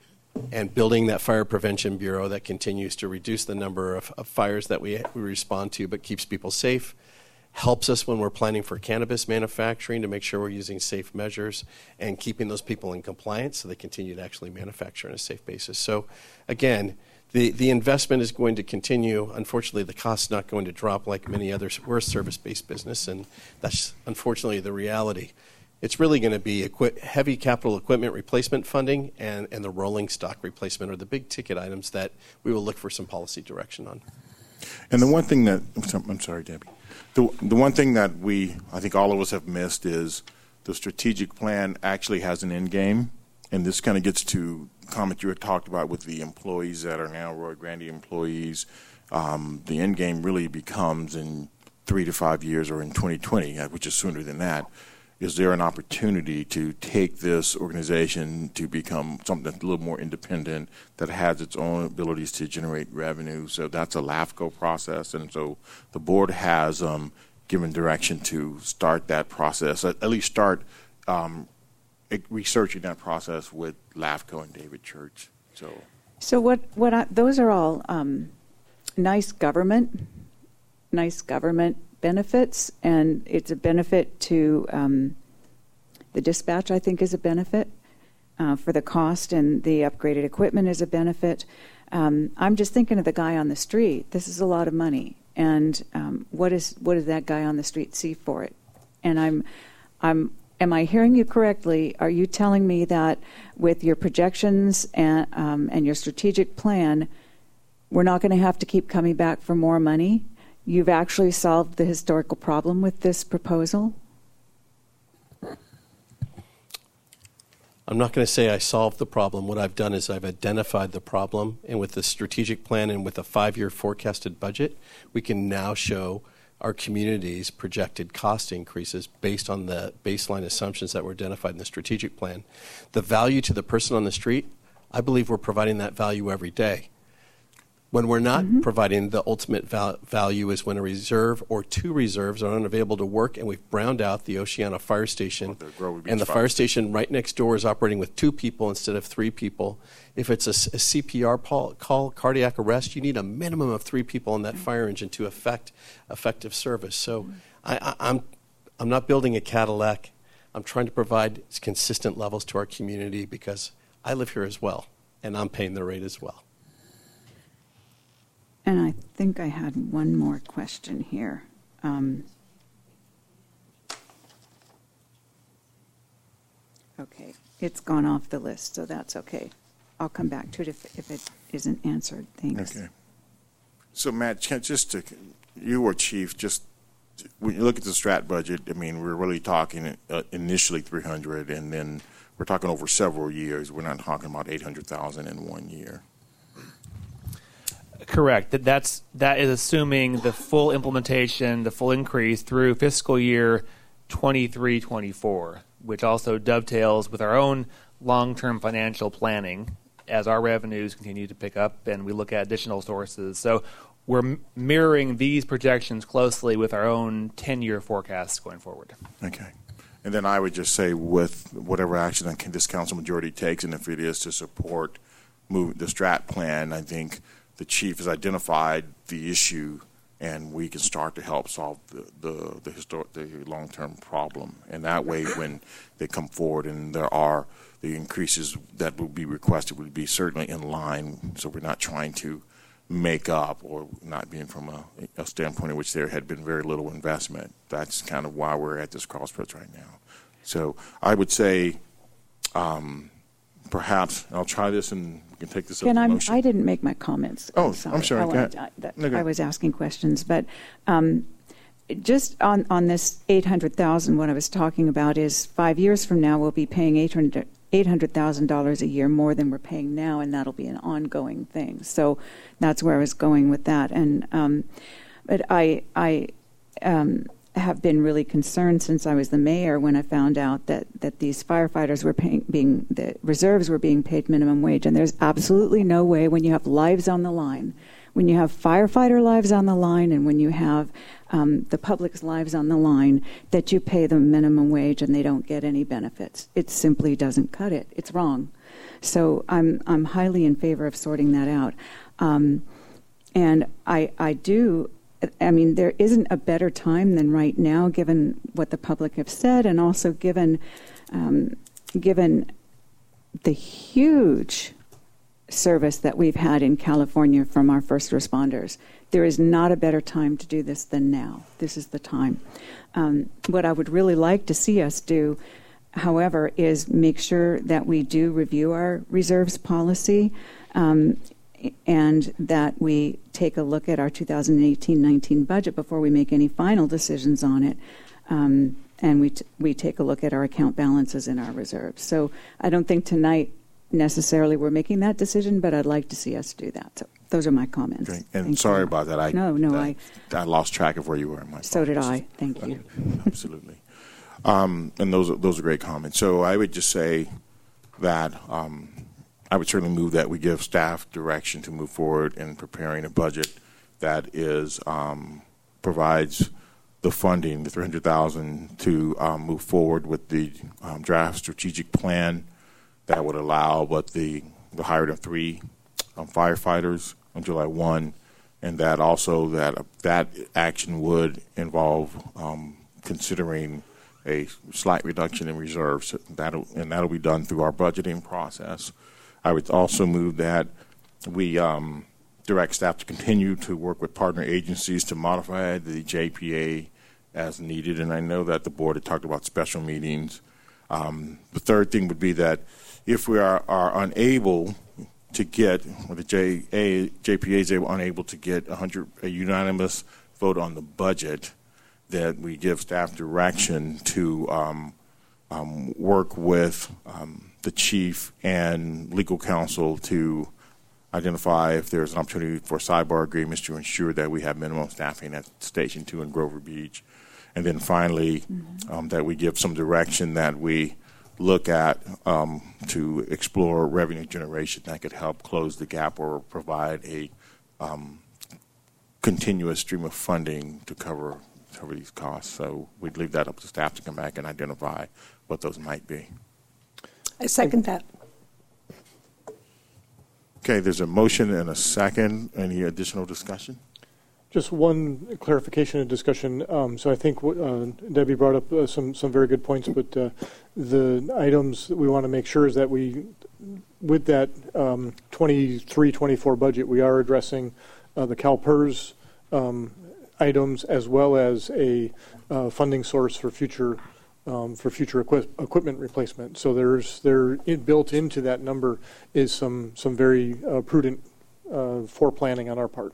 and building that fire prevention bureau that continues to reduce the number of, of fires that we, we respond to but keeps people safe, helps us when we're planning for cannabis manufacturing to make sure we're using safe measures and keeping those people in compliance so they continue to actually manufacture on a safe basis. So again, the, the investment is going to continue. Unfortunately, the cost is not going to drop like many others. We're a service-based business, and that's unfortunately the reality. It's really going to be equi- heavy capital equipment replacement funding and, and the rolling stock replacement are the big ticket items that we will look for some policy direction on. And the one thing that, I'm sorry, Debbie, the, the one thing that we, I think all of us have missed is the strategic plan actually has an end game. And this kind of gets to comment you had talked about with the employees that are now Roy Grandy employees. Um, the end game really becomes in three to five years or in twenty twenty, which is sooner than that. Is there an opportunity to take this organization to become something that's a little more independent, that has its own abilities to generate revenue? So that's a LAFCO process, and so the board has um, given direction to start that process, at, at least start um, researching that process with LAFCO and David Church. So, so what? What? I, those are all um, nice government, nice government. benefits, and it's a benefit to um, the dispatch, I think, is a benefit uh, for the cost, and the upgraded equipment is a benefit. Um, I'm just thinking of the guy on the street. This is a lot of money, and um, what is what does that guy on the street see for it? And I'm, I'm, am I hearing you correctly? Are you telling me that with your projections and um, and your strategic plan, we're not going to have to keep coming back for more money? You've actually solved the historical problem with this proposal? I'm not going to say I solved the problem. What I've done is I've identified the problem, and with the strategic plan and with a five-year forecasted budget, we can now show our community's projected cost increases based on the baseline assumptions that were identified in the strategic plan. The value to the person on the street, I believe we're providing that value every day. When we're not mm-hmm. providing the ultimate val- value is when a reserve or two reserves are unavailable to work, and we've browned out the Oceana Fire Station, well, the and the fire station right next door is operating with two people instead of three people. If it's a, a C P R call, call, cardiac arrest, you need a minimum of three people on that mm-hmm. fire engine to effect effective service. So mm-hmm. I, I, I'm, I'm not building a Cadillac. I'm trying to provide consistent levels to our community because I live here as well, and I'm paying the rate as well. And I think I had one more question here. Um, okay, it's gone off the list, so that's okay. I'll come back to it if, if it isn't answered. Thanks. Okay. So, Matt, just to, you or Chief, just when you look at the strat budget, I mean, we're really talking uh, initially three hundred, and then we're talking over several years. We're not talking about eight hundred thousand in one year. Correct. That that's that is assuming the full implementation, the full increase through fiscal year twenty-three twenty-four, which also dovetails with our own long-term financial planning as our revenues continue to pick up and we look at additional sources. So we're m- mirroring these projections closely with our own ten-year forecasts going forward. Okay. And then I would just say with whatever action this council majority takes, and if it is to support move the strat plan, I think the chief has identified the issue, and we can start to help solve the the the, histor- the long-term problem. And that way, when they come forward and there are the increases that will be requested, would be certainly in line. So we're not trying to make up or not being from a, a standpoint in which there had been very little investment. That's kind of why we're at this crossroads right now. So I would say, um, perhaps I'll try this and. Can take this Can up I'm, motion. I didn't make my comments. Oh, I'm sorry. I'm sorry. I, wanted, I, that, okay. I was asking questions, but um, just on, on this eight hundred thousand dollars, what I was talking about is five years from now we'll be paying eight hundred thousand dollars a year more than we're paying now, and that'll be an ongoing thing. So that's where I was going with that. And um, but I I um, have been really concerned since I was the mayor when I found out that, that these firefighters were paying, being, the reserves were being paid minimum wage. And there's absolutely no way when you have lives on the line, when you have firefighter lives on the line and when you have um, the public's lives on the line, that you pay them minimum wage and they don't get any benefits. It simply doesn't cut it. It's wrong. So I'm I'm highly in favor of sorting that out. Um, and I I do. I mean, there isn't a better time than right now, given what the public have said, and also given um, given the huge service that we've had in California from our first responders. There is not a better time to do this than now. This is the time. Um, what I would really like to see us do, however, is make sure that we do review our reserves policy, um, and that we take a look at our two thousand eighteen nineteen budget before we make any final decisions on it. Um, and we, t- we take a look at our account balances and our reserves. So I don't think tonight necessarily we're making that decision, but I'd like to see us do that. So those are my comments. Okay. And Thank sorry you. about that. I, no, no, I, I, I lost track of where you were. My so did I. Thank you. Absolutely. Um, and those are, those are great comments. So I would just say that um, I would certainly move that we give staff direction to move forward in preparing a budget that is um, provides the funding, the three hundred thousand dollars, to um, move forward with the um, draft strategic plan that would allow what the the hiring of three um, firefighters on July first, and that also that uh, that action would involve um, considering a slight reduction in reserves. That'll, and that'll be done through our budgeting process. I would also move that we um, direct staff to continue to work with partner agencies to modify the J P A as needed. And I know that the board had talked about special meetings. Um, the third thing would be that if we are, are unable to get, or the J, A, J P A is able, unable to get one hundred, a unanimous vote on the budget, that we give staff direction to um, um, work with um, the chief and legal counsel to identify if there's an opportunity for sidebar agreements to ensure that we have minimum staffing at Station two in Grover Beach. And then finally, mm-hmm. um, that we give some direction that we look at um, to explore revenue generation that could help close the gap or provide a um, continuous stream of funding to cover cover these costs. So we'd leave that up to staff to come back and identify what those might be. I second that. Okay, there's a motion and a second. Any additional discussion? Just one clarification and discussion. Um, so I think uh, Debbie brought up uh, some some very good points, but uh, the items that we want to make sure is that we, with that um, twenty-three twenty-four budget, we are addressing uh, the CalPERS um, items as well as a uh, funding source for future um, for future equi- equipment replacement. So there's there in, built into that number is some some very uh, prudent uh, foreplanning on our part.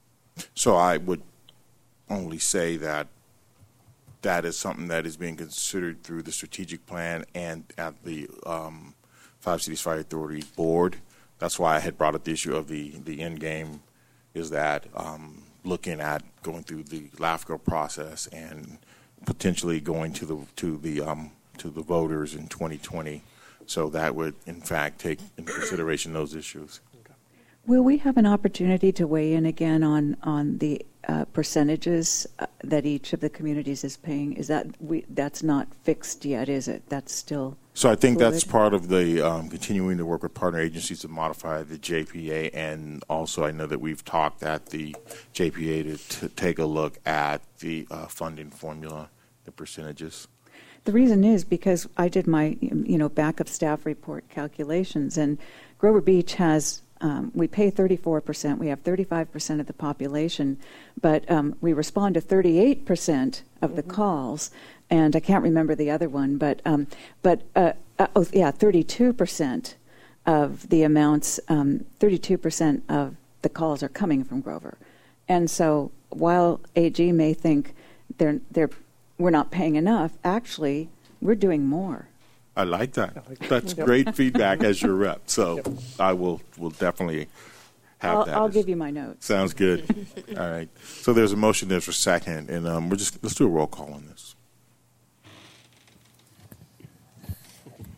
So I would only say that that is something that is being considered through the strategic plan and at the um, Five Cities Fire Authority board. That's why I had brought up the issue of the, the end game, is that um, looking at going through the LAFCO process and potentially going to the to the um, to the voters in twenty twenty. So that would, in fact, take into consideration those issues. Will we have an opportunity to weigh in again on on the uh, percentages uh, that each of the communities is paying? Is that we that's not fixed yet, is it? That's still so. I think fluid? That's part of the um, continuing to work with partner agencies to modify the J P A, and also I know that we've talked at the J P A to, to take a look at the uh, funding formula, the percentages. The reason is because I did my you know backup staff report calculations, and Grover Beach has. Um, we pay thirty-four percent. We have thirty-five percent of the population, but um, we respond to thirty-eight percent of the mm-hmm. calls. And I can't remember the other one, but um, but uh, uh, oh yeah, thirty-two percent of the amounts, um, thirty-two percent of the calls are coming from Grover. And so while A G may think they're they're we're not paying enough, actually we're doing more. I like that. That's great feedback as your rep. So yep. I will will definitely have I'll, that. I'll as, give you my notes. Sounds good. All right. So there's a motion. There's a second, and um, we're just let's do a roll call on this.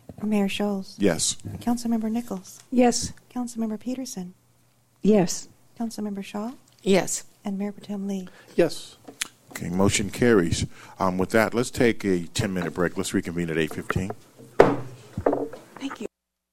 Mayor Scholes. Yes. Councilmember Nichols. Yes. Councilmember Peterson. Yes. Councilmember Shaw Yes. and Mayor Pro Tem Lee. Yes. Okay, motion carries. Um, with that, let's take a ten-minute break. Let's reconvene at eight fifteen. Thank you.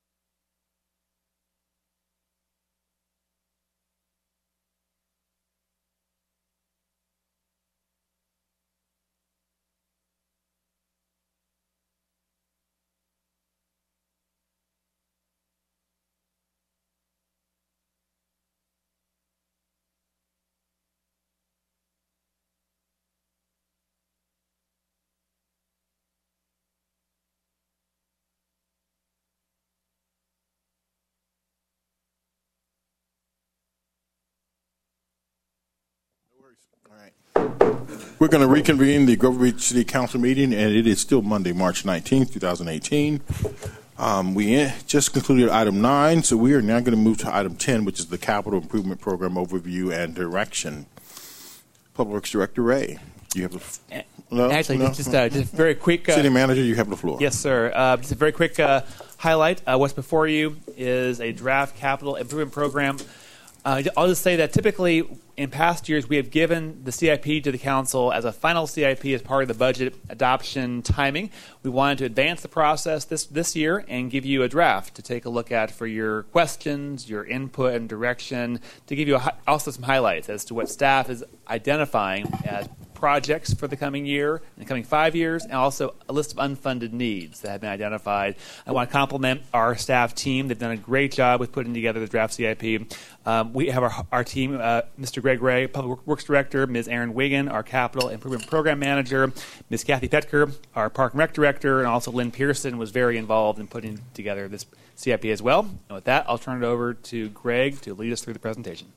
All right. We're going to reconvene the Grover Beach City Council meeting, and it is still Monday, March nineteenth, twenty eighteen. Um, we just concluded item nine, so we are now going to move to item ten, which is the Capital Improvement Program Overview and Direction. Public Works Director Ray, you have the floor. No, Actually, no, just, no. uh, just very quick. Uh, City Manager, you have the floor. Yes, sir. Uh, just a very quick uh, highlight. Uh, what's before you is a draft capital improvement program. Uh, I'll just say that typically in past years we have given the C I P to the council as a final C I P as part of the budget adoption timing. We wanted to advance the process this, this year and give you a draft to take a look at for your questions, your input and direction, to give you a, also some highlights as to what staff is identifying as projects for the coming year, in the coming five years, and also a list of unfunded needs that have been identified. I want to compliment our staff team. They've done a great job with putting together the draft C I P. Um, we have our, our team, uh, Mister Greg Ray, Public Works Director, Miz Erin Wiggin, our Capital Improvement Program Manager, Miz Kathy Petker, our Park and Rec Director, and also Lynn Pearson was very involved in putting together this C I P as well. And with that, I'll turn it over to Greg to lead us through the presentation.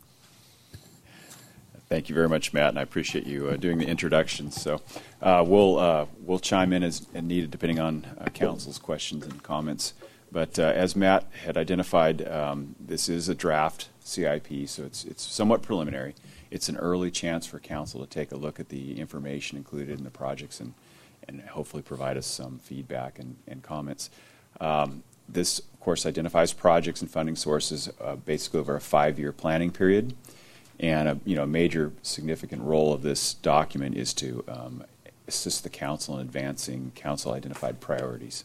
Thank you very much, Matt, and I appreciate you uh, doing the introduction. So uh, we'll uh, we'll chime in as needed, depending on uh, council's questions and comments. But uh, as Matt had identified, um, this is a draft C I P, so it's it's somewhat preliminary. It's an early chance for council to take a look at the information included in the projects and and hopefully provide us some feedback and, and comments. Um, this, of course, identifies projects and funding sources uh, basically over a five-year planning period. And a you know major significant role of this document is to um, assist the council in advancing council-identified priorities.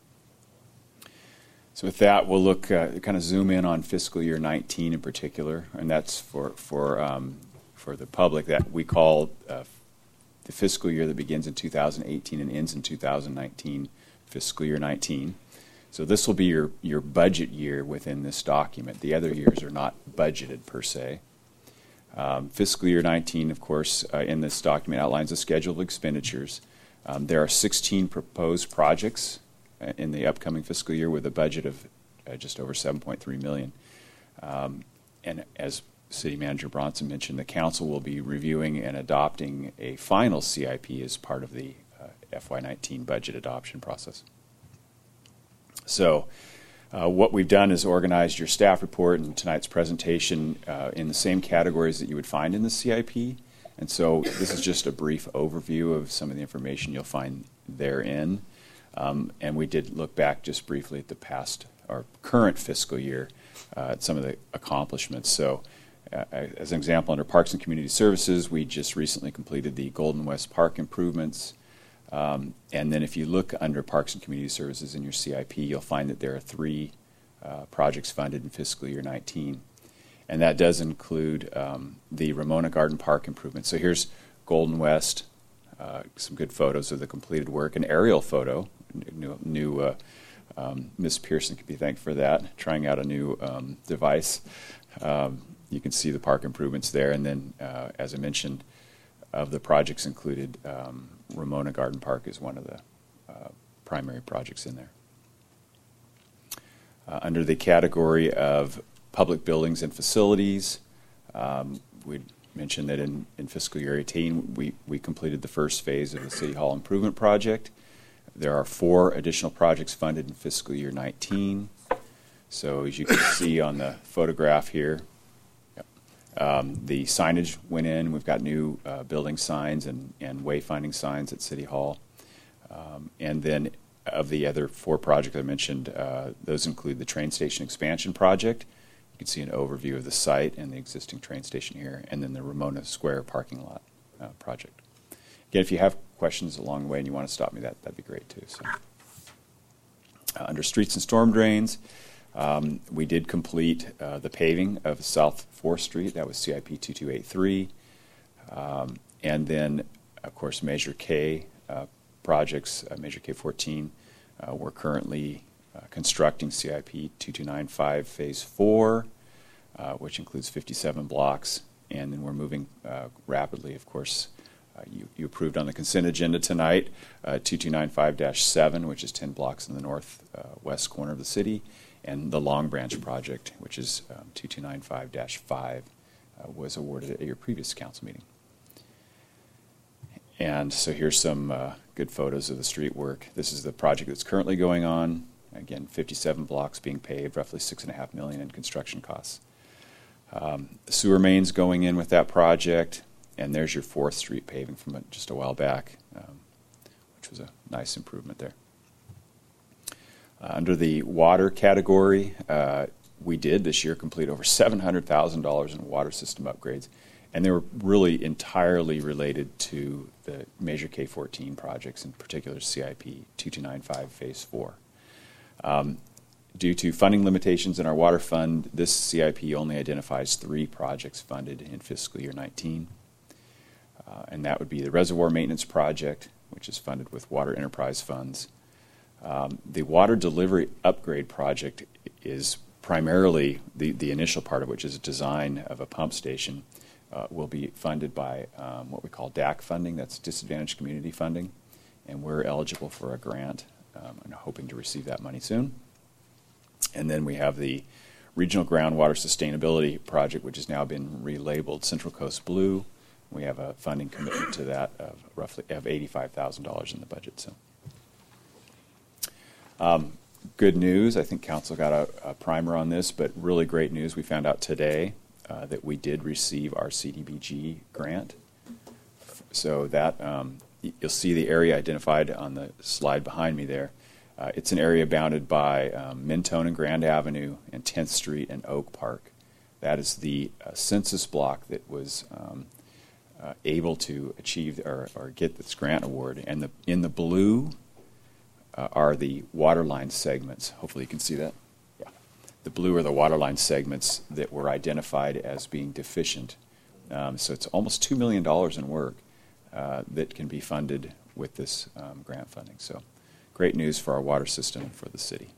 So with that, we'll look uh, kind of zoom in on fiscal year nineteen in particular, and that's for for um, for the public that we call uh, the fiscal year that begins in two thousand eighteen and ends in two thousand nineteen, fiscal year nineteen. So this will be your your budget year within this document. The other years are not budgeted per se. Um, fiscal year nineteen, of course, uh, in this document outlines a schedule of expenditures. Um, there are sixteen proposed projects uh, in the upcoming fiscal year with a budget of uh, just over seven point three million dollars. Um, and as City Manager Bronson mentioned, the council will be reviewing and adopting a final C I P as part of the uh, F Y nineteen budget adoption process. So, Uh, what we've done is organized your staff report and tonight's presentation uh, in the same categories that you would find in the C I P. And so this is just a brief overview of some of the information you'll find therein. Um, and we did look back just briefly at the past, or current fiscal year, uh, at some of the accomplishments. So uh, as an example, under Parks and Community Services, we just recently completed the Golden West Park improvements. Um, and then if you look under Parks and Community Services in your C I P, you'll find that there are three uh, projects funded in fiscal year nineteen. And that does include um, the Ramona Garden Park improvements. So here's Golden West, uh, some good photos of the completed work, an aerial photo. New, new uh, um, Miz Pearson can be thanked for that, trying out a new um, device. Um, you can see the park improvements there. And then, uh, as I mentioned, of the projects included, um, Ramona Garden Park is one of the uh, primary projects in there. Uh, under the category of public buildings and facilities, um, we mentioned that in, in fiscal year eighteen, we, we completed the first phase of the City Hall Improvement Project. There are four additional projects funded in fiscal year nineteen. So as you can see on the photograph here, Um, the signage went in. We've got new uh, building signs and, and wayfinding signs at City Hall. Um, and then of the other four projects I mentioned, uh, those include the train station expansion project. You can see an overview of the site and the existing train station here, and then the Ramona Square parking lot uh, project. Again, if you have questions along the way and you want to stop me, that, that'd be great too. So, uh, under streets and storm drains, um, we did complete uh, the paving of South fourth Street. That was C I P two two eight three. Um, and then, of course, Measure K uh, projects, uh, Measure K fourteen. Uh, we're currently uh, constructing C I P two two nine five Phase four, uh, which includes fifty-seven blocks. And then we're moving uh, rapidly, of course. Uh, you, you approved on the consent agenda tonight uh, two two nine five dash seven, which is ten blocks in the northwest uh, corner of the city, and the Long Branch project, which is um, two two nine five dash five, uh, was awarded at your previous council meeting. And so here's some uh, good photos of the street work. This is the project that's currently going on. Again, fifty-seven blocks being paved, roughly six and a half million in construction costs. Um, the sewer mains going in with that project. And there's your fourth Street paving from just a while back, um, which was a nice improvement there. Uh, under the water category, uh, we did this year complete over seven hundred thousand dollars in water system upgrades, and they were really entirely related to the Measure K fourteen projects, in particular C I P two two nine five Phase four. Um, due to funding limitations in our water fund, this C I P only identifies three projects funded in fiscal year nineteen. Uh, and that would be the Reservoir Maintenance Project, which is funded with Water Enterprise funds. Um, the Water Delivery Upgrade Project is primarily, the, the initial part of which is a design of a pump station, uh, will be funded by um, what we call D A C funding, that's Disadvantaged Community Funding, and we're eligible for a grant um, and hoping to receive that money soon. And then we have the Regional Groundwater Sustainability Project, which has now been relabeled Central Coast Blue. We have a funding commitment to that of roughly of eighty-five thousand dollars in the budget. So, um, good news. I think council got a, a primer on this, but really great news. We found out today uh, that we did receive our C D B G grant. So that um, you'll see the area identified on the slide behind me there. Uh, it's an area bounded by um, Mentone and Grand Avenue and tenth Street and Oak Park. That is the uh, census block that was um, Uh, able to achieve or, or get this grant award. And the, in the blue uh, are the water line segments. Hopefully you can see that. Yeah. The blue are the water line segments that were identified as being deficient. Um, so it's almost two million dollars in work uh, that can be funded with this um, grant funding. So great news for our water system and for the city.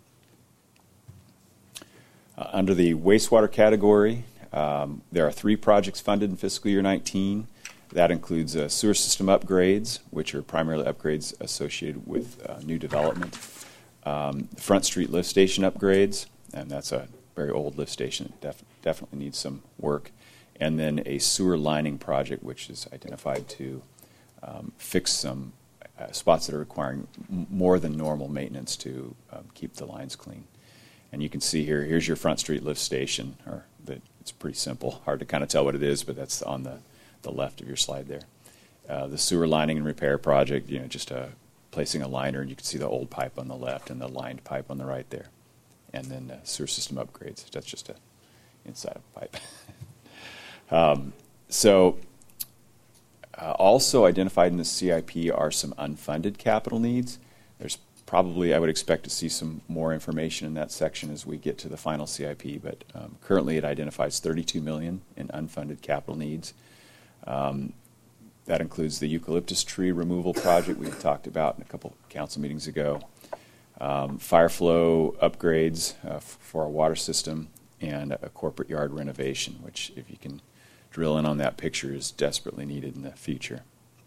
Uh, under the wastewater category, Um, there are three projects funded in fiscal year nineteen. That includes uh, sewer system upgrades, which are primarily upgrades associated with uh, new development. Um, the Front Street lift station upgrades, and that's a very old lift station that def- definitely needs some work. And then a sewer lining project, which is identified to um, fix some uh, spots that are requiring m- more than normal maintenance to um, keep the lines clean. And you can see here, here's your Front Street lift station, or the It's pretty simple. Hard to kind of tell what it is, but that's on the, the left of your slide there. Uh, the sewer lining and repair project, you know, just uh, placing a liner, and you can see the old pipe on the left and the lined pipe on the right there. And then uh, sewer system upgrades. That's just a inside of a pipe. um, so uh, also identified in the C I P are some unfunded capital needs. There's Probably, I would expect to see some more information in that section as we get to the final C I P, but um, currently it identifies thirty-two million dollars in unfunded capital needs. Um, that includes the eucalyptus tree removal project we talked about in a couple council meetings ago, um, fire flow upgrades uh, f- for our water system, and a corporate yard renovation, which, if you can drill in on that picture, is desperately needed in the future.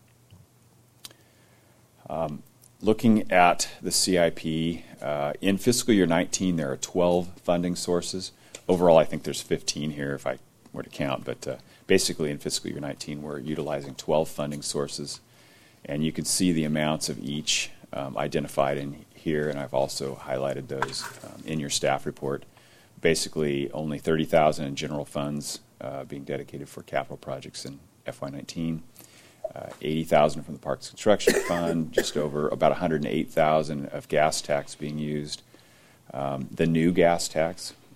Um, Looking at the C I P, uh, in fiscal year nineteen, there are twelve funding sources. Overall, I think there's fifteen here if I were to count, but uh, basically in fiscal year nineteen, we're utilizing twelve funding sources. And you can see the amounts of each um, identified in here, and I've also highlighted those um, in your staff report. Basically, only thirty thousand dollars in general funds uh, being dedicated for capital projects in F Y nineteen. Uh, eighty thousand dollars from the Parks Construction Fund, just over about one hundred eight thousand dollars of gas tax being used. Um, the new gas tax,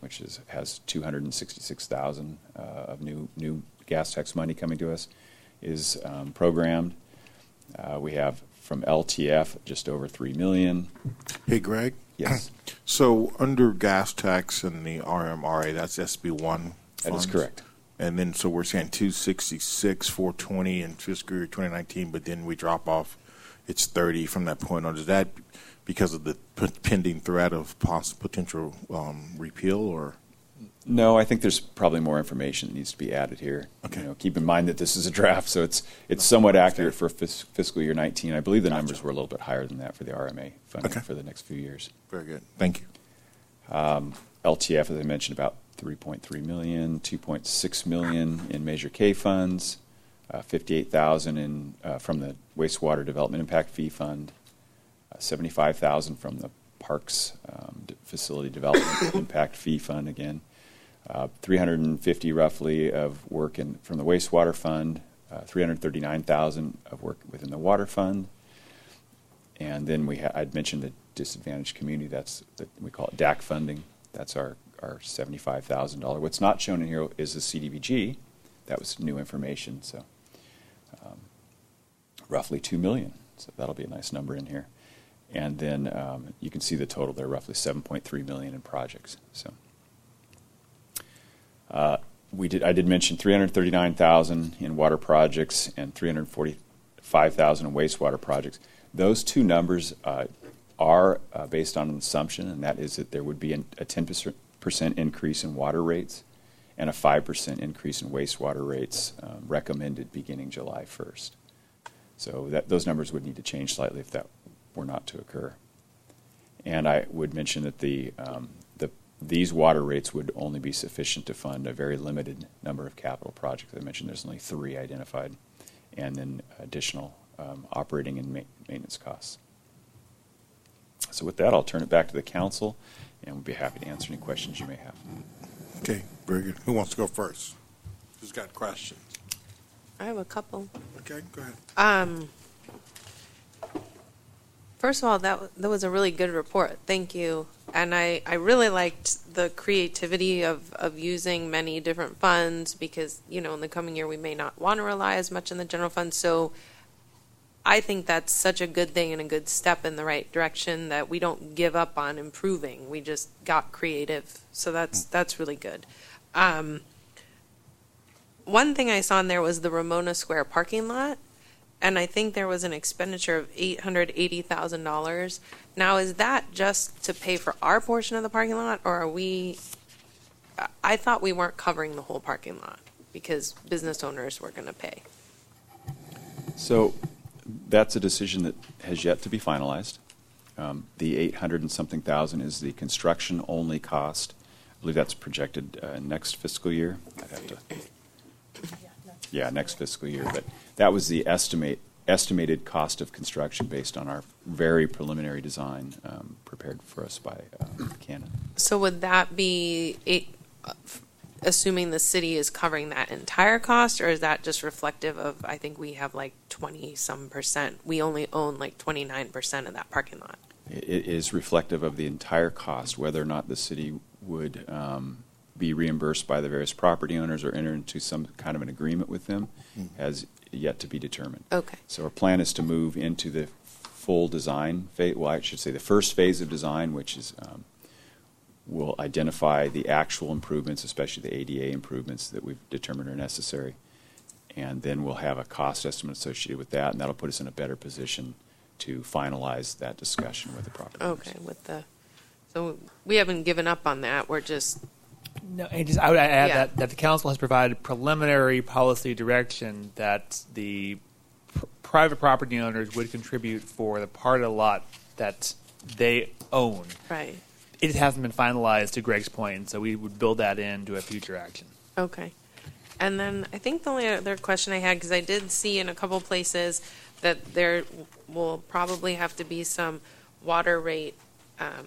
which is has two hundred sixty-six thousand uh, of new new gas tax money coming to us, is um, programmed. Uh, we have from L T F just over three million. Hey, Greg. Yes. So under gas tax and the R M R A, that's S B one. That is correct. And then so we're saying two sixty-six, four twenty in fiscal year twenty nineteen, but then we drop off. It's thirty from that point on. Is that because of the p- pending threat of poss- potential um, repeal, or? No, I think there's probably more information that needs to be added here. Okay. You know, keep in mind that this is a draft, so it's it's somewhat accurate for fis- fiscal year nineteen. I believe the gotcha. numbers were a little bit higher than that for the R M A funding okay. for the next few years. Very good. Thank you. Um, L T F, as I mentioned, about three point three million, two point six million in Measure K funds, uh, fifty-eight thousand in uh, from the Wastewater Development Impact Fee Fund, uh, seventy-five thousand from the Parks um, D- Facility Development Impact Fee Fund again. Uh, three hundred fifty roughly of work in from the wastewater fund, uh, three hundred thirty-nine thousand of work within the water fund, and then we ha- I'd mentioned the disadvantaged community. That's the, we call it D A C funding. That's our our seventy-five thousand dollars. What's not shown in here is the C D B G. That was new information. So um, roughly two million. So that'll be a nice number in here, and then um, you can see the total there, roughly seven point three million in projects. So. Uh, we did. I did mention three hundred thirty-nine thousand in water projects and three hundred forty-five thousand in wastewater projects. Those two numbers uh, are uh, based on an assumption, and that is that there would be an, a ten percent increase in water rates and a five percent increase in wastewater rates um, recommended beginning July first. So that those numbers would need to change slightly if that were not to occur. And I would mention that the um, the these water rates would only be sufficient to fund a very limited number of capital projects. I mentioned there's only three identified, and then additional um, operating and ma- maintenance costs. So with that, I'll turn it back to the council, and we'll be happy to answer any questions you may have. Okay, very good. Who wants to go first? Who's got questions? I have a couple. Okay, go ahead. Um, first of all, that that was a really good report. Thank you. And I, I really liked the creativity of, of using many different funds because, you know, in the coming year we may not want to rely as much on the general fund. So I think that's such a good thing and a good step in the right direction that we don't give up on improving. We just got creative. So that's that's really good. Um, one thing I saw in there was the Ramona Square parking lot. And I think there was an expenditure of eight hundred eighty thousand dollars. Now, is that just to pay for our portion of the parking lot, or are we, I thought we weren't covering the whole parking lot because business owners were going to pay. So that's a decision that has yet to be finalized. Um, the eight hundred and something thousand is the construction only cost. I believe that's projected uh, next fiscal year. I'd have to. Yeah, next fiscal year. But that was the estimate estimated cost of construction based on our very preliminary design um, prepared for us by uh, Canon. So would that be, eight, uh, assuming the city is covering that entire cost, or is that just reflective of, I think we have like twenty-some percent. We only own like twenty-nine percent of that parking lot. It is reflective of the entire cost, whether or not the city would um, be reimbursed by the various property owners or enter into some kind of an agreement with them mm-hmm. has yet to be determined. Okay. So our plan is to move into the full design phase, well, I should say the first phase of design, which is um, will identify the actual improvements, especially the A D A improvements that we've determined are necessary. And then we'll have a cost estimate associated with that, and that'll put us in a better position to finalize that discussion with the property owners. Okay, with the, so we haven't given up on that. We're just No, and just I would add Yeah. that, that the council has provided preliminary policy direction that the pr- private property owners would contribute for the part of the lot that they own. right. It hasn't been finalized, to Greg's point, so we would build that into a future action. Okay. And then I think the only other question I had, because I did see in a couple places that there will probably have to be some water rate, um,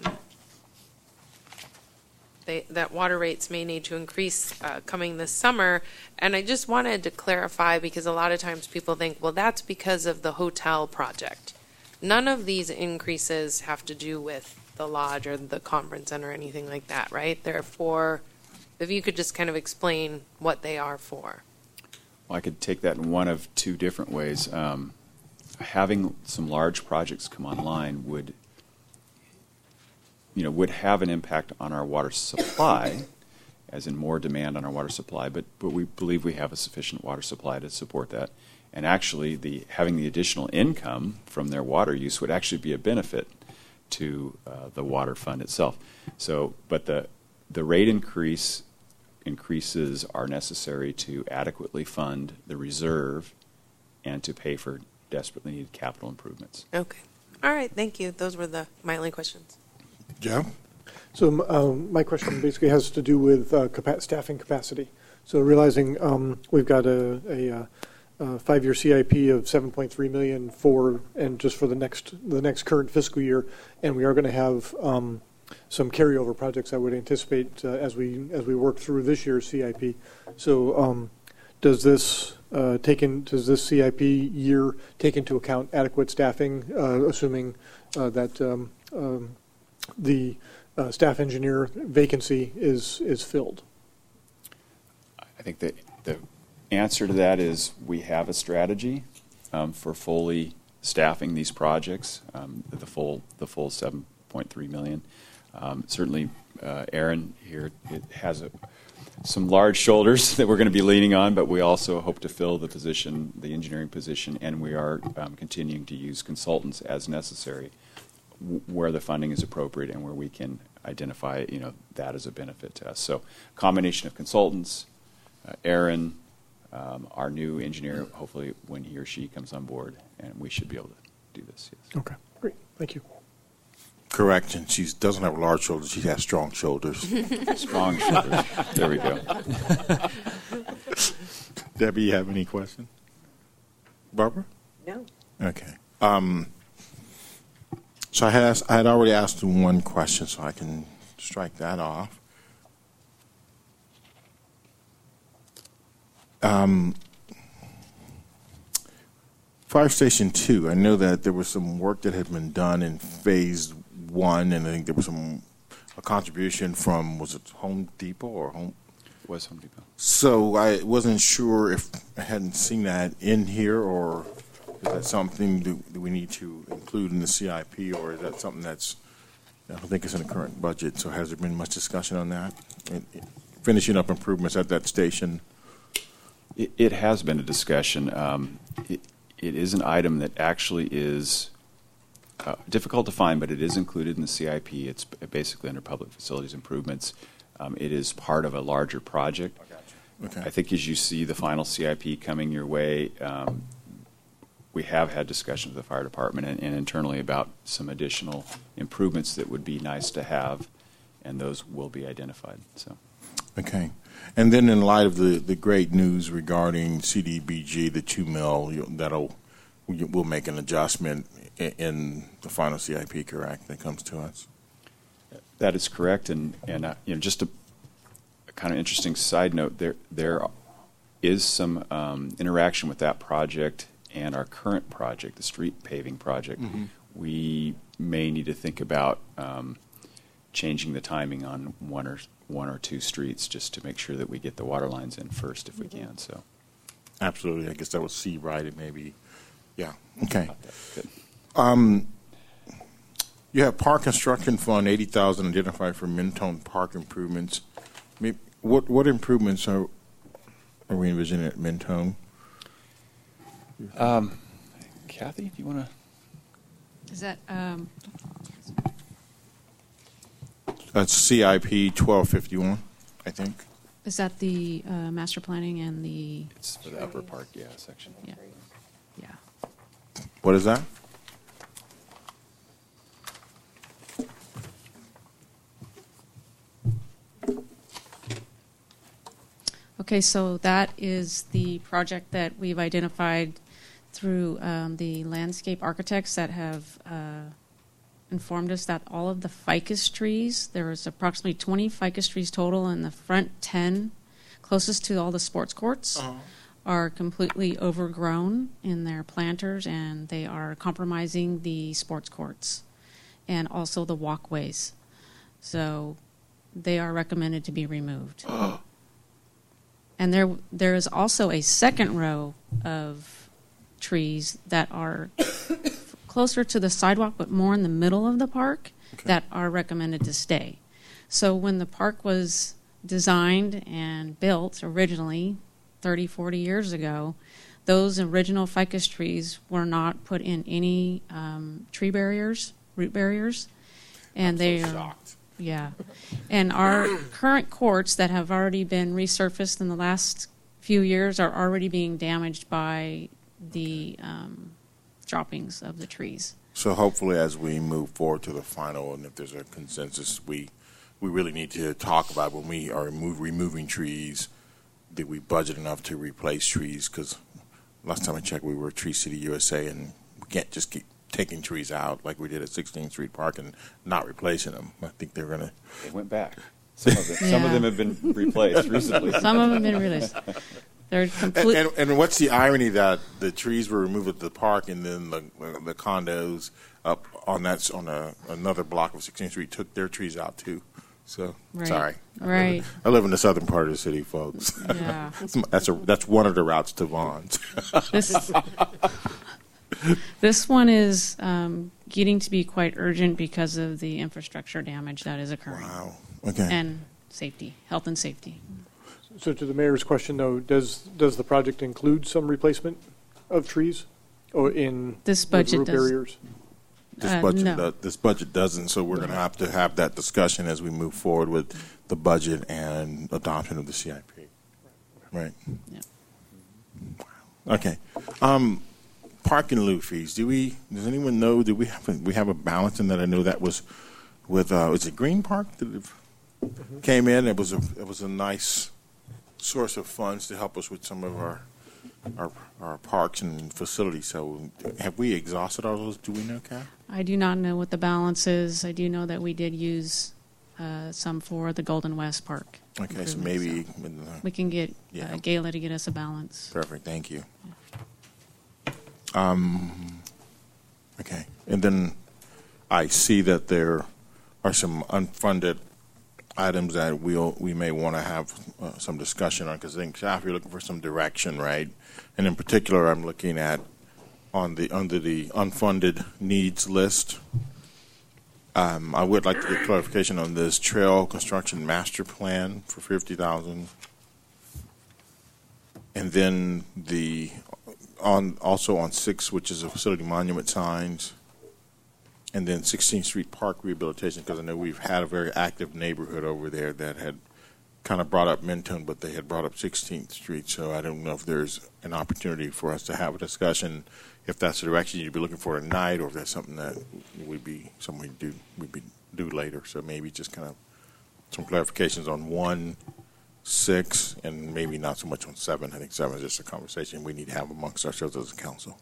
they, that water rates may need to increase uh, coming this summer. And I just wanted to clarify, because a lot of times people think, well, that's because of the hotel project. None of these increases have to do with the lodge or the conference center or anything like that, right? They're for, if you could just kind of explain what they are for. Well, I could take that in one of two different ways. Um, having some large projects come online would, you know, would have an impact on our water supply, as in more demand on our water supply, but, but we believe we have a sufficient water supply to support that. And actually, the having the additional income from their water use would actually be a benefit to uh, the water fund itself. So, but the the rate increase increases are necessary to adequately fund the reserve and to pay for desperately needed capital improvements. Okay. All right. Thank you. Those were the my only questions. Joe? So um, my question basically has to do with uh, capa- staffing capacity. So realizing um, we've got a, a, a Uh, five-year C I P of seven point three million dollars for, and just for the next the next current fiscal year, and we are going to have um, some carryover projects I would anticipate uh, as we as we work through this year's C I P. So, um, does this uh, take in does this C I P year take into account adequate staffing, uh, assuming uh, that um, um, the uh, staff engineer vacancy is is filled? I think that the answer to that is we have a strategy um, for fully staffing these projects, um, the full the full seven point three million. Um, certainly, uh, Aaron here it has a, some large shoulders that we're going to be leaning on, but we also hope to fill the position, the engineering position, and we are um, continuing to use consultants as necessary w- where the funding is appropriate and where we can identify, you know, that as a benefit to us. So, combination of consultants, uh, Aaron. Um, our new engineer, hopefully when he or she comes on board, and we should be able to do this. Yes. Okay, great. Thank you. Correction. She doesn't have large shoulders. She has strong shoulders. Strong shoulders. There we go. Debbie, you have any question? Barbara? No. Okay. Um, so I had asked, I had already asked one question, so I can strike that off. Um, Fire Station two, I know that there was some work that had been done in phase one, and I think there was some a contribution from, was it Home Depot or Home? It was Home Depot. So I wasn't sure if I hadn't seen that in here, or is that something that we need to include in the C I P, or is that something that's, I don't think it's in the current budget, so has there been much discussion on that? And finishing up improvements at that station? It, it has been a discussion. Um, it, it is an item that actually is uh, difficult to find, but it is included in the C I P. It's basically under public facilities improvements. Um, it is part of a larger project. Okay. I think as you see the final C I P coming your way, um, we have had discussions with the fire department and, and internally about some additional improvements that would be nice to have, and those will be identified. So. Okay. And then in light of the, the great news regarding C D B G, the two mil, you, that'll, we'll make an adjustment in, in the final C I P, correct, that comes to us? That is correct. And, and uh, you know, just a, a kind of interesting side note, there there is some um, interaction with that project and our current project, the street paving project. Mm-hmm. We may need to think about um, changing the timing on one or one or two streets just to make sure that we get the water lines in first if we can. So, absolutely. I guess that was C, right? It may be, yeah. Okay. Good. Um, you have Park Construction Fund, eighty thousand identified for Mentone Park improvements. Maybe, what what improvements are are we envisioning at Mentone? Um, Kathy, do you want to? Is that? Um, That's C I P twelve fifty-one, I think. Is that the uh, master planning and the? It's for the upper park, yeah, section. Yeah. Yeah. What is that? Okay, so that is the project that we've identified through um, the landscape architects that have uh, informed us that all of the ficus trees, there is approximately twenty ficus trees total, and the front ten closest to all the sports courts uh-huh. are completely overgrown in their planters, and they are compromising the sports courts. and also the walkways. So they are recommended to be removed. And there, there is also a second row of trees that are closer to the sidewalk, but more in the middle of the park, okay, that are recommended to stay. So when the park was designed and built originally, thirty, forty years ago, those original ficus trees were not put in any um, tree barriers, root barriers, and I'm they so are shocked. Yeah. And our current courts that have already been resurfaced in the last few years are already being damaged by the um, droppings of the trees. So hopefully as we move forward to the final, and if there's a consensus, we we really need to talk about when we are remove, removing trees, did we budget enough to replace trees? Because last time I checked, we were Tree City U S A, and we can't just keep taking trees out like we did at sixteenth Street Park and not replacing them. I think they're going to. They went back. Some of, them, yeah. some of them have been replaced recently. Some of them have been replaced. They're complete. And, and, and what's the irony that the trees were removed at the park, and then the the condos up on that on a, another block of sixteenth Street took their trees out too. So right. sorry, right? I live, I live in the southern part of the city, folks. Yeah, that's a that's one of the routes to Vaughn's. This, this one is um, getting to be quite urgent because of the infrastructure damage that is occurring. Wow. Okay. And safety, health and safety. So to the mayor's question, though, does does the project include some replacement of trees, or in this budget root does, barriers? This uh, budget, no. does, this budget doesn't. So we're going to have to have that discussion as we move forward with the budget and adoption of the C I P. Right. Yeah. Okay. Um, park and lieu fees. Do we? Does anyone know? Do we have? A, we have a balance in that? I know that was with. Uh, is it Green Park that mm-hmm. came in? It was a. It was a nice source of funds to help us with some of our our, our parks and facilities. So, have we exhausted all those? Do we know, Kat? I do not know what the balance is. I do know that we did use uh, some for the Golden West Park. Okay, so maybe so in the, we can get yeah. uh, Gayla to get us a balance. Perfect. Thank you. Um, okay, and then I see that there are some unfunded items that we'll we may want to have uh, some discussion on, because I think staff, you're looking for some direction, right? And in particular, I'm looking at on the under the unfunded needs list. Um, I would like to get clarification on this trail construction master plan for fifty thousand, and then the on also on six, which is a facility monument signs, and then sixteenth Street Park rehabilitation, because I know we've had a very active neighborhood over there that had kind of brought up Mentone, but they had brought up sixteenth Street. So I don't know if there's an opportunity for us to have a discussion, if that's the direction you'd be looking for tonight, or if that's something that would be something we do we be do later. So maybe just kind of some clarifications on one, six, and maybe not so much on seven. I think seven is just a conversation we need to have amongst ourselves as a council.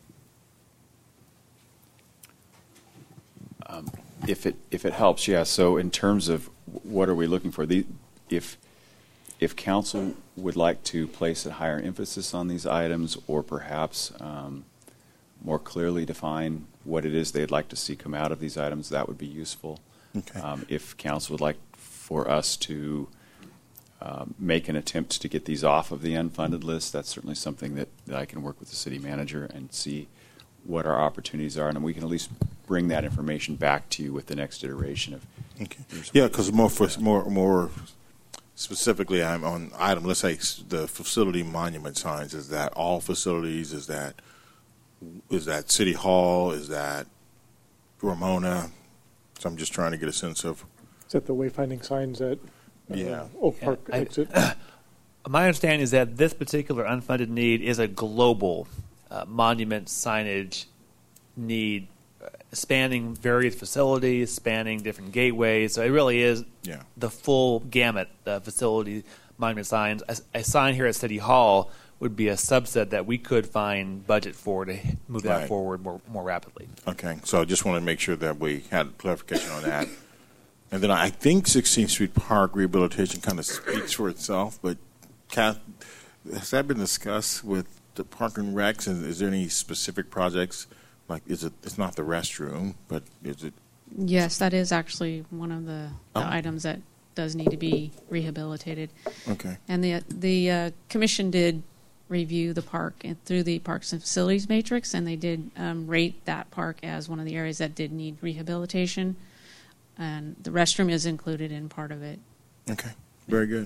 Um, if it if it helps, yeah. So in terms of what are we looking for, the, if if council would like to place a higher emphasis on these items, or perhaps um, more clearly define what it is they'd like to see come out of these items, that would be useful. Okay. Um, if council would like for us to uh, make an attempt to get these off of the unfunded list, that's certainly something that, that I can work with the city manager and see what our opportunities are, and we can at least bring that information back to you with the next iteration of. Okay. Yeah, because more for more more specifically, I'm on item. Let's say the facility monument signs. Is that all facilities? Is that is that City Hall? Is that Ramona? So I'm just trying to get a sense of. Is that the wayfinding signs at uh, yeah. Oak Park I, exit? My understanding is that this particular unfunded need is a global uh, monument signage need, uh, spanning various facilities, spanning different gateways. So it really is yeah. the full gamut of facility monument signs. A, a sign here at City Hall would be a subset that we could find budget for to move that right. forward more more rapidly. Okay, so I just want to make sure that we had clarification on that. And then I think sixteenth Street Park rehabilitation kind of speaks for itself, but Kath, has that been discussed with the Park and Recs? And is there any specific projects? Like, is it? It's not the restroom, but is it Yes, that is actually one of the, the Oh. items that does need to be rehabilitated. Okay. And the the uh, commission did review the park and through the Parks and Facilities Matrix, and they did um, rate that park as one of the areas that did need rehabilitation. And the restroom is included in part of it. Okay. Very good.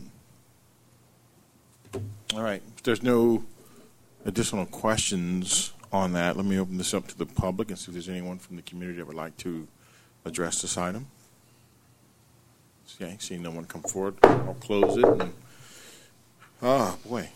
All right. If there's no additional questions on that, let me open this up to the public and see if there's anyone from the community that would like to address this item. Okay, seeing no one come forward, I'll close it. And, oh, boy.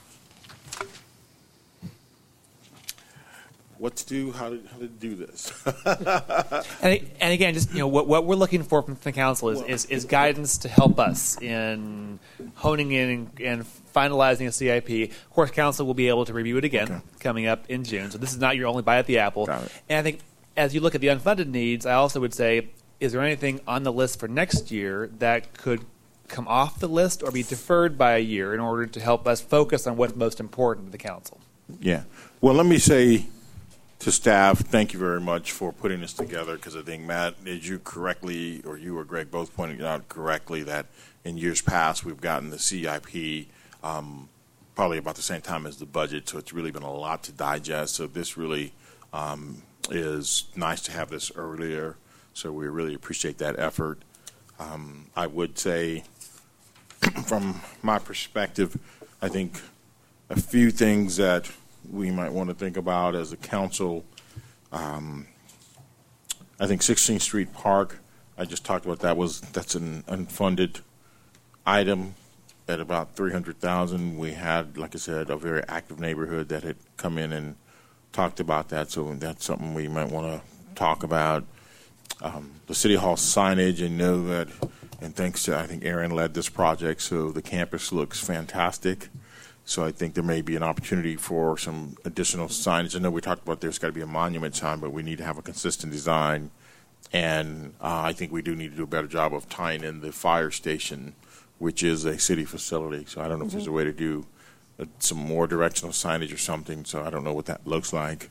What to do, how to, how to do this. and, and again, just you know, what, what we're looking for from the council is, is, is guidance to help us in honing in and, and finalizing a C I P. Of course, council will be able to review it again okay. coming up in June. So this is not your only bite at the apple. And I think as you look at the unfunded needs, I also would say, is there anything on the list for next year that could come off the list or be deferred by a year in order to help us focus on what's most important to the council? Yeah. Well, let me say to staff, thank you very much for putting this together, because I think, Matt, as you correctly, or you or Greg both pointed out correctly, that in years past we've gotten the C I P um, probably about the same time as the budget, so it's really been a lot to digest. So this really um, is nice to have this earlier. So we really appreciate that effort. Um, I would say, from my perspective, I think a few things that we might want to think about as a council. Um, I think sixteenth Street Park, I just talked about that, was that's an unfunded item at about three hundred thousand dollars. We had, like I said, a very active neighborhood that had come in and talked about that, so that's something we might want to talk about. Um, the City Hall signage, and know that, and thanks to, I think Aaron led this project, so the campus looks fantastic. So I think there may be an opportunity for some additional signage. I know we talked about there's got to be a monument sign, but we need to have a consistent design. And uh, I think we do need to do a better job of tying in the fire station, which is a city facility. So I don't know mm-hmm. if there's a way to do uh, some more directional signage or something. So I don't know what that looks like.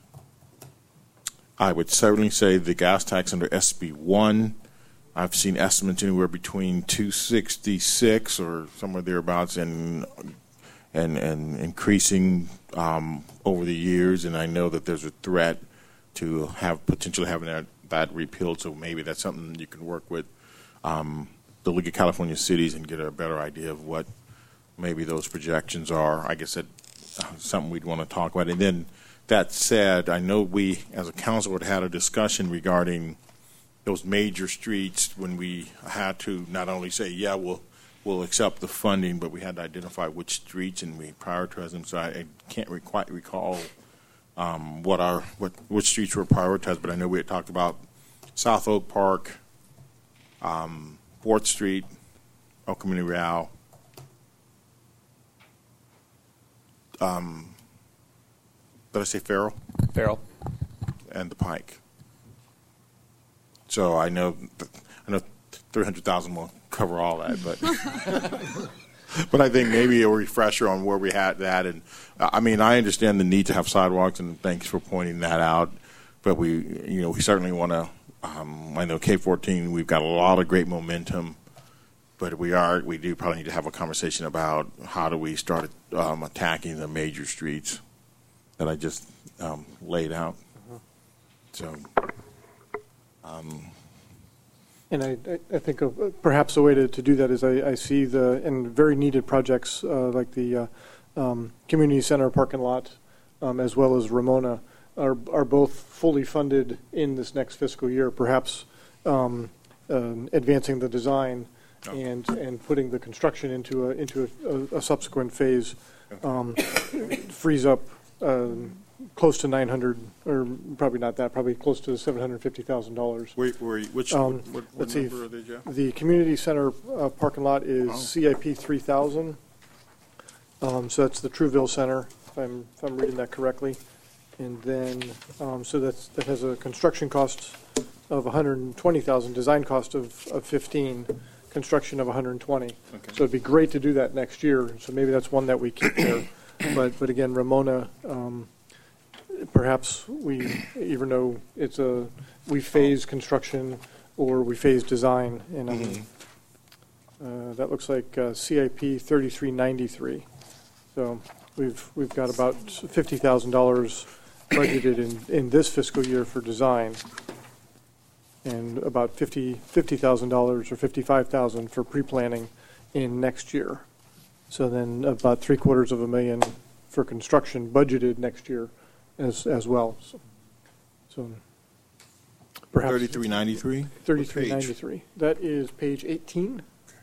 I would certainly say the gas tax under S B one, I've seen estimates anywhere between two sixty-six or somewhere thereabouts, and and and increasing um, over the years. And I know that there's a threat to have potentially having that, that repealed. So maybe that's something you can work with um, the League of California Cities and get a better idea of what maybe those projections are. I guess that's uh, something we'd want to talk about. And then that said, I know we as a council had had a discussion regarding those major streets when we had to not only say, yeah, we'll we'll accept the funding, but we had to identify which streets and we prioritize them. So I, I can't re- quite recall um, what our what which streets were prioritized, but I know we had talked about South Oak Park, um, fourth Street, El Camino Real, um, did I say Farrell? Farrell. And the Pike. So I know, I know, three hundred thousand won't cover all that, but but I think maybe a refresher on where we had that. And I mean, I understand the need to have sidewalks, and thanks for pointing that out. But we, you know, we certainly want to. Um, I know K fourteen, we've got a lot of great momentum, but we are, we do probably need to have a conversation about how do we start um, attacking the major streets that I just um, laid out. Uh-huh. So. Um, and I, I think of, perhaps a way to, to do that is I, I see the and very needed projects uh, like the uh, um, community center parking lot, um, as well as Ramona, are are both fully funded in this next fiscal year. Perhaps um, uh, advancing the design oh. and and putting the construction into a into a, a subsequent phase um, frees up. Um, Close to nine hundred, or probably not that. Probably close to seven hundred fifty thousand dollars. Wait, wait, which um, what, what, what let's number see, are they, Jeff? The community center uh, parking lot is oh. C I P three thousand. Um, so that's the Trouville Center, if I'm if I'm reading that correctly. And then um, so that's that has a construction cost of one hundred twenty thousand, design cost of, of fifteen, construction of one hundred twenty. Okay. So it'd be great to do that next year. So maybe that's one that we keep there. But but again, Ramona. Um, perhaps we, even though it's a, we phase construction or we phase design, and um, Mm-hmm. uh, that looks like uh, C I P thirty-three ninety-three. So we've we've got about fifty thousand dollars budgeted in, in this fiscal year for design, and about fifty fifty thousand dollars or fifty-five thousand for pre-planning in next year. So then about three quarters of a million for construction budgeted next year as as well. So, so perhaps thirty-three ninety-three. thirty-three ninety-three. That is page eighteen.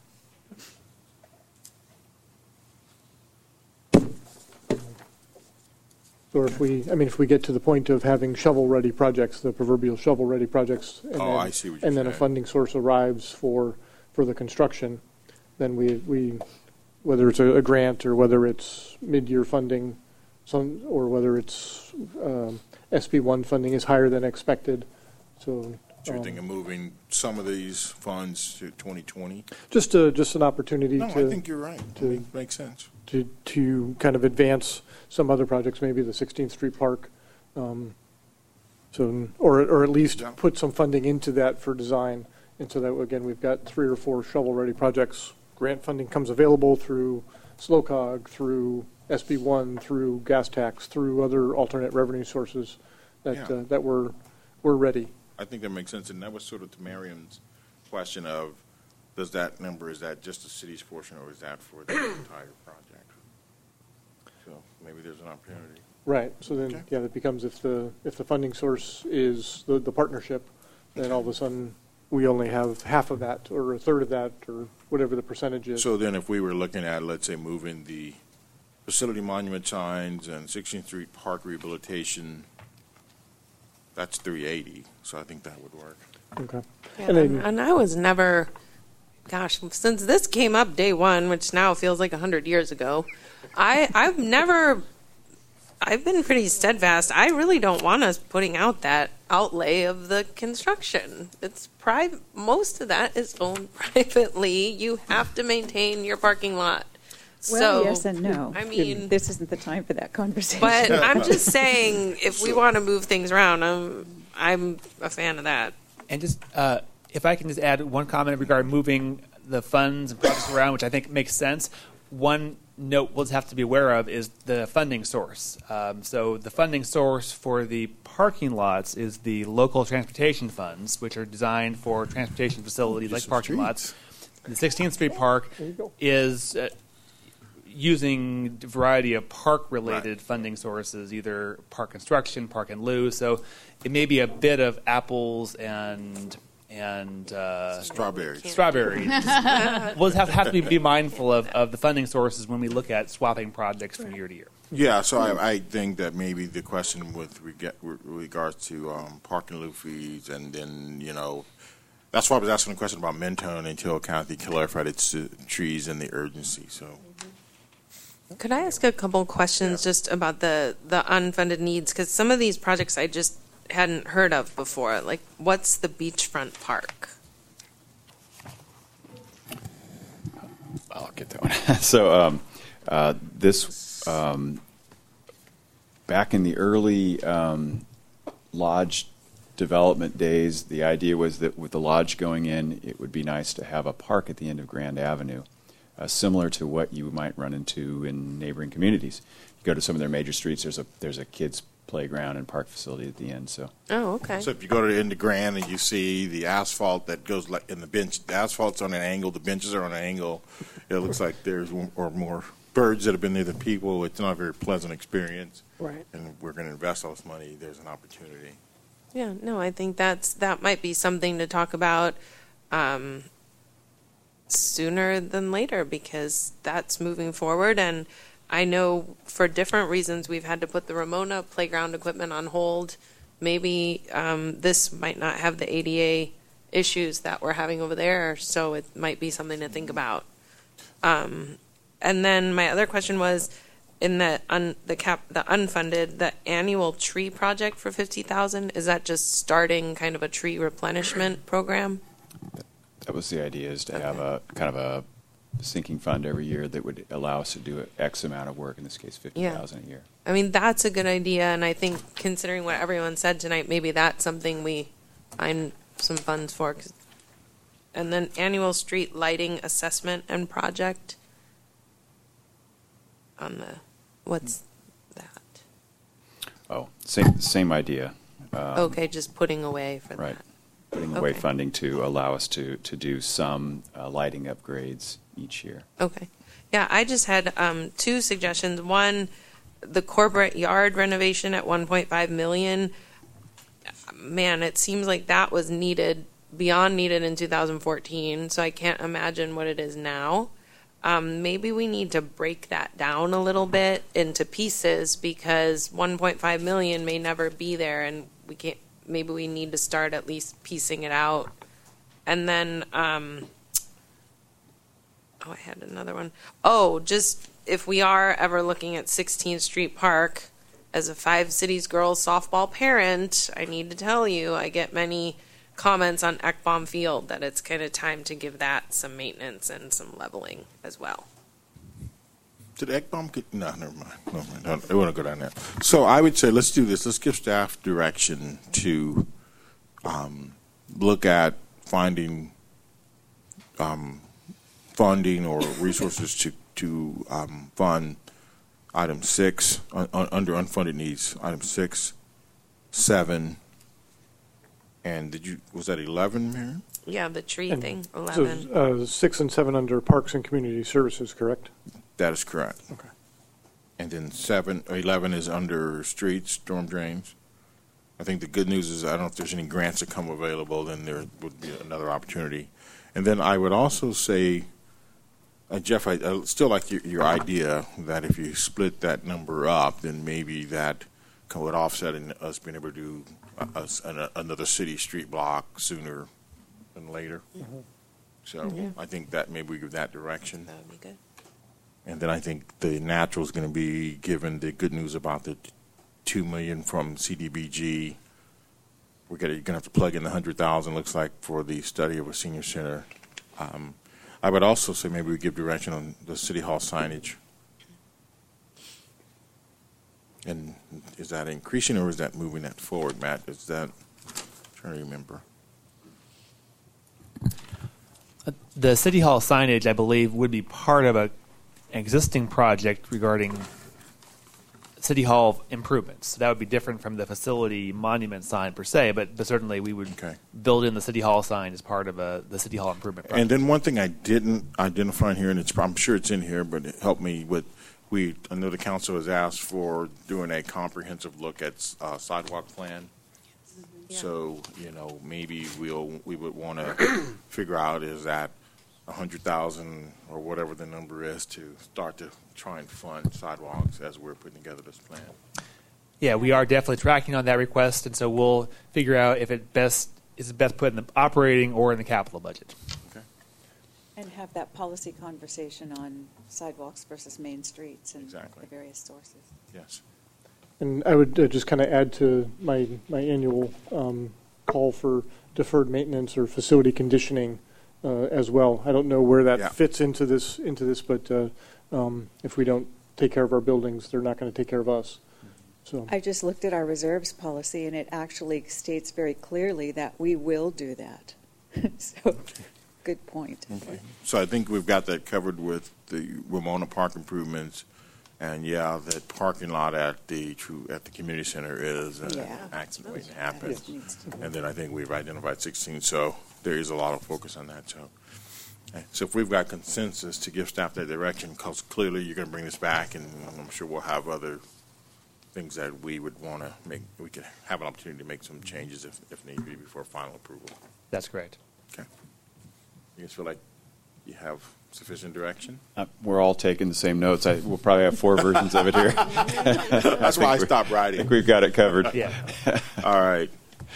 Or if we, I mean, if we get to the point of having shovel-ready projects, the proverbial shovel-ready projects, and Oh, then, I see what you're and then a saying. funding source arrives for for the construction, then we we, whether it's a, a grant or whether it's mid-year funding, some or whether it's um, S B one funding is higher than expected. So, So you're um, thinking of moving some of these funds to twenty twenty? just a, just an opportunity No, to I think you're right. to Make- makes sense. to to kind of advance some other projects, maybe the sixteenth Street Park, um, so or or at least put some funding into that for design, and so that again we've got three or four shovel-ready projects. Grant funding comes available through SLOCOG, through S B one, through gas tax, through other alternate revenue sources that Yeah. uh, that we're we're ready. I think that makes sense, and that was sort of to Miriam's question of, does that number, is that just the city's portion, or is that for the entire project? So maybe there's an opportunity. Right. So then, Okay. yeah, that becomes if the if the funding source is the the partnership, then all of a sudden we only have half of that or a third of that or whatever the percentage is. So then if we were looking at, let's say, moving the facility monument signs and sixteenth Street Park rehabilitation, that's three eighty, so I think that would work. Okay. Yeah, And and, then- and I was never, gosh, since this came up day one, which now feels like a hundred years ago, I I've never, I've been pretty steadfast. I really don't want us putting out that outlay of the construction. It's private. Most of that is owned privately. You have to maintain your parking lot. Well, so, yes and no. I mean, this isn't the time for that conversation. but I'm just saying, if we want to move things around, I'm I'm a fan of that. And just uh, if I can just add one comment regarding moving the funds and projects around, which I think makes sense. One note we'll just have to be aware of is the funding source. Um, so the funding source for the parking lots is the local transportation funds, which are designed for transportation facilities like parking lots. The sixteenth Street Park is uh, using a variety of park-related funding sources, either park construction, park and lieu. So it may be a bit of apples and and uh, Strawberries. Strawberries. We'll have, have to be, be mindful of, of the funding sources when we look at swapping projects from year to year. Yeah, so I, I think that maybe the question with rega- with regards to um, parking lieu fees, and then, you know, that's why I was asking the question about Mentone until County clarified its uh, trees and the urgency. So, Could I ask a couple questions just about the, the unfunded needs? Because some of these projects I just hadn't heard of before. Like, what's the beachfront park? I'll get that one. so um, uh, this, um, back in the early um, lodge development days, the idea was that with the lodge going in, it would be nice to have a park at the end of Grand Avenue, uh, similar to what you might run into in neighboring communities. You go to some of their major streets, there's a there's a kids' playground and park facility at the end. So, oh, okay. So if you go to the end of Grand and you see the asphalt that goes like in the bench, the asphalt's on an angle, the benches are on an angle. It looks like there's one or more birds that have been near the people. It's not a very pleasant experience. Right. And we're going to invest all this money. There's an opportunity. Yeah, no, I think that's that might be something to talk about um, sooner than later, because that's moving forward. And I know for different reasons we've had to put the Ramona playground equipment on hold. Maybe um, this might not have the A D A issues that we're having over there, so it might be something to think about. Um, and then my other question was, in the un, the cap the unfunded, the annual tree project for fifty thousand, is that just starting kind of a tree replenishment program? that was the idea, is to have a kind of a sinking fund every year that would allow us to do X amount of work, in this case fifty thousand dollars a year. I mean, that's a good idea, and I think considering what everyone said tonight, maybe that's something we find some funds for. 'Cause, and then annual street lighting assessment and project on the, what's that? Oh, same same idea. Um, Okay, just putting away for right. that. Putting away Okay. funding to allow us to, to do some uh, lighting upgrades each year. Okay. Yeah, I just had um, two suggestions. One, the corporate yard renovation at one point five million. Man, it seems like that was needed, beyond needed in two thousand fourteen, so I can't imagine what it is now. Um, maybe we need to break that down a little bit into pieces, because one point five million may never be there, and we can't. Maybe we need to start at least piecing it out. And then, um, oh, I had another one. Oh, just if we are ever looking at sixteenth Street Park, as a Five Cities Girls softball parent, I need to tell you, I get many comments on Ekbom Field that it's kind of time to give that some maintenance and some leveling as well. Did Ekbom get, no, never mind. Never mind. I don't want to go down there. So I would say, let's do this. Let's give staff direction to um, look at finding um, funding or resources to, to um, fund item six, un, un, under unfunded needs, item six, seven, and did you, was that eleven, Mary? Yeah, the tree And thing, so, eleven. uh, six and seven under Parks and Community Services, correct? That is correct. Okay. And then seven, or eleven is under streets, storm drains. I think the good news is I don't know if there's any grants that come available, then there would be another opportunity. And then I would also say, uh, Jeff, I, I still like your, your idea that if you split that number up, then maybe that would offset in us being able to do uh, us, an, another city street block sooner than later. Mm-hmm. So Yeah. I think that maybe we give that direction. That would be good. And then I think the natural is going to be given the good news about the two million from C D B G. We're going to have to plug in the hundred thousand. Looks like for the study of a senior center. Um, I would also say maybe we give direction on the city hall signage. And is that increasing or is that moving that forward, Matt? Is that? I'm trying to remember. The City Hall signage, I believe, would be part of a, an existing project regarding City Hall improvements. So that would be different from the facility monument sign per se, but, but certainly we would okay. build in the City Hall sign as part of a, the City Hall improvement project. And then one thing I didn't identify in here, and it's, I'm sure it's in here, but it helped me with, we, I know the council has asked for doing a comprehensive look at uh, sidewalk plan. Yeah. So, you know, maybe we'll, we would want to figure out is that a hundred thousand or whatever the number is to start to try and fund sidewalks as we're putting together this plan. Yeah, we are definitely tracking on that request, and so we'll figure out if it best is best put in the operating or in the capital budget. Okay. And have that policy conversation on sidewalks versus main streets and Exactly. the various sources. Yes. And I would uh, just kind of add to my, my annual um, call for deferred maintenance or facility conditioning uh, as well. I don't know where that Yeah. fits into this, into this, but uh, um, if we don't take care of our buildings, they're not going to take care of us. So I just looked at our reserves policy, and it actually states very clearly that we will do that. So, good point. Okay. So I think we've got that covered with the Ramona Park improvements, and yeah, that parking lot at the true at the community center is an Yeah. accident waiting to happen. Yes. Needs to be. And then I think we've identified sixteen, so there is a lot of focus on that. So, okay. So if we've got consensus to give staff that direction, because clearly you're going to bring this back, and I'm sure we'll have other things that we would want to make. We could have an opportunity to make some changes if, if need be before final approval. That's correct. Okay. You guys feel like you have sufficient direction? Uh, we're all taking the same notes. I, we'll probably have four versions of it here. That's why I stopped writing. I think we've got it covered. Yeah. All right.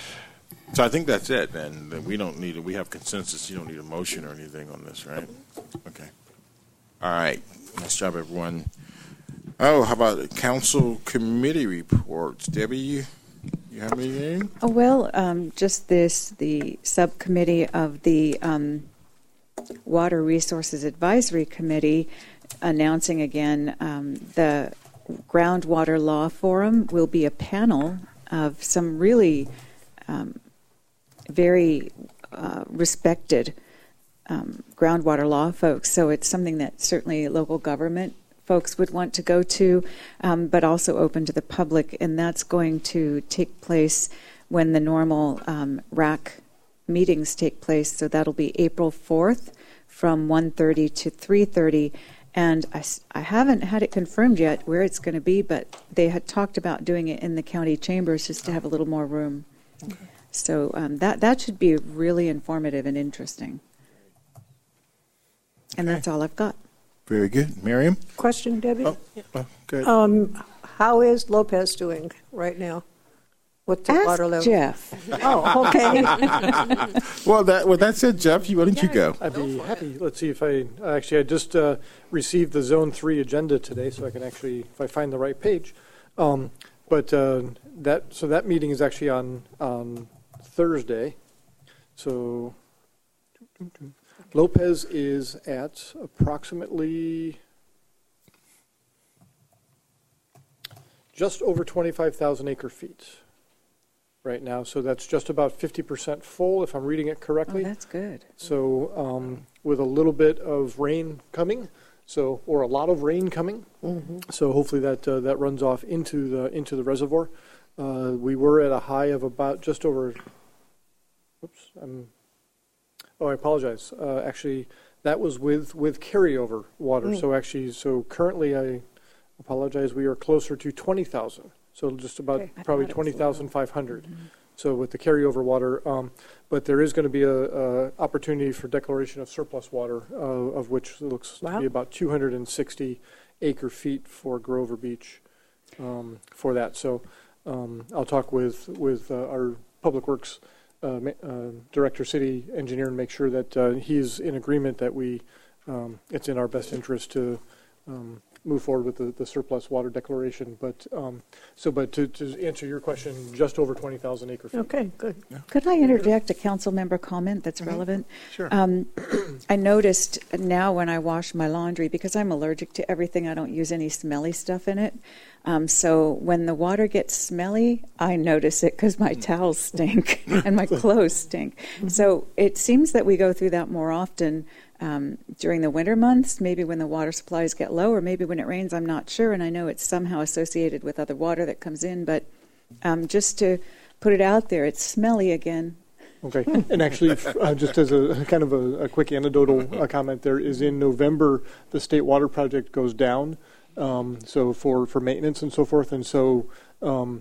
So I think that's it, and we don't need, we have consensus. You don't need a motion or anything on this, right? Okay. All right. Nice job, everyone. Oh, how about the council committee reports? Debbie, you, you have anything? Oh, well, um, just this, the subcommittee of the um, Water Resources Advisory Committee announcing again um, the Groundwater Law Forum will be a panel of some really um, very uh, respected um, groundwater law folks. So it's something that certainly local government folks would want to go to, um, but also open to the public. And that's going to take place when the normal um, R A C meetings take place. So that'll be April fourth from one thirty to three thirty. And I, I haven't had it confirmed yet where it's going to be, but they had talked about doing it in the county chambers just to have a little more room. Okay. So um, that, that should be really informative and interesting. And okay. That's all I've got. Very good. Miriam? Question, Debbie? Oh, oh, good. Um, how is Lopez doing right now? What's the Ask water level? Jeff. Oh, okay. well, that well, that said, Jeff, you, why don't yeah, you go? I'd be happy. Let's see if I actually I just uh, received the Zone Three agenda today, so I can actually, if I find the right page. Um, but uh, that so that meeting is actually on on Thursday. So Lopez is at approximately just over twenty-five thousand acre feet right now. So that's just about fifty percent full, if I'm reading it correctly. Oh, that's good. So um, with a little bit of rain coming, so or a lot of rain coming. Mm-hmm. So hopefully that uh, that runs off into the into the reservoir. Uh, we were at a high of about just over. Oops, I'm. Oh, I apologize. Uh, actually, that was with with carryover water. Mm. So actually, so currently, I apologize. We are closer to twenty thousand. So just about okay. probably twenty thousand five hundred. Mm-hmm. So with the carryover water, um, but there is going to be a, a opportunity for declaration of surplus water, uh, of which looks wow. to be about two hundred sixty acre feet for Grover Beach um, for that. So um, I'll talk with with uh, our Public Works uh, uh, Director, City Engineer, and make sure that uh, he's in agreement that we um, it's in our best interest to um, move forward with the, the surplus water declaration. But um, so, but to, to answer your question, just over twenty thousand acre feet. Okay, good. Yeah. Could I interject a council member comment that's mm-hmm. relevant? Sure. Um, I noticed now when I wash my laundry, because I'm allergic to everything, I don't use any smelly stuff in it. Um, so when the water gets smelly, I notice it because my towels stink and my clothes stink. Mm-hmm. So it seems that we go through that more often um, during the winter months, maybe when the water supplies get low, or maybe when it rains, I'm not sure. And I know it's somehow associated with other water that comes in, but um, just to put it out there, it's smelly again. Okay. And actually, uh, just as a kind of a, a quick anecdotal uh, comment, there is in November, the State Water Project goes down. Um, so for, for maintenance and so forth. And so um,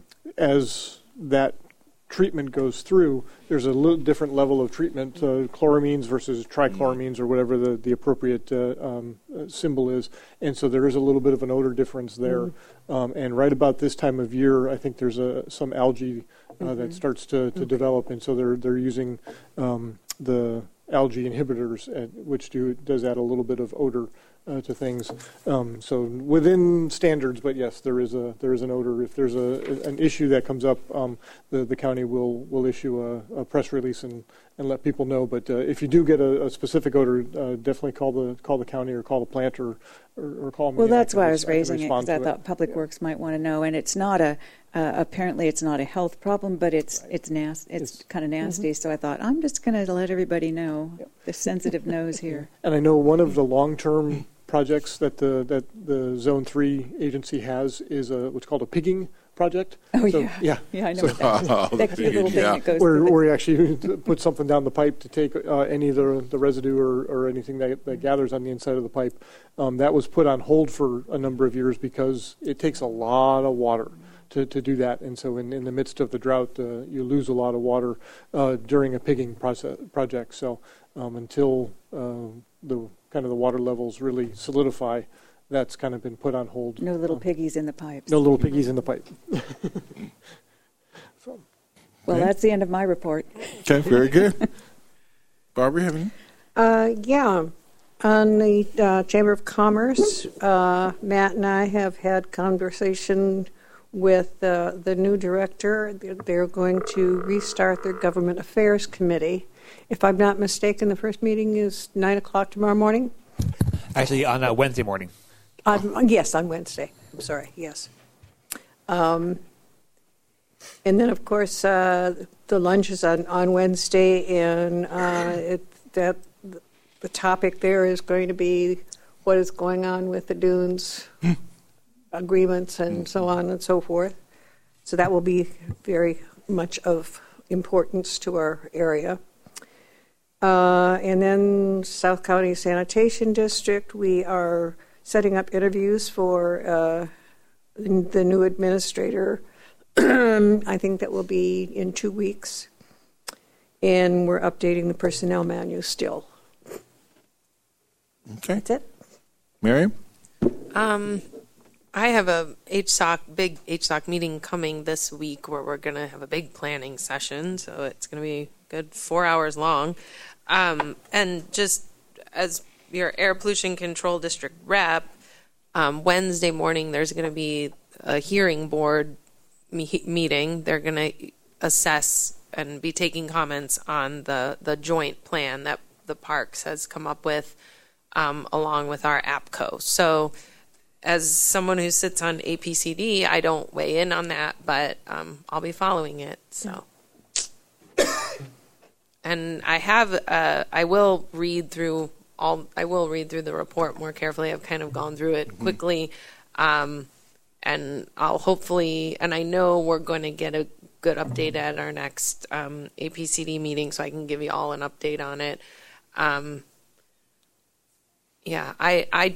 as that treatment goes through, there's a little different level of treatment, uh, chloramines versus trichloramines or whatever the, the appropriate uh, um, symbol is. And so there is a little bit of an odor difference there. Mm-hmm. Um, and right about this time of year, I think there's a, some algae uh, mm-hmm. that starts to, to okay. develop. And so they're, they're using um, the algae inhibitors, at, which do, does add a little bit of odor Uh, to things, um, so within standards, but yes, there is a there is an odor. If there's a an issue that comes up, um, the the county will will issue a, a press release and, and let people know. But uh, if you do get a, a specific odor, uh, definitely call the call the county or call the plant or or, or call me. Well, that's why I was I raising it, because I thought it. Public yeah. Works might want to know. And it's not a uh, apparently it's not a health problem, but it's right. it's nasty. It's, it's kind of nasty. Mm-hmm. So I thought I'm just going to let everybody know yep. the sensitive nose here. And I know one of the long term projects that the that the Zone Three agency has is a what's called a pigging project. Oh so, yeah, yeah, yeah, I know so, what that is. Oh, that cute little thing yeah. that goes. Where, through where you actually put something down the pipe to take uh, any of the the residue or, or anything that, that gathers on the inside of the pipe. Um, that was put on hold for a number of years because it takes a lot of water to, to do that, and so in, in the midst of the drought, uh, you lose a lot of water uh, during a pigging process project. So um, until uh, the kind of the water levels really solidify, that's kind of been put on hold. No little um, piggies in the pipes. No little piggies in the pipe. so. Well, okay. That's the end of my report. Okay, very good. Barbara, have any? Uh, yeah. On the uh, Chamber of Commerce, uh, Matt and I have had conversation with uh, the new director. They're, they're going to restart their government affairs committee. If I'm not mistaken, the first meeting is nine o'clock tomorrow morning? Actually, on uh, Wednesday morning. On, yes, on Wednesday. I'm sorry, yes. Um, and then, of course, uh, the lunch is on, on Wednesday, and uh, it, that the topic there is going to be what is going on with the dunes agreements and so on and so forth. So that will be very much of importance to our area. Uh, and then South County Sanitation District, we are setting up interviews for uh, the new administrator. I think that will be in two weeks. And we're updating the personnel manual still. Okay. That's it. Miriam? Um, I have a H S O C, big H S O C meeting coming this week where we're going to have a big planning session. So it's going to be a good four hours long. Um, and just as your air pollution control district rep, um, Wednesday morning there's going to be a hearing board me- meeting. They're going to assess and be taking comments on the, the joint plan that the parks has come up with, um, along with our APCO. So as someone who sits on A P C D, I don't weigh in on that, but um, I'll be following it. So. And I have, uh, I will read through all, I will read through the report more carefully. I've kind of gone through it quickly. Um, and I'll hopefully, and I know we're going to get a good update at our next um, A P C D meeting, so I can give you all an update on it. Um, yeah, I, I,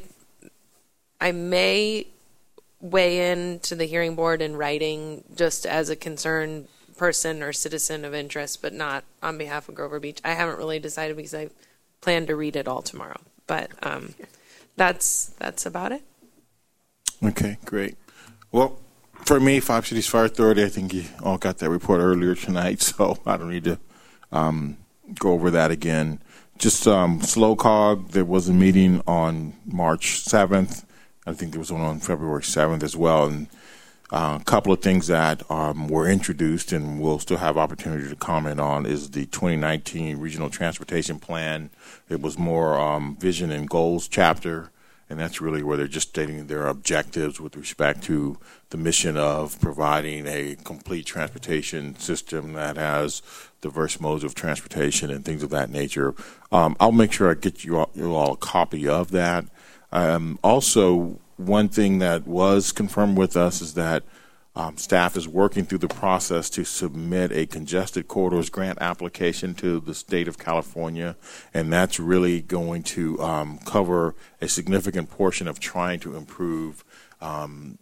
I may weigh in to the hearing board in writing just as a concerned person or citizen of interest, but not on behalf of Grover Beach. I haven't really decided because I plan to read it all tomorrow. But um, that's that's about it. Okay, great. Well, for me, Five Cities Fire Authority, I think you all got that report earlier tonight, so I don't need to um, go over that again. Just um, SLOCOG, there was a meeting on March seventh. I think there was one on February seventh as well. And uh, a couple of things that um, were introduced and we'll still have opportunity to comment on is the twenty nineteen Regional Transportation Plan. It was more um, vision and goals chapter, and that's really where they're just stating their objectives with respect to the mission of providing a complete transportation system that has diverse modes of transportation and things of that nature. Um, I'll make sure I get you all, you all a copy of that. Um, also, one thing that was confirmed with us is that um, staff is working through the process to submit a congested corridors grant application to the state of California, and that's really going to um, cover a significant portion of trying to improve um,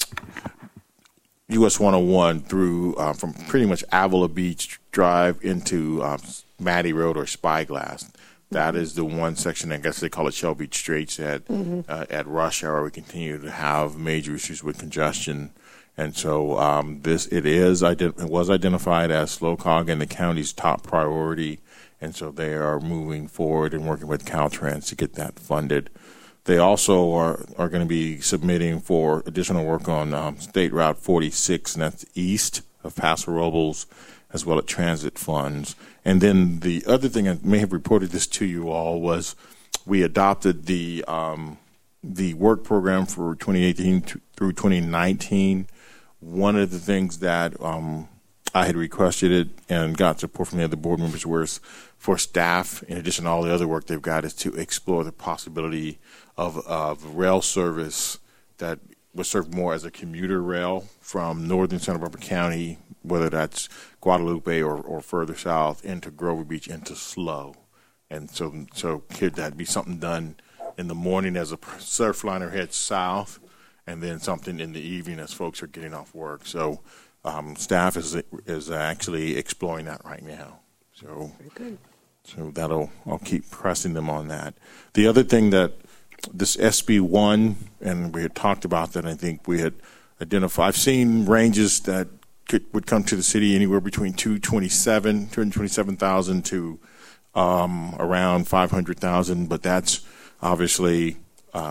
U S one oh one through uh, from pretty much Avila Beach Drive into um, Matty Road or Spyglass. That is the one section, I guess they call it Shell Beach Straits, at mm-hmm. uh, at rush hour. We continue to have major issues with congestion, and so um, this it is ident- it was identified as SLOCOG and the county's top priority, and so they are moving forward and working with Caltrans to get that funded. They also are are going to be submitting for additional work on um, State Route forty-six, and that's east of Paso Robles, as well as transit funds. And then the other thing, I may have reported this to you all, was we adopted the um, the work program for twenty eighteen to, through twenty nineteen. One of the things that um, I had requested it and got support from the other board members was for staff, in addition to all the other work they've got, is to explore the possibility of, of rail service that would serve more as a commuter rail from northern Santa Barbara County, whether that's Guadalupe or, or further south, into Grover Beach, into S L O. And so, so could that be something done in the morning as a surfliner heads south, and then something in the evening as folks are getting off work? So um, staff is is actually exploring that right now. So, very good. So that'll, I'll keep pressing them on that. The other thing that this S B one, and we had talked about that, I think we had identified, I've seen ranges that could, would come to the city anywhere between two hundred twenty-seven thousand to um, around five hundred thousand, but that's obviously um,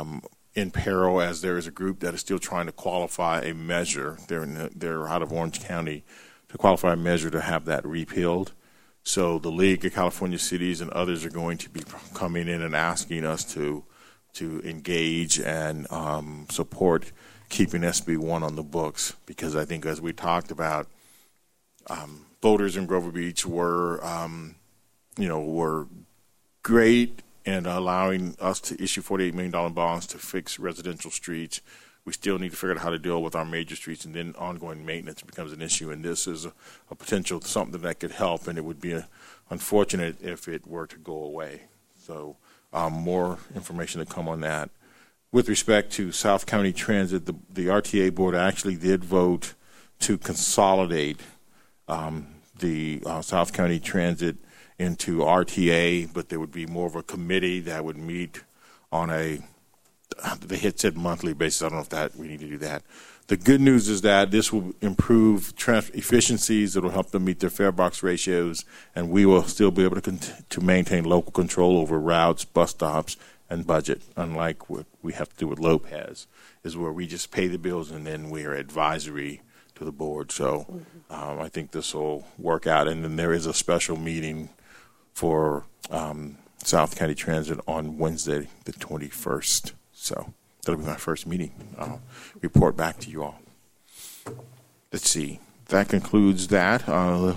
in peril, as there is a group that is still trying to qualify a measure. They're in the, they're out of Orange County to qualify a measure to have that repealed. So the League of California Cities and others are going to be coming in and asking us to to engage and um, support keeping S B one on the books, because I think, as we talked about, um, voters in Grover Beach were, um, you know, were great in allowing us to issue forty-eight million dollars bonds to fix residential streets. We still need to figure out how to deal with our major streets, and then ongoing maintenance becomes an issue. And this is a, a potential something that could help, and it would be a, unfortunate if it were to go away. So um, more information to come on that. With respect to South County Transit, the, the R T A board actually did vote to consolidate um, the uh, South County Transit into R T A, but there would be more of a committee that would meet on a, they had said monthly basis. I don't know if that we need to do that. The good news is that this will improve trans- efficiencies. It will help them meet their fare box ratios, and we will still be able to cont- to maintain local control over routes, bus stops, and budget, unlike what we have to do with Lopez, is where we just pay the bills and then we are advisory to the board. So um, I think this will work out. And then there is a special meeting for um, South County Transit on Wednesday, the twenty-first. So that'll be my first meeting. I'll report back to you all. Let's see. That concludes that. Uh,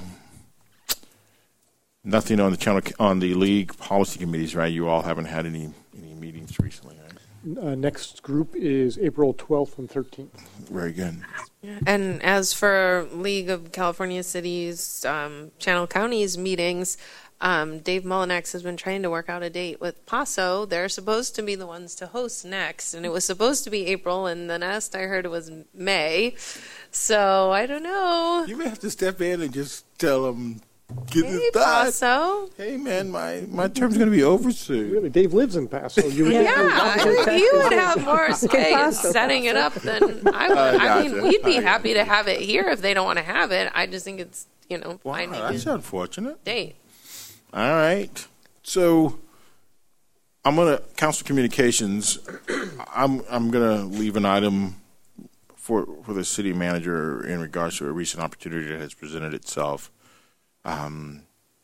nothing on the channel on the league policy committees, right? You all haven't had any any meetings recently, right? Uh, next group is April twelfth and thirteenth. Very good. And as for League of California Cities, um, Channel Counties meetings, um, Dave Mullinex has been trying to work out a date with Paso. They're supposed to be the ones to host next, and it was supposed to be April, and the last I heard it was May. So I don't know. You may have to step in and just tell them, get hey, this done. Paso. Hey, man, my, my term's going to be over soon. Really? Dave lives in Paso. You yeah, I think you would have more say in setting it up than I would. Uh, I mean, gotcha. we'd be happy to have it here if they don't want to have it. I just think it's, you know, Wow, finding that's a unfortunate. date. All right. So I'm going to, council communications, I'm I'm going to leave an item for, for the city manager in regards to a recent opportunity that has presented itself. Um,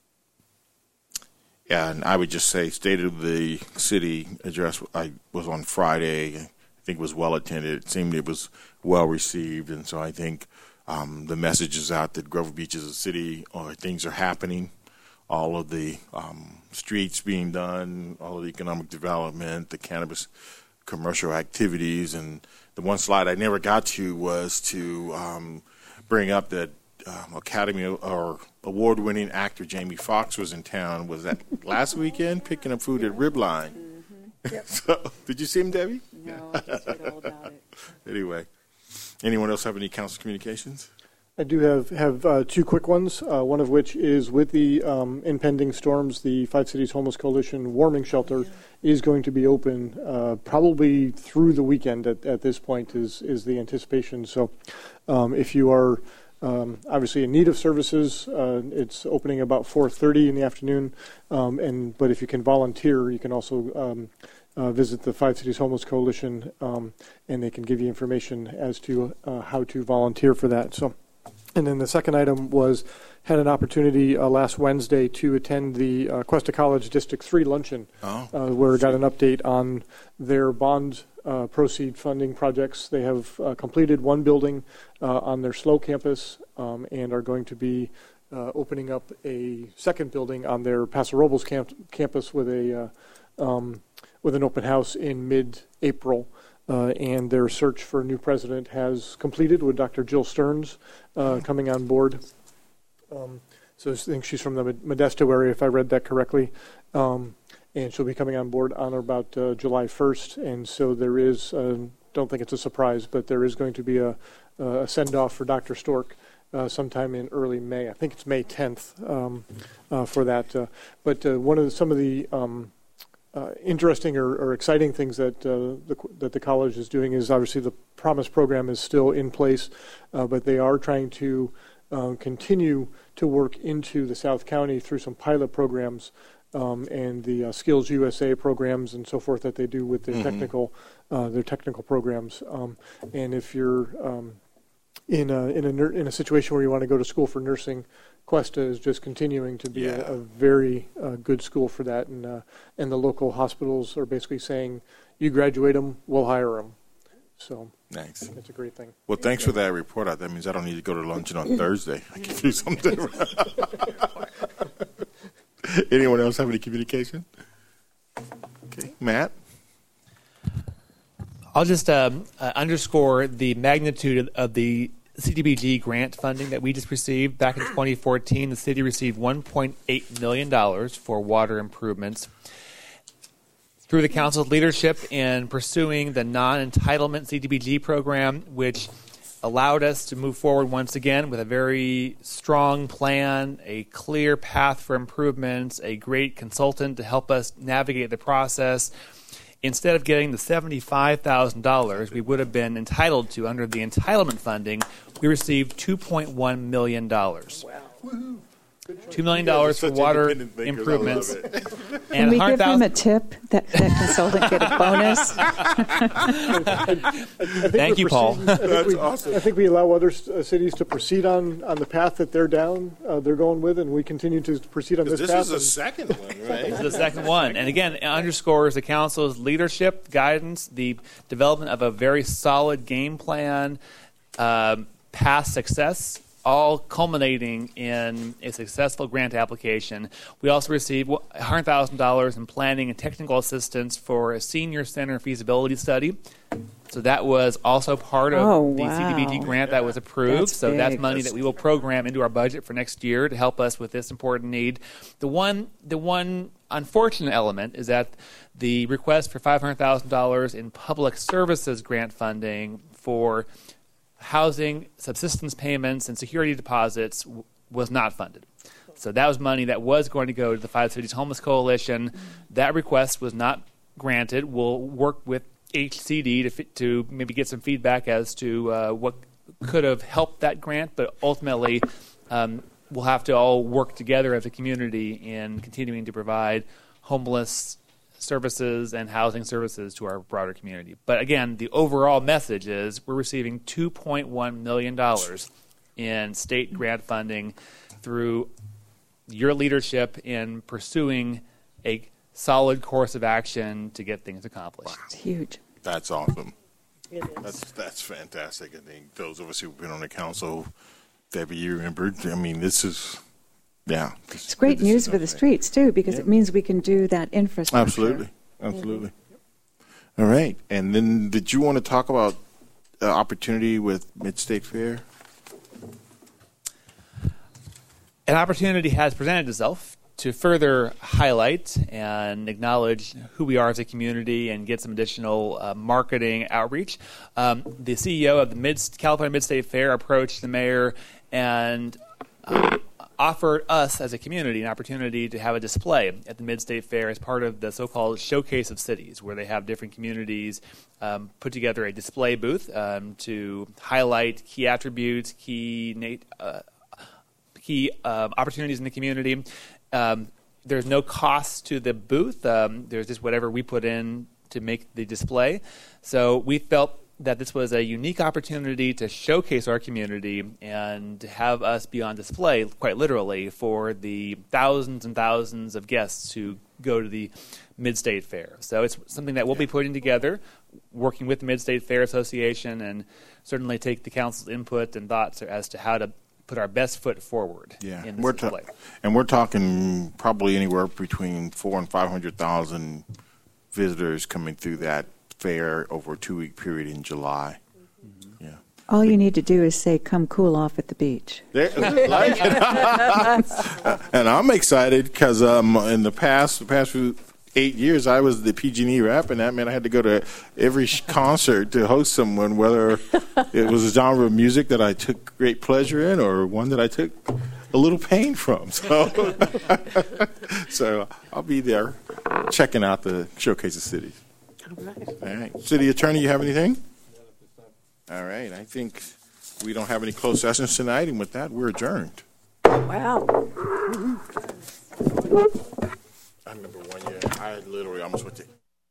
and I would just say, State of the City address I was on Friday. I think it was well attended. It seemed it was well received, and so I think um, the message is out that Grover Beach is a city, or things are happening. All of the um, streets being done, all of the economic development, the cannabis commercial activities, and the one slide I never got to was to um, bring up that um, Academy or award-winning actor Jamie Foxx was in town. Was that last weekend, picking up food at Ribline? Mm-hmm. Yep. So, did you see him, Debbie? No, I just read all about it. Anyway, anyone else have any council communications? I do have have uh, two quick ones. Uh, one of which is with the um, impending storms, the Five Cities Homeless Coalition warming shelter is going to be open uh, probably through the weekend. At, at this point, is is the anticipation. So, um, if you are um, obviously in need of services, uh, it's opening about four thirty in the afternoon. Um, and but if you can volunteer, you can also um, uh, visit the Five Cities Homeless Coalition, um, and they can give you information as to uh, how to volunteer for that. So. And then the second item was, had an opportunity uh, last Wednesday to attend the uh, Cuesta College District three luncheon, oh. uh, where I got an update on their bond uh, proceed funding projects. They have uh, completed one building uh, on their SLO campus um, and are going to be uh, opening up a second building on their Paso Robles camp- campus with a uh, um, with an open house in mid-April. Uh, and their search for a new president has completed with Doctor Jill Stearns uh, coming on board. Um, so I think she's from the Modesto area, if I read that correctly. Um, and she'll be coming on board on or about uh, July first. And so there is, uh, don't think it's a surprise, but there is going to be a, a send-off for Doctor Stork uh, sometime in early May. I think it's May tenth um, uh, for that. Uh, but uh, one of the, some of the um, Uh, interesting or, or exciting things that uh, the, that the college is doing is obviously the Promise program is still in place, uh, but they are trying to uh, continue to work into the South County through some pilot programs um, and the uh, Skills U S A programs and so forth that they do with their Mhm. technical uh, their technical programs. Um, and if you're um, in a in a nur- in a situation where you want to go to school for nursing, Cuesta is just continuing to be Yeah. a, a very uh, good school for that, and uh, and the local hospitals are basically saying, "You graduate them, we'll hire them." So nice. It's a great thing. Well, thanks for that report out. That means I don't need to go to luncheon on Thursday. I can do something. Anyone else have any communication? Okay, Matt. I'll just um, uh, underscore the magnitude of the C D B G grant funding that we just received. Back in twenty fourteen, the city received one point eight million dollars for water improvements. Through the council's leadership in pursuing the non-entitlement C D B G program, which allowed us to move forward once again with a very strong plan, a clear path for improvements, a great consultant to help us navigate the process. Instead of getting the seventy-five thousand dollars we would have been entitled to under the entitlement funding, we received two point one million dollars. Wow. two million dollars for water improvements. Can we give him a tip? That, that consultant get a bonus? Thank you, Paul. I think, we, I think we allow other uh, cities to proceed on, on the path that they're down, uh, they're going with, and we continue to proceed on this, This path. is the second one, right? This is the second one. And again, it underscores the council's leadership, guidance, the development of a very solid game plan, um, past success, all culminating in a successful grant application. We also received one hundred thousand dollars in planning and technical assistance for a senior center feasibility study. So that was also part of Oh, the wow. C D B G grant that was approved. That's so that's big. money that we will program into our budget for next year to help us with this important need. The one, the one unfortunate element is that the request for five hundred thousand dollars in public services grant funding for housing, subsistence payments, and security deposits w- was not funded. So that was money that was going to go to the Five Cities Homeless Coalition. That request was not granted. We'll work with H C D to, fi- to maybe get some feedback as to uh, what could have helped that grant, but ultimately um, we'll have to all work together as a community in continuing to provide homeless services and housing services to our broader community. But again, the overall message is we're receiving two point one million dollars in state grant funding through your leadership in pursuing a solid course of action to get things accomplished. It's huge. That's awesome. That's that's fantastic. I think those of us who've been on the council, Debbie, you remember, I mean, this is, yeah. This, It's great this news is for the amazing. streets, too, because Yeah. it means we can do that infrastructure. Absolutely. Absolutely. All right. And then did you want to talk about uh, opportunity with Mid-State Fair? An opportunity has presented itself to further highlight and acknowledge who we are as a community and get some additional uh, marketing outreach. Um, the C E O of the Mid- California Mid-State Fair approached the mayor and uh, offered us as a community an opportunity to have a display at the Mid-State Fair as part of the so-called Showcase of Cities, where they have different communities um, put together a display booth um, to highlight key attributes, key na- uh, key uh, opportunities in the community. Um, there's no cost to the booth. Um, there's just whatever we put in to make the display. So we felt that this was a unique opportunity to showcase our community and to have us be on display, quite literally, for the thousands and thousands of guests who go to the Mid-State Fair. So it's something that we'll be putting together, working with the Mid-State Fair Association, and certainly take the council's input and thoughts as to how to put our best foot forward Yeah, in this we're ta- display. and we're talking probably anywhere between four and five hundred thousand visitors coming through that fair over a two-week period in July. Mm-hmm. Yeah, All you need to do is say, come cool off at the beach. There- like it. And I'm excited because um, in the past, the past few eight years, I was the P G and E rep, and that meant I had to go to every sh- concert to host someone, whether it was a genre of music that I took great pleasure in or one that I took a little pain from. So, so I'll be there checking out the Showcase of Cities. All right. City Attorney, you have anything? All right. I think we don't have any closed sessions tonight, and with that, we're adjourned. Wow. I remember one year, I literally almost went to